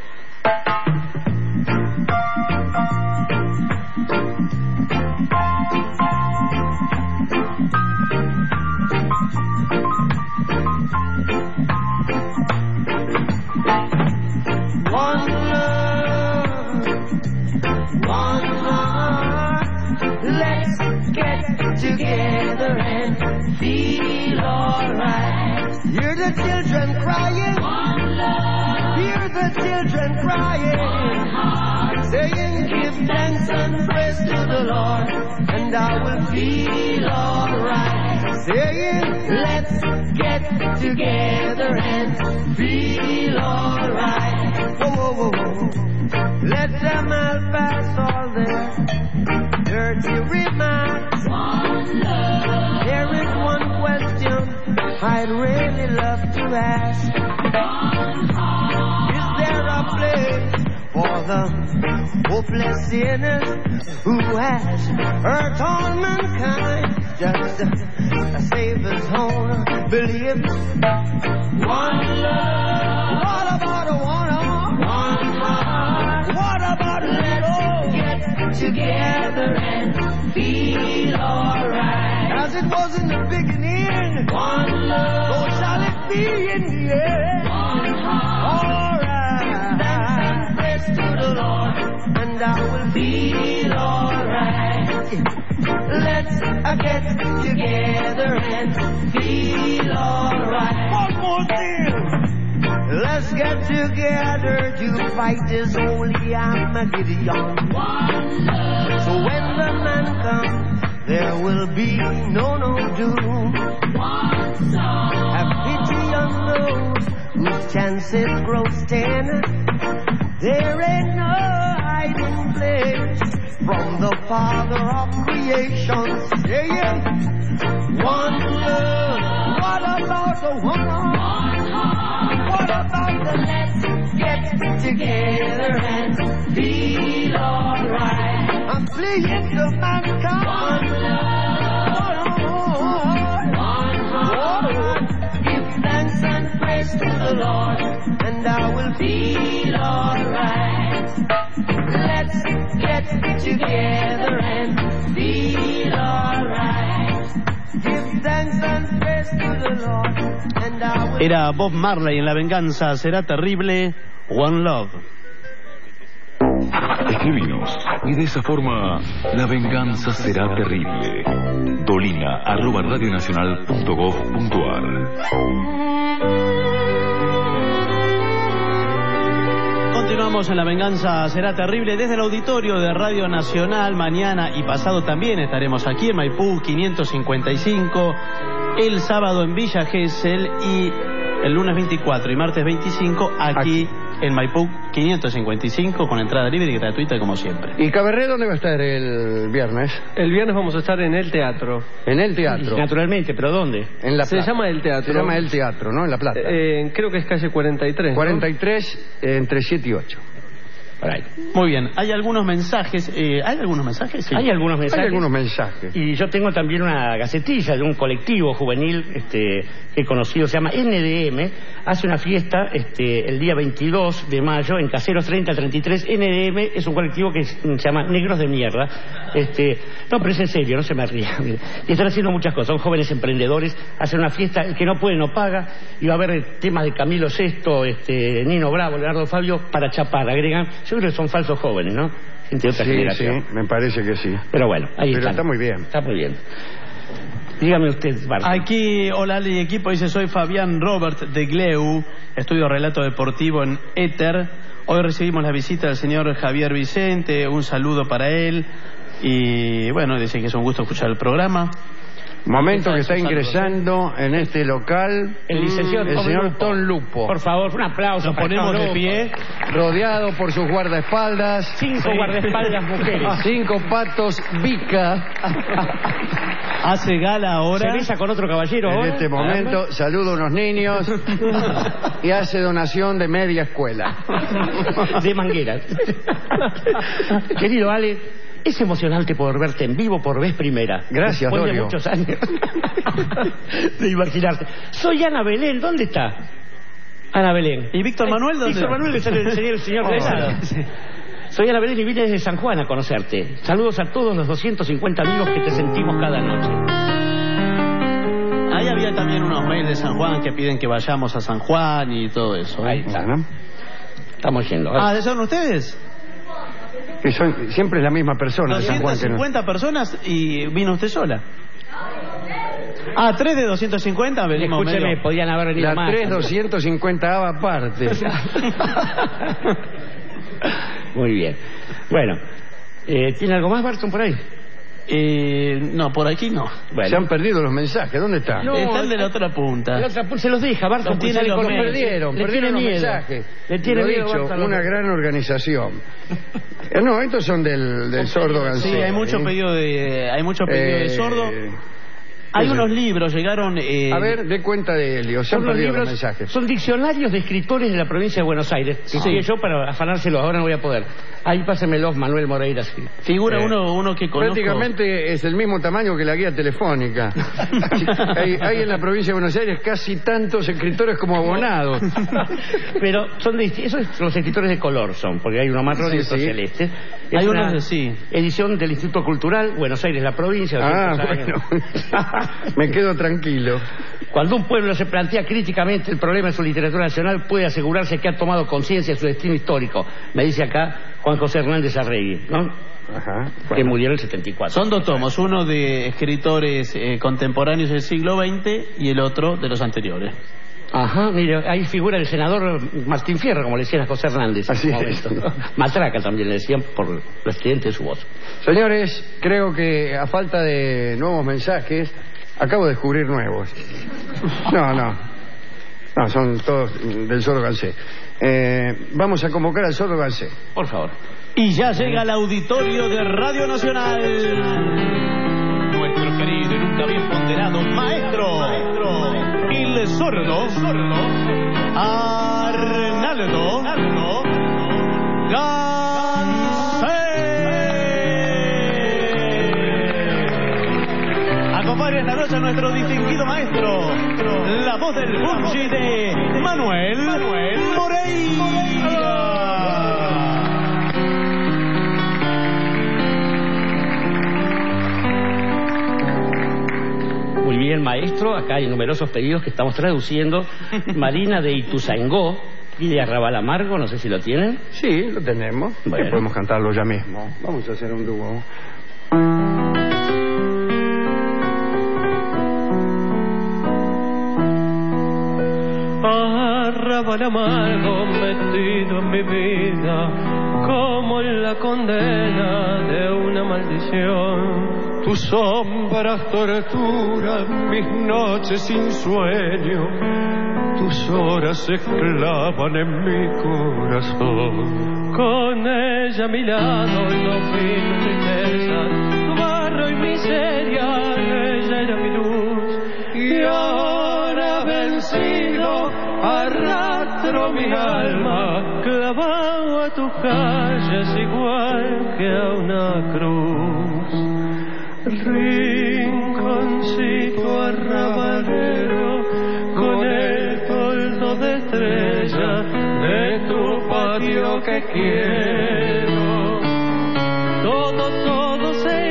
S16: Together and feel alright. Hear the children crying. One love. Hear the children crying. One heart. Saying, give thanks and praise to the Lord, and I will feel alright. Saying, let's get together and feel alright. Whoa, whoa, whoa, whoa. Let them all pass all their dirty remarks. One love. There is one question I'd really love to ask. One heart. Is there a place for the hopeless sinners who has hurt all mankind? Just a Savior's own belief. One love. What about a one heart? What about let's get together and feel alright? As it was in the beginning, one love. So shall it be in the end. One heart. Alright. Thanks and praise to the Lord, and I will feel alright. Let's get together and feel alright. One more thing. Let's get together to fight this holy Armageddon. One love. So when the man comes, there will be no doom. One song. Have pity on those whose chances grow thin. There ain't no hiding place from the Father of creation, saying, one love. What about the one heart? What about the let's get together and feel alright? I'm pleading to mankind. One love. One heart. Give thanks and praise to the Lord, and I will feel alright. Let's get together and feel alright. Give thanks and praise to the Lord, and I will.
S9: Era Bob Marley en La Venganza Será Terrible, One Love.
S3: Escribinos y de esa forma La Venganza Será Terrible. dolina@radionacional.gov.ar.
S9: Continuamos en La Venganza Será Terrible desde el auditorio de Radio Nacional. Mañana y pasado también estaremos aquí en Maipú 555, el sábado en Villa Gesell y el lunes 24 y martes 25 aquí en Maipú 555, con entrada libre y gratuita como siempre.
S8: ¿Y Cabernet dónde va a estar el viernes?
S2: El viernes vamos a estar en el teatro.
S8: En el teatro.
S10: Naturalmente, ¿pero dónde?
S8: En La Plata.
S2: Se llama el teatro.
S8: Se llama el teatro, ¿no? En La Plata.
S2: Creo que es calle 43.
S8: 43, entre 7 y 8.
S10: Por ahí.
S9: Muy bien, hay algunos mensajes. ¿Hay algunos mensajes? Sí.
S10: Hay algunos mensajes.
S8: Hay algunos mensajes.
S10: Y yo tengo también una gacetilla de un colectivo juvenil que he conocido, se llama NDM. Hace una fiesta el día 22 de mayo en Caseros 3033. NDM es un colectivo que se llama Negros de Mierda. No, pero es en serio, no se me ría. Y están haciendo muchas cosas. Son jóvenes emprendedores. Hacen una fiesta, el que no puede no paga. Y va a haber temas de Camilo VI, Nino Bravo, Leonardo Fabio, para chapar. Agregan. Yo creo que son falsos jóvenes, ¿no? Gente de otra generación.
S8: Sí, me parece que sí.
S10: Pero bueno, ahí
S8: Pero está muy bien.
S10: Está muy bien. Dígame usted, Barton.
S9: Aquí, hola Ali equipo, dice: soy Fabián Robert de Gleu, estudio relato deportivo en Éter. Hoy recibimos la visita del señor Javier Vicente, un saludo para él. Y bueno, dice que es un gusto escuchar el programa.
S8: Momento que está ingresando en este local
S10: el licenciado
S8: el señor Tom Lupo.
S10: Por favor, un aplauso.
S9: Nos ponemos de pie.
S8: Rodeado por sus guardaespaldas.
S10: 5 guardaespaldas mujeres.
S8: 5 patos Vica.
S9: Hace gala ahora.
S10: Se besa con otro caballero
S8: en
S10: ahora.
S8: este momento saluda a unos niños y hace donación de media escuela.
S10: De mangueras. Querido Ale, es emocionante poder verte en vivo por vez primera.
S8: Gracias,
S10: después
S8: Dorio.
S10: de muchos años de imaginarte. Soy Ana Belén, ¿dónde está? Ana Belén.
S9: ¿Y Víctor Manuel dónde?
S10: Víctor Manuel es el señor de esa. Soy Ana Belén y vine desde San Juan a conocerte. Saludos a todos los 250 amigos que te sentimos cada noche.
S9: Ahí había también unos mails de San Juan que piden que vayamos a San Juan y todo eso.
S10: Ahí está, ¿no? Estamos yendo.
S9: ¿De son ustedes?
S8: Que son, siempre es la misma persona de San Juan.
S9: 250 personas y vino usted sola. 3 de 250 venimos.
S10: Escúcheme,
S9: medio...
S10: podían haber venido
S8: la
S10: más.
S8: 3 250 aparte.
S10: Muy bien. Bueno, ¿tiene algo más, Barton, por ahí?
S9: No, por aquí no.
S8: Bueno. Se han perdido los mensajes. ¿Dónde están?
S9: No, están de la otra punta.
S10: De la otra punta se los deja, Barton.
S9: Los tiene los
S8: perdieron
S10: le tiene
S8: los
S10: miedo.
S8: mensajes.
S10: Le tiene
S8: Lo
S10: miedo,
S8: dicho,
S10: Barton,
S8: una gran organización. No, estos son del sordo Gansé.
S9: Sí, hay mucho pedido de sordo. Hay unos libros, llegaron...
S8: A ver, dé cuenta de Helio, se han perdido los mensajes.
S10: Son diccionarios de escritores de la provincia de Buenos Aires. Sí, yo para afanárselos, ahora no voy a poder. Ahí pásemelos, Manuel Moreira.
S9: Figura uno que conozco.
S8: Prácticamente es el mismo tamaño que la guía telefónica. hay en la provincia de Buenos Aires casi tantos escritores como abonados.
S10: Pero son esos los escritores de color son, porque hay uno marrón y otro celeste.
S9: Hay unos de sí.
S10: Edición del Instituto Cultural, Buenos Aires, la provincia.
S8: Bueno. Me quedo tranquilo.
S10: Cuando un pueblo se plantea críticamente el problema de su literatura nacional, puede asegurarse que ha tomado conciencia de su destino histórico. Me dice acá Juan José Hernández Arregui, ¿no?
S8: Ajá.
S10: Que murió en el 74.
S9: Son 2 tomos, uno de escritores contemporáneos del siglo XX y el otro de los anteriores.
S10: Ajá, mire, ahí figura el senador Martín Fierro, como le decían a José Hernández.
S8: Así es.
S10: Matraca también le decían por lo estridente de su voz.
S8: Señores, creo que a falta de nuevos mensajes, acabo de descubrir nuevos. No, son todos del sordo Gansé. Vamos a convocar al sordo Gansé.
S10: Por favor.
S9: Y ya llega al auditorio de Radio Nacional nuestro querido y nunca bien ponderado maestro, el sordo Arnaldo Gansé. Acompaña esta noche a nuestro distinguido maestro, la voz del Bungie de Manuel Moreira.
S10: Muy bien, maestro. Acá hay numerosos pedidos que estamos traduciendo. Marina de Ituzaingó y de Arrabal Amargo, no sé si lo tienen.
S8: Sí, lo tenemos.
S10: Bueno.
S8: Podemos cantarlo ya mismo. Vamos a hacer un dúo.
S2: arrabal amargo metido en mi vida, como en la condena de una maldición.
S1: Tus sombras torturan mis noches sin sueño, tus horas se clavan en mi corazón.
S2: Con ella a mi lado no vi tristeza, barro y miseria, ella era mi luz. Y ahora vencido arrastro mi alma, clavado a tus calles igual que a una cruz. Rinconcito arrabalero, con el toldo de estrella de tu patio que quiero. Todo se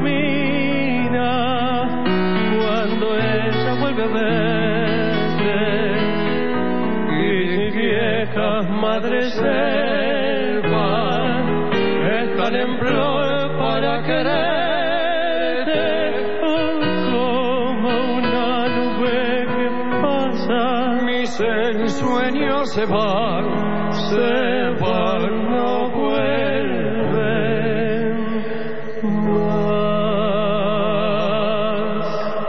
S2: ilumina cuando ella vuelve a verte. Y viejas madres selvas están en flor para querer.
S1: Sueños se van, no vuelven más.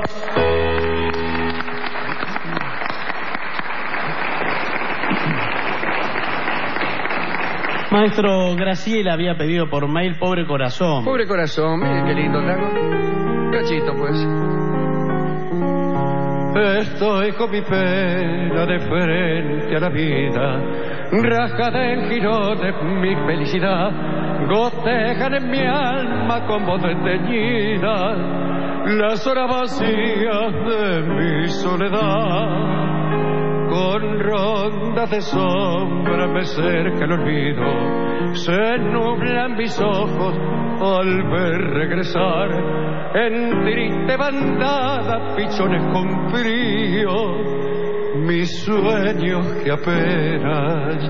S9: Maestro, Graciela había pedido por mail Pobre Corazón.
S8: Pobre Corazón, miren qué lindo largo. Cachito, pues.
S1: Estoy con mi pena de frente a la vida, rasgada en girones mi felicidad, gotejan en mi alma con voz desteñida las horas vacías de mi soledad. Con rondas de sombra me cerca el olvido, se nublan mis ojos al ver regresar en triste bandada pichones con frío, mis sueños que apenas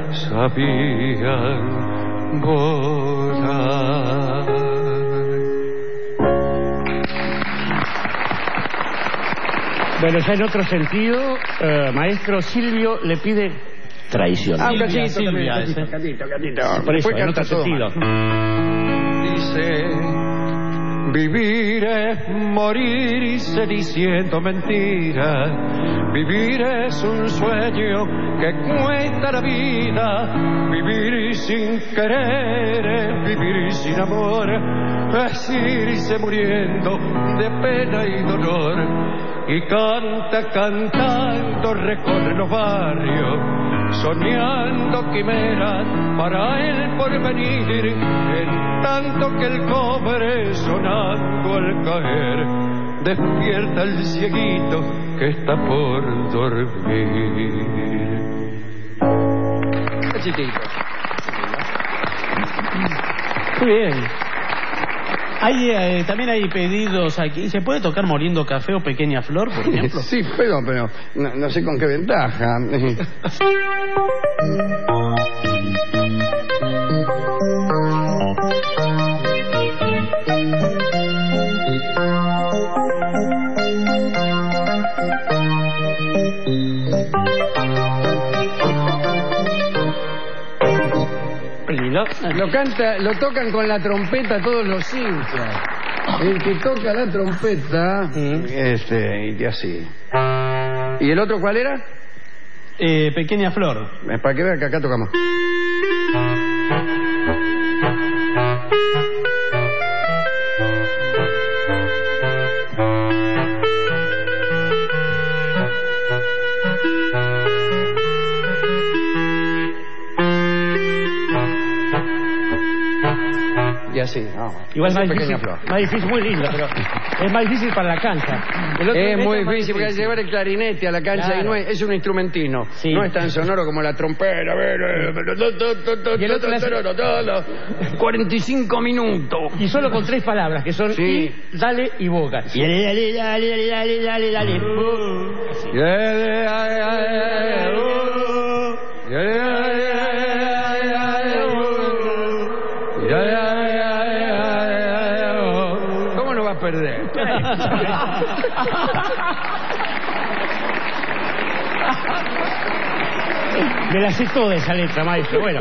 S1: sabían volar.
S10: Bueno, ya en otro sentido, maestro Silvio le pide traición.
S8: Un cachito,
S9: Silvia,
S8: cachito.
S10: Por eso,
S8: Después
S10: en
S8: canta
S10: otro sentido.
S1: Dice, vivir es morir diciendo mentiras, vivir es un sueño que cuesta la vida, vivir sin querer, vivir sin amor, es irse muriendo de pena y dolor. Y cantando recorre los barrios, soñando quimeras para el porvenir, en tanto que el cobre sonando al caer despierta el cieguito que está por dormir.
S8: Cachitito.
S9: Muy bien. También hay pedidos aquí. ¿Se puede tocar Moliendo Café o Pequeña Flor, por ejemplo?
S8: Sí, pero no sé con qué ventaja. Lo tocan con la trompeta todos los hinchas. El que toca la trompeta, y así. ¿Y el otro cuál era?
S9: Pequeña Flor.
S8: Para que vean que acá tocamos. Y así, no.
S10: Igual es más difícil, muy lindo, pero es más difícil para la cancha.
S8: Es muy difícil porque hay que llevar el clarinete a la cancha, claro. Y no es un instrumentino, sí. No es tan sonoro como la trompeta. Y el otro 45 minutos.
S10: Y solo con 3 palabras, que son
S8: sí.
S10: Y, dale y boca. Y dale.
S8: ¿Cómo no va a perder?
S10: Me la sé toda esa letra, maestro. Bueno.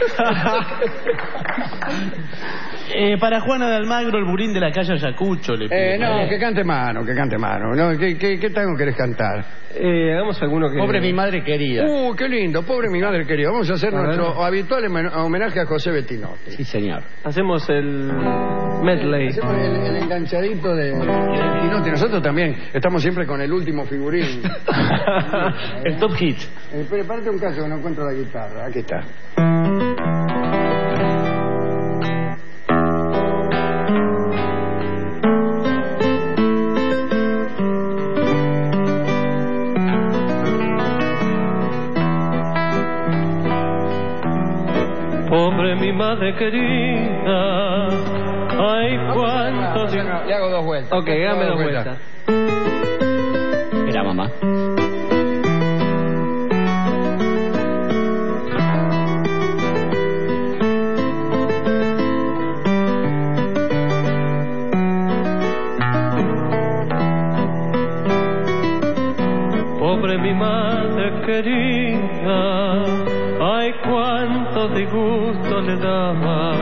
S9: Para Juana de Almagro, el burín de la calle Ayacucho. Le pido.
S8: No, que cante mano, que cante mano. No, ¿qué tango querés cantar?
S2: Hagamos alguno que...
S10: Pobre mi madre querida.
S8: Qué lindo, pobre mi madre querida. Vamos a hacer nuestro habitual homenaje a José Bettinotti.
S10: Sí, señor.
S2: Hacemos el medley.
S8: Hacemos el enganchadito de Bettinotti. Nosotros también estamos siempre con el último figurín.
S10: El top hit.
S8: Prepárate un caso que no encuentro la guitarra. Aquí está.
S2: Pobre mi madre querida, ay cuánto...
S8: Le hago 2 vueltas.
S2: Ok, hágame 2 vueltas.
S10: Era mamá.
S2: Pobre mi madre querida, ay cuánto disgusto le daba.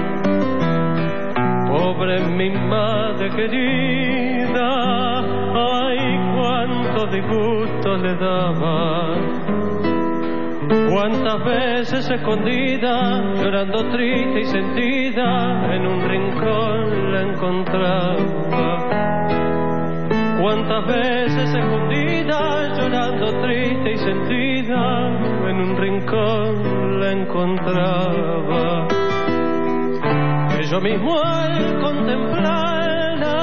S2: Pobre mi madre querida, ay cuánto disgusto le daba. Cuántas veces escondida, llorando triste y sentida, en un rincón la encontraba. Cuántas veces escondida, llorando triste y sentida, en un rincón la encontraba. Que yo mismo al contemplarla,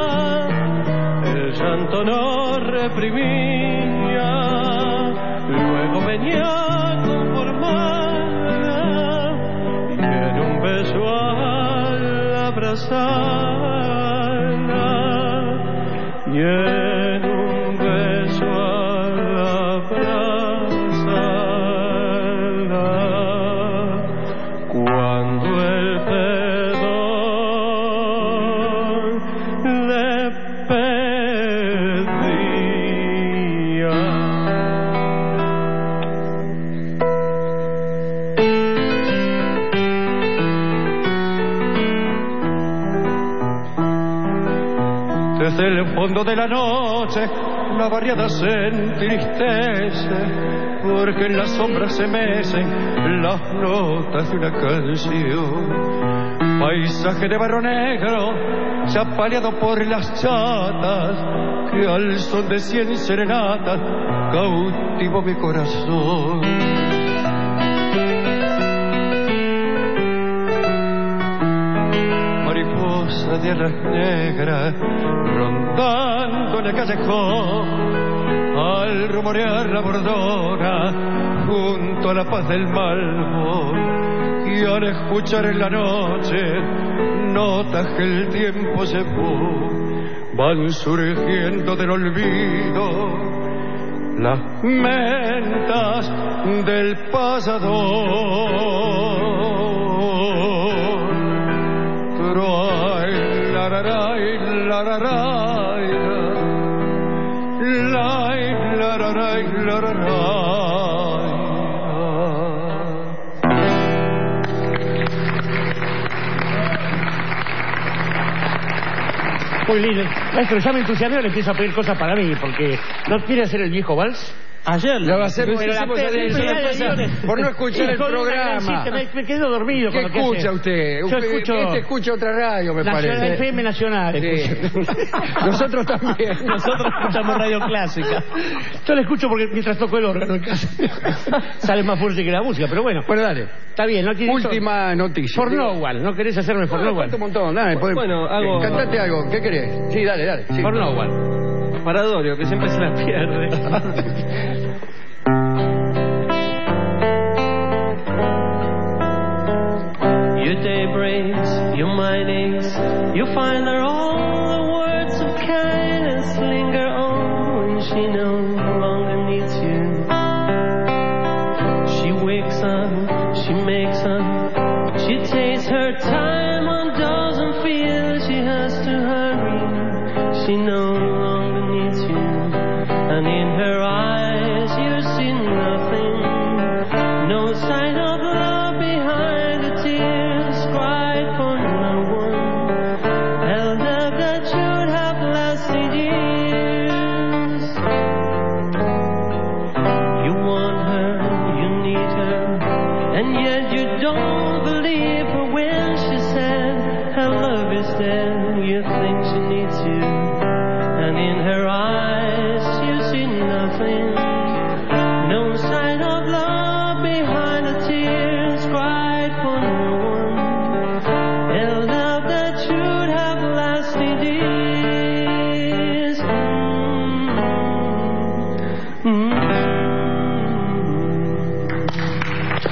S2: el llanto no reprimía, luego venía a conformarla, y en un beso al abrazarla, y en un beso al abrazarla, cuando el perdón le pedía. Desde el fondo de la noche la barriada se entristece, porque en las sombras se mecen las notas de una canción. Paisaje de barro negro, chapaleado por las chatas, que al son de 100 serenatas cautivó mi corazón. Mariposa de alas negras, rondando en el callejón, al rumorear la bordona, junto a la paz del Malvo, y al escuchar en la noche notas que el tiempo llevó, van surgiendo del olvido las mentas del pasador. Ay, la la la la la la la.
S10: Muy lindo. Maestro, ya me entusiasmé, le empiezo a pedir cosas para mí, porque ¿no quiere hacer el viejo vals?
S9: Ayer
S8: lo hacemos por no escuchar el programa.
S10: Me quedo dormido.
S8: ¿Qué escucha usted?
S10: Yo escucho...
S8: Este escucha otra radio, me parece.
S10: FM Nacional.
S8: Sí. Nosotros también.
S9: Nosotros escuchamos radio clásica.
S10: Yo la escucho porque mientras toco el órgano en casa sale más fuerte que la música, pero bueno.
S8: Bueno, dale.
S10: Está bien, ¿no?
S8: Última noticia.
S10: For No One. ¿No querés hacerme For No One?
S8: Un montón. Dale,
S2: bueno, hago...
S8: Cantate algo. ¿Qué querés? Sí, dale. Sí.
S10: For No One.
S2: Para Dorio, que siempre se la pierde. Your day breaks, your mind aches, you find her all the words of kindness linger on when she no longer needs you. She wakes up, she makes up, she takes her time and doesn't feel she has to hurry. She no longer needs you, and in her eyes you see nothing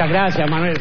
S10: Muchas gracias, Manuel.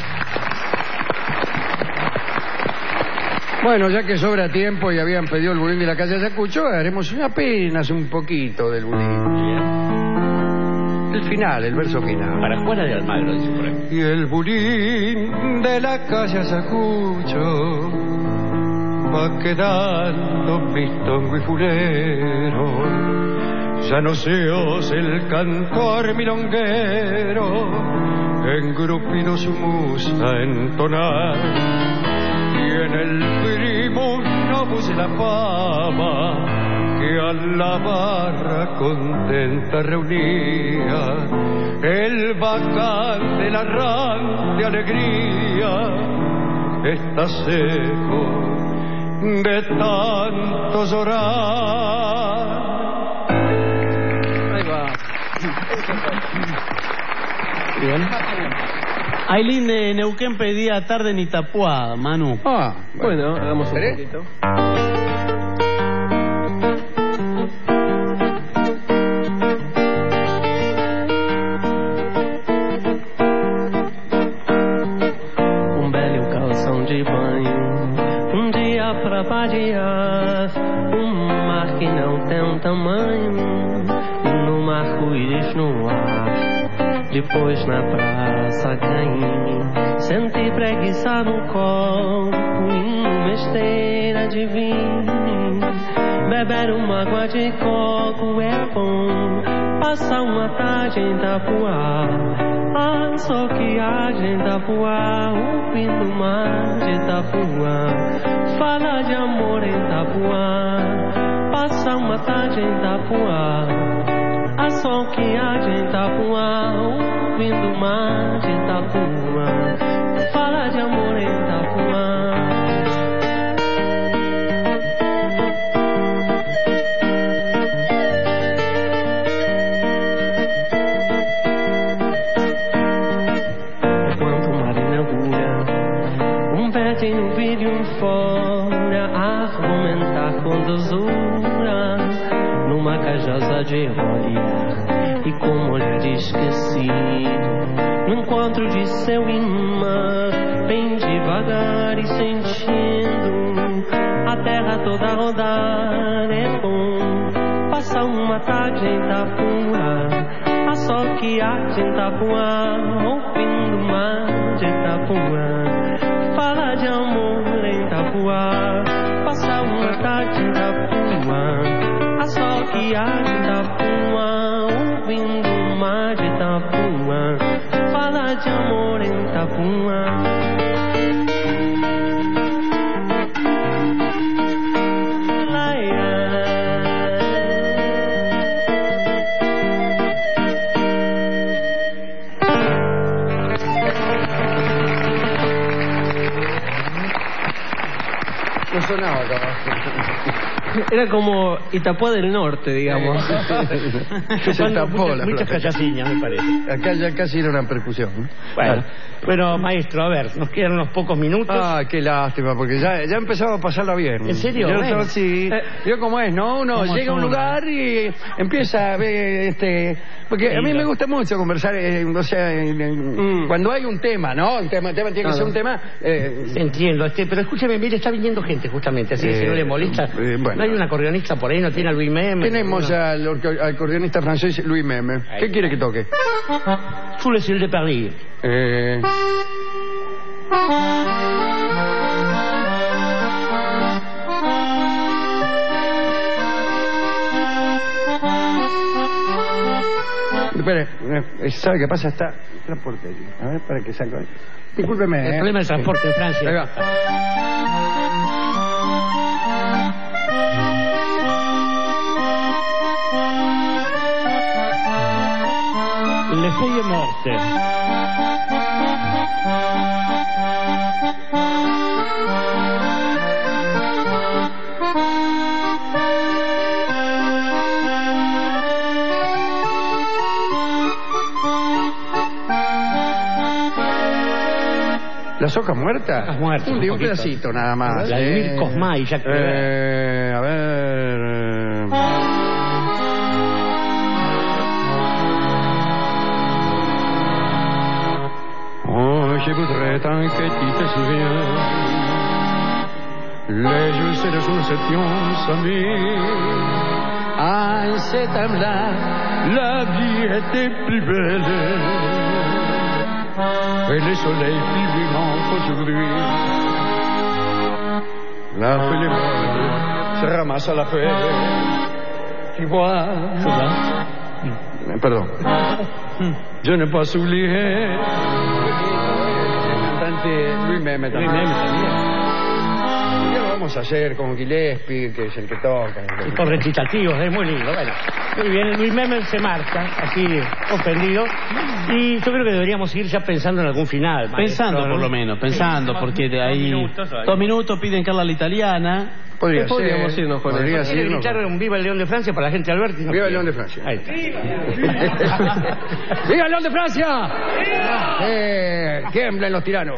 S8: Bueno, ya que sobra tiempo y habían pedido el budín de la calle Ayacucho, haremos apenas un poquito del budín. El final, el verso final.
S10: Para Juana de Almagro, dice por ahí.
S1: Y el budín de la calle Ayacucho va quedando mistongo y fulero. Ya no se oye el cantor milonguero, engrupido su musa a entonar. Y en el primo no puse la fama que a la barra contenta reunía. El bacán del arran de alegría está seco de tanto llorar.
S9: Bien. Ailín de Neuquén pedía tarde en Itapuá, Manu.
S2: Bueno, hagamos un poquito. Um belo calção de banho, dia pra vadiar, mar que não tem tamanho, no arco-íris no ar. Depois na praça caí, senti preguiça no copo, uma esteira de vinho. Beber uma água de coco é bom, passar uma tarde em Itapuá. Ah, só que a gente Itapuá, o fim do mar de Itapuá. Fala de amor em Itapuá, passar uma tarde em Itapuá. A sol que há de Itapuá, ouvindo o mar de Itapuá. Fala de amor em Itapuá. Enquanto o mar inaugura um betinho vídeo em fora, a argumentar com dosura numa cajosa de olhar e com olhar esquecido, no encontro de seu imã, bem devagar e sentindo a terra toda rodar. É bom passar uma tarde em Itapuá, a sol que arde em Itapuá, ouvindo o mar de Itapuá. Fala de amor em Itapuá, passar uma tarde em Itapuá, a sol que arde em Itapuá, ouvindo o mar de Itapuá. Fala de amor em Itapuá.
S8: No sonaba acá.
S2: Era como Itapuá del Norte, digamos.
S8: Se tapó
S10: muchas callaciñas, me parece.
S8: Acá ya casi era una percusión.
S10: Bueno, maestro, a ver, nos quedan unos pocos minutos.
S8: Qué lástima, porque ya empezaba a pasarla bien.
S10: ¿En serio?
S8: Yo
S10: Bueno.
S8: Sí. Yo como es, ¿no? Uno llega a un lugar y empieza a ver, porque a mí me gusta mucho conversar, o sea, cuando hay un tema, ¿no? Un tema tiene que ser un tema...
S10: Entiendo, pero escúcheme, mire, está viniendo gente justamente, así que si no le molesta.
S8: Bueno.
S10: ¿No hay un acordeonista por ahí? ¿No tiene a Louis Meme?
S8: Tenemos al acordeonista francés Louis Meme. ¿Qué quiere que toque?
S10: Sous le ciel de Paris.
S8: Espere, ¿sabe qué pasa? Está transporte aquí. A ver, para que saco. Discúlpeme.
S10: El problema del transporte en Francia.
S8: Ahí va.
S10: Le feuilles mortes.
S8: ¿Las hojas muertas?
S10: Las muertas.
S8: Un pedacito nada más.
S10: La de Emile Cosma y Jacques Prévert.
S8: A ver.
S1: voudrais tant que tu te souviens. Les jours c'est nous étions amis. À cet âme-là, la vie était plus belle. Et le soleil plus brillant qu'aujourd'hui. La foule est morte, se ramasse à la feuille. Tu vois, pardon. Je n'ai pas oublié. El cantante Luis Meme también. ¿Qué lo vamos a hacer con Gillespie, que es el que toca?
S10: Y con recitativos, es muy lindo. Bueno, muy bien, Luis Meme se marcha, así ofendido. Y yo creo que deberíamos ir ya pensando en algún final.
S9: Pensando,
S10: maestro,
S9: por lo menos, pensando, porque de ahí... 2 minutos piden Carla la Italiana.
S8: Podríamos
S9: irnos con
S8: podría
S9: eso.
S10: ¿Quiere gritar un Viva el León de Francia para la gente de Alberti? No
S8: Viva el
S10: quiere.
S8: León de Francia.
S10: Ahí está.
S8: ¡Viva el León de Francia! ¡Tiemblen los tiranos!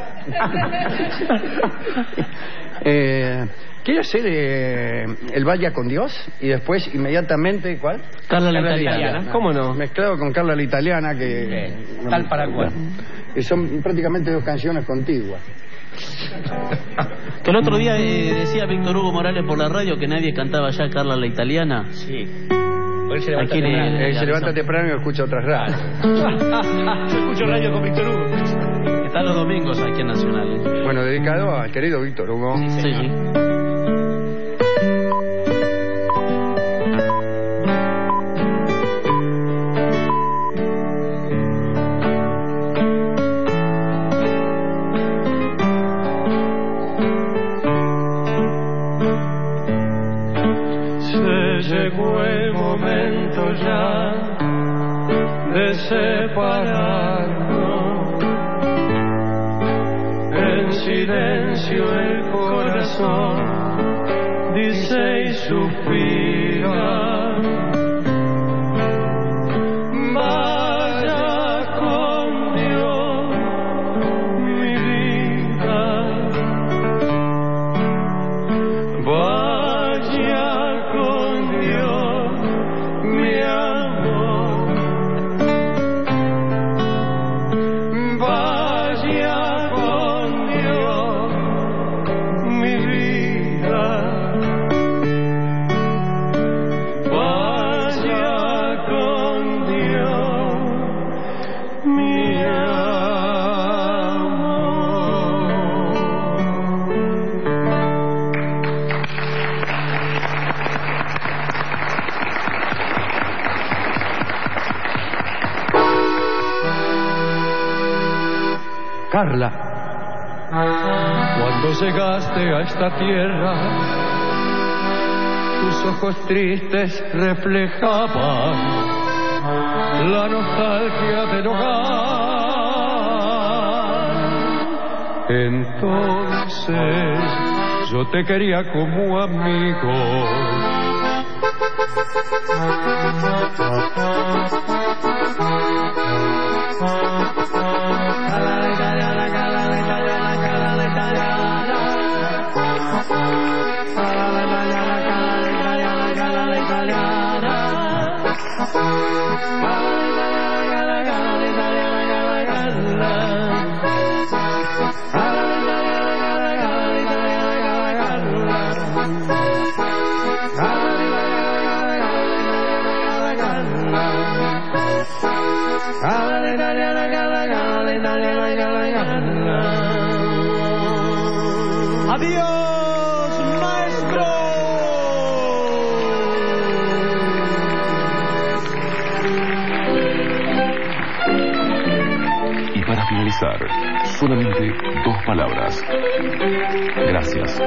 S8: ¿Quiere hacer el Vaya con Dios? Y después, inmediatamente, ¿cuál?
S9: Carla la Italiana.
S8: ¿Cómo no? Mezclado con Carla la Italiana, que...
S10: Tal para cual.
S8: Que son prácticamente 2 canciones contiguas.
S9: Que el otro día decía Víctor Hugo Morales por la radio que nadie cantaba ya Carla la Italiana.
S10: Sí. Hoy se levanta
S9: Aquí
S10: temprano.
S8: Se levanta temprano y escucha otras radios.
S10: Yo escucho radio con Víctor Hugo.
S9: Está los domingos aquí en Nacional.
S8: Bueno, dedicado al querido Víctor Hugo.
S9: Sí.
S1: Llegó el momento ya de separarnos. En silencio el corazón dice y suspira. Vaya con Dios, mi vida. Vaya con Dios, mi amor. Vaya con Dios, mi vida. Vaya con Dios, mi amor.
S8: Carla.
S1: Cuando llegaste a esta tierra, tus ojos tristes reflejaban la nostalgia del hogar. Entonces yo te quería como amigo.
S9: ¡Adiós, maestro!
S3: Y para finalizar, solamente 2 palabras. Gracias.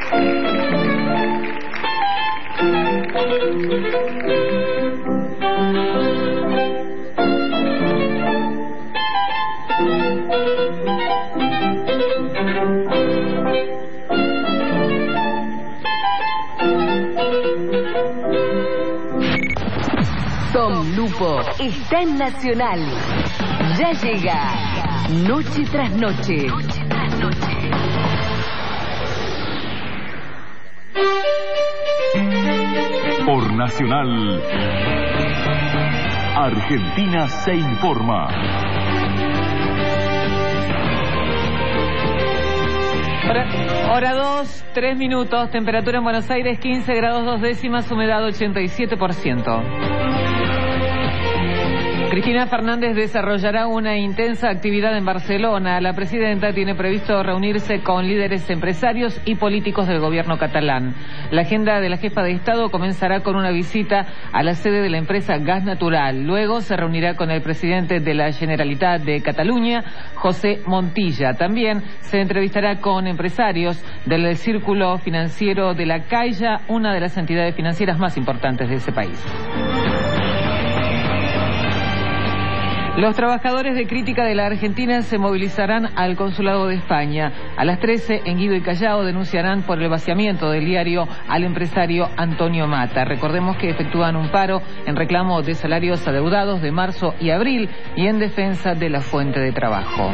S14: Tom Lupo está en Nacional. Ya llega Noche tras Noche.
S3: Por Nacional, Argentina se informa.
S15: Hora 2, 3 minutos, temperatura en Buenos Aires 15 grados 2 décimas, humedad 87%. Cristina Fernández desarrollará una intensa actividad en Barcelona. La presidenta tiene previsto reunirse con líderes empresarios y políticos del gobierno catalán. La agenda de la jefa de Estado comenzará con una visita a la sede de la empresa Gas Natural. Luego se reunirá con el presidente de la Generalitat de Cataluña, José Montilla. También se entrevistará con empresarios del círculo financiero de la Caixa, una de las entidades financieras más importantes de ese país. Los trabajadores de Crítica de la Argentina se movilizarán al Consulado de España. A las 13, en Guido y Callao, denunciarán por el vaciamiento del diario al empresario Antonio Mata. Recordemos que efectúan un paro en reclamo de salarios adeudados de marzo y abril y en defensa de la fuente de trabajo.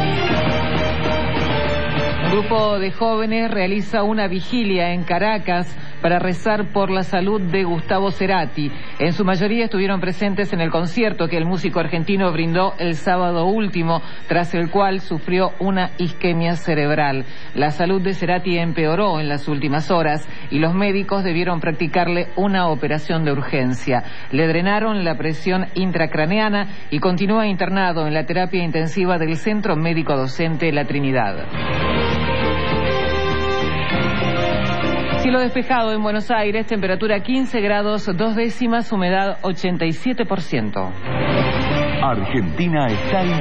S15: Un grupo de jóvenes realiza una vigilia en Caracas para rezar por la salud de Gustavo Cerati. En su mayoría estuvieron presentes en el concierto que el músico argentino brindó el sábado último, tras el cual sufrió una isquemia cerebral. La salud de Cerati empeoró en las últimas horas y los médicos debieron practicarle una operación de urgencia. Le drenaron la presión intracraneana y continúa internado en la terapia intensiva del Centro Médico Docente La Trinidad. Cielo despejado en Buenos Aires, temperatura 15 grados 2 décimas, humedad 87%.
S3: Argentina está en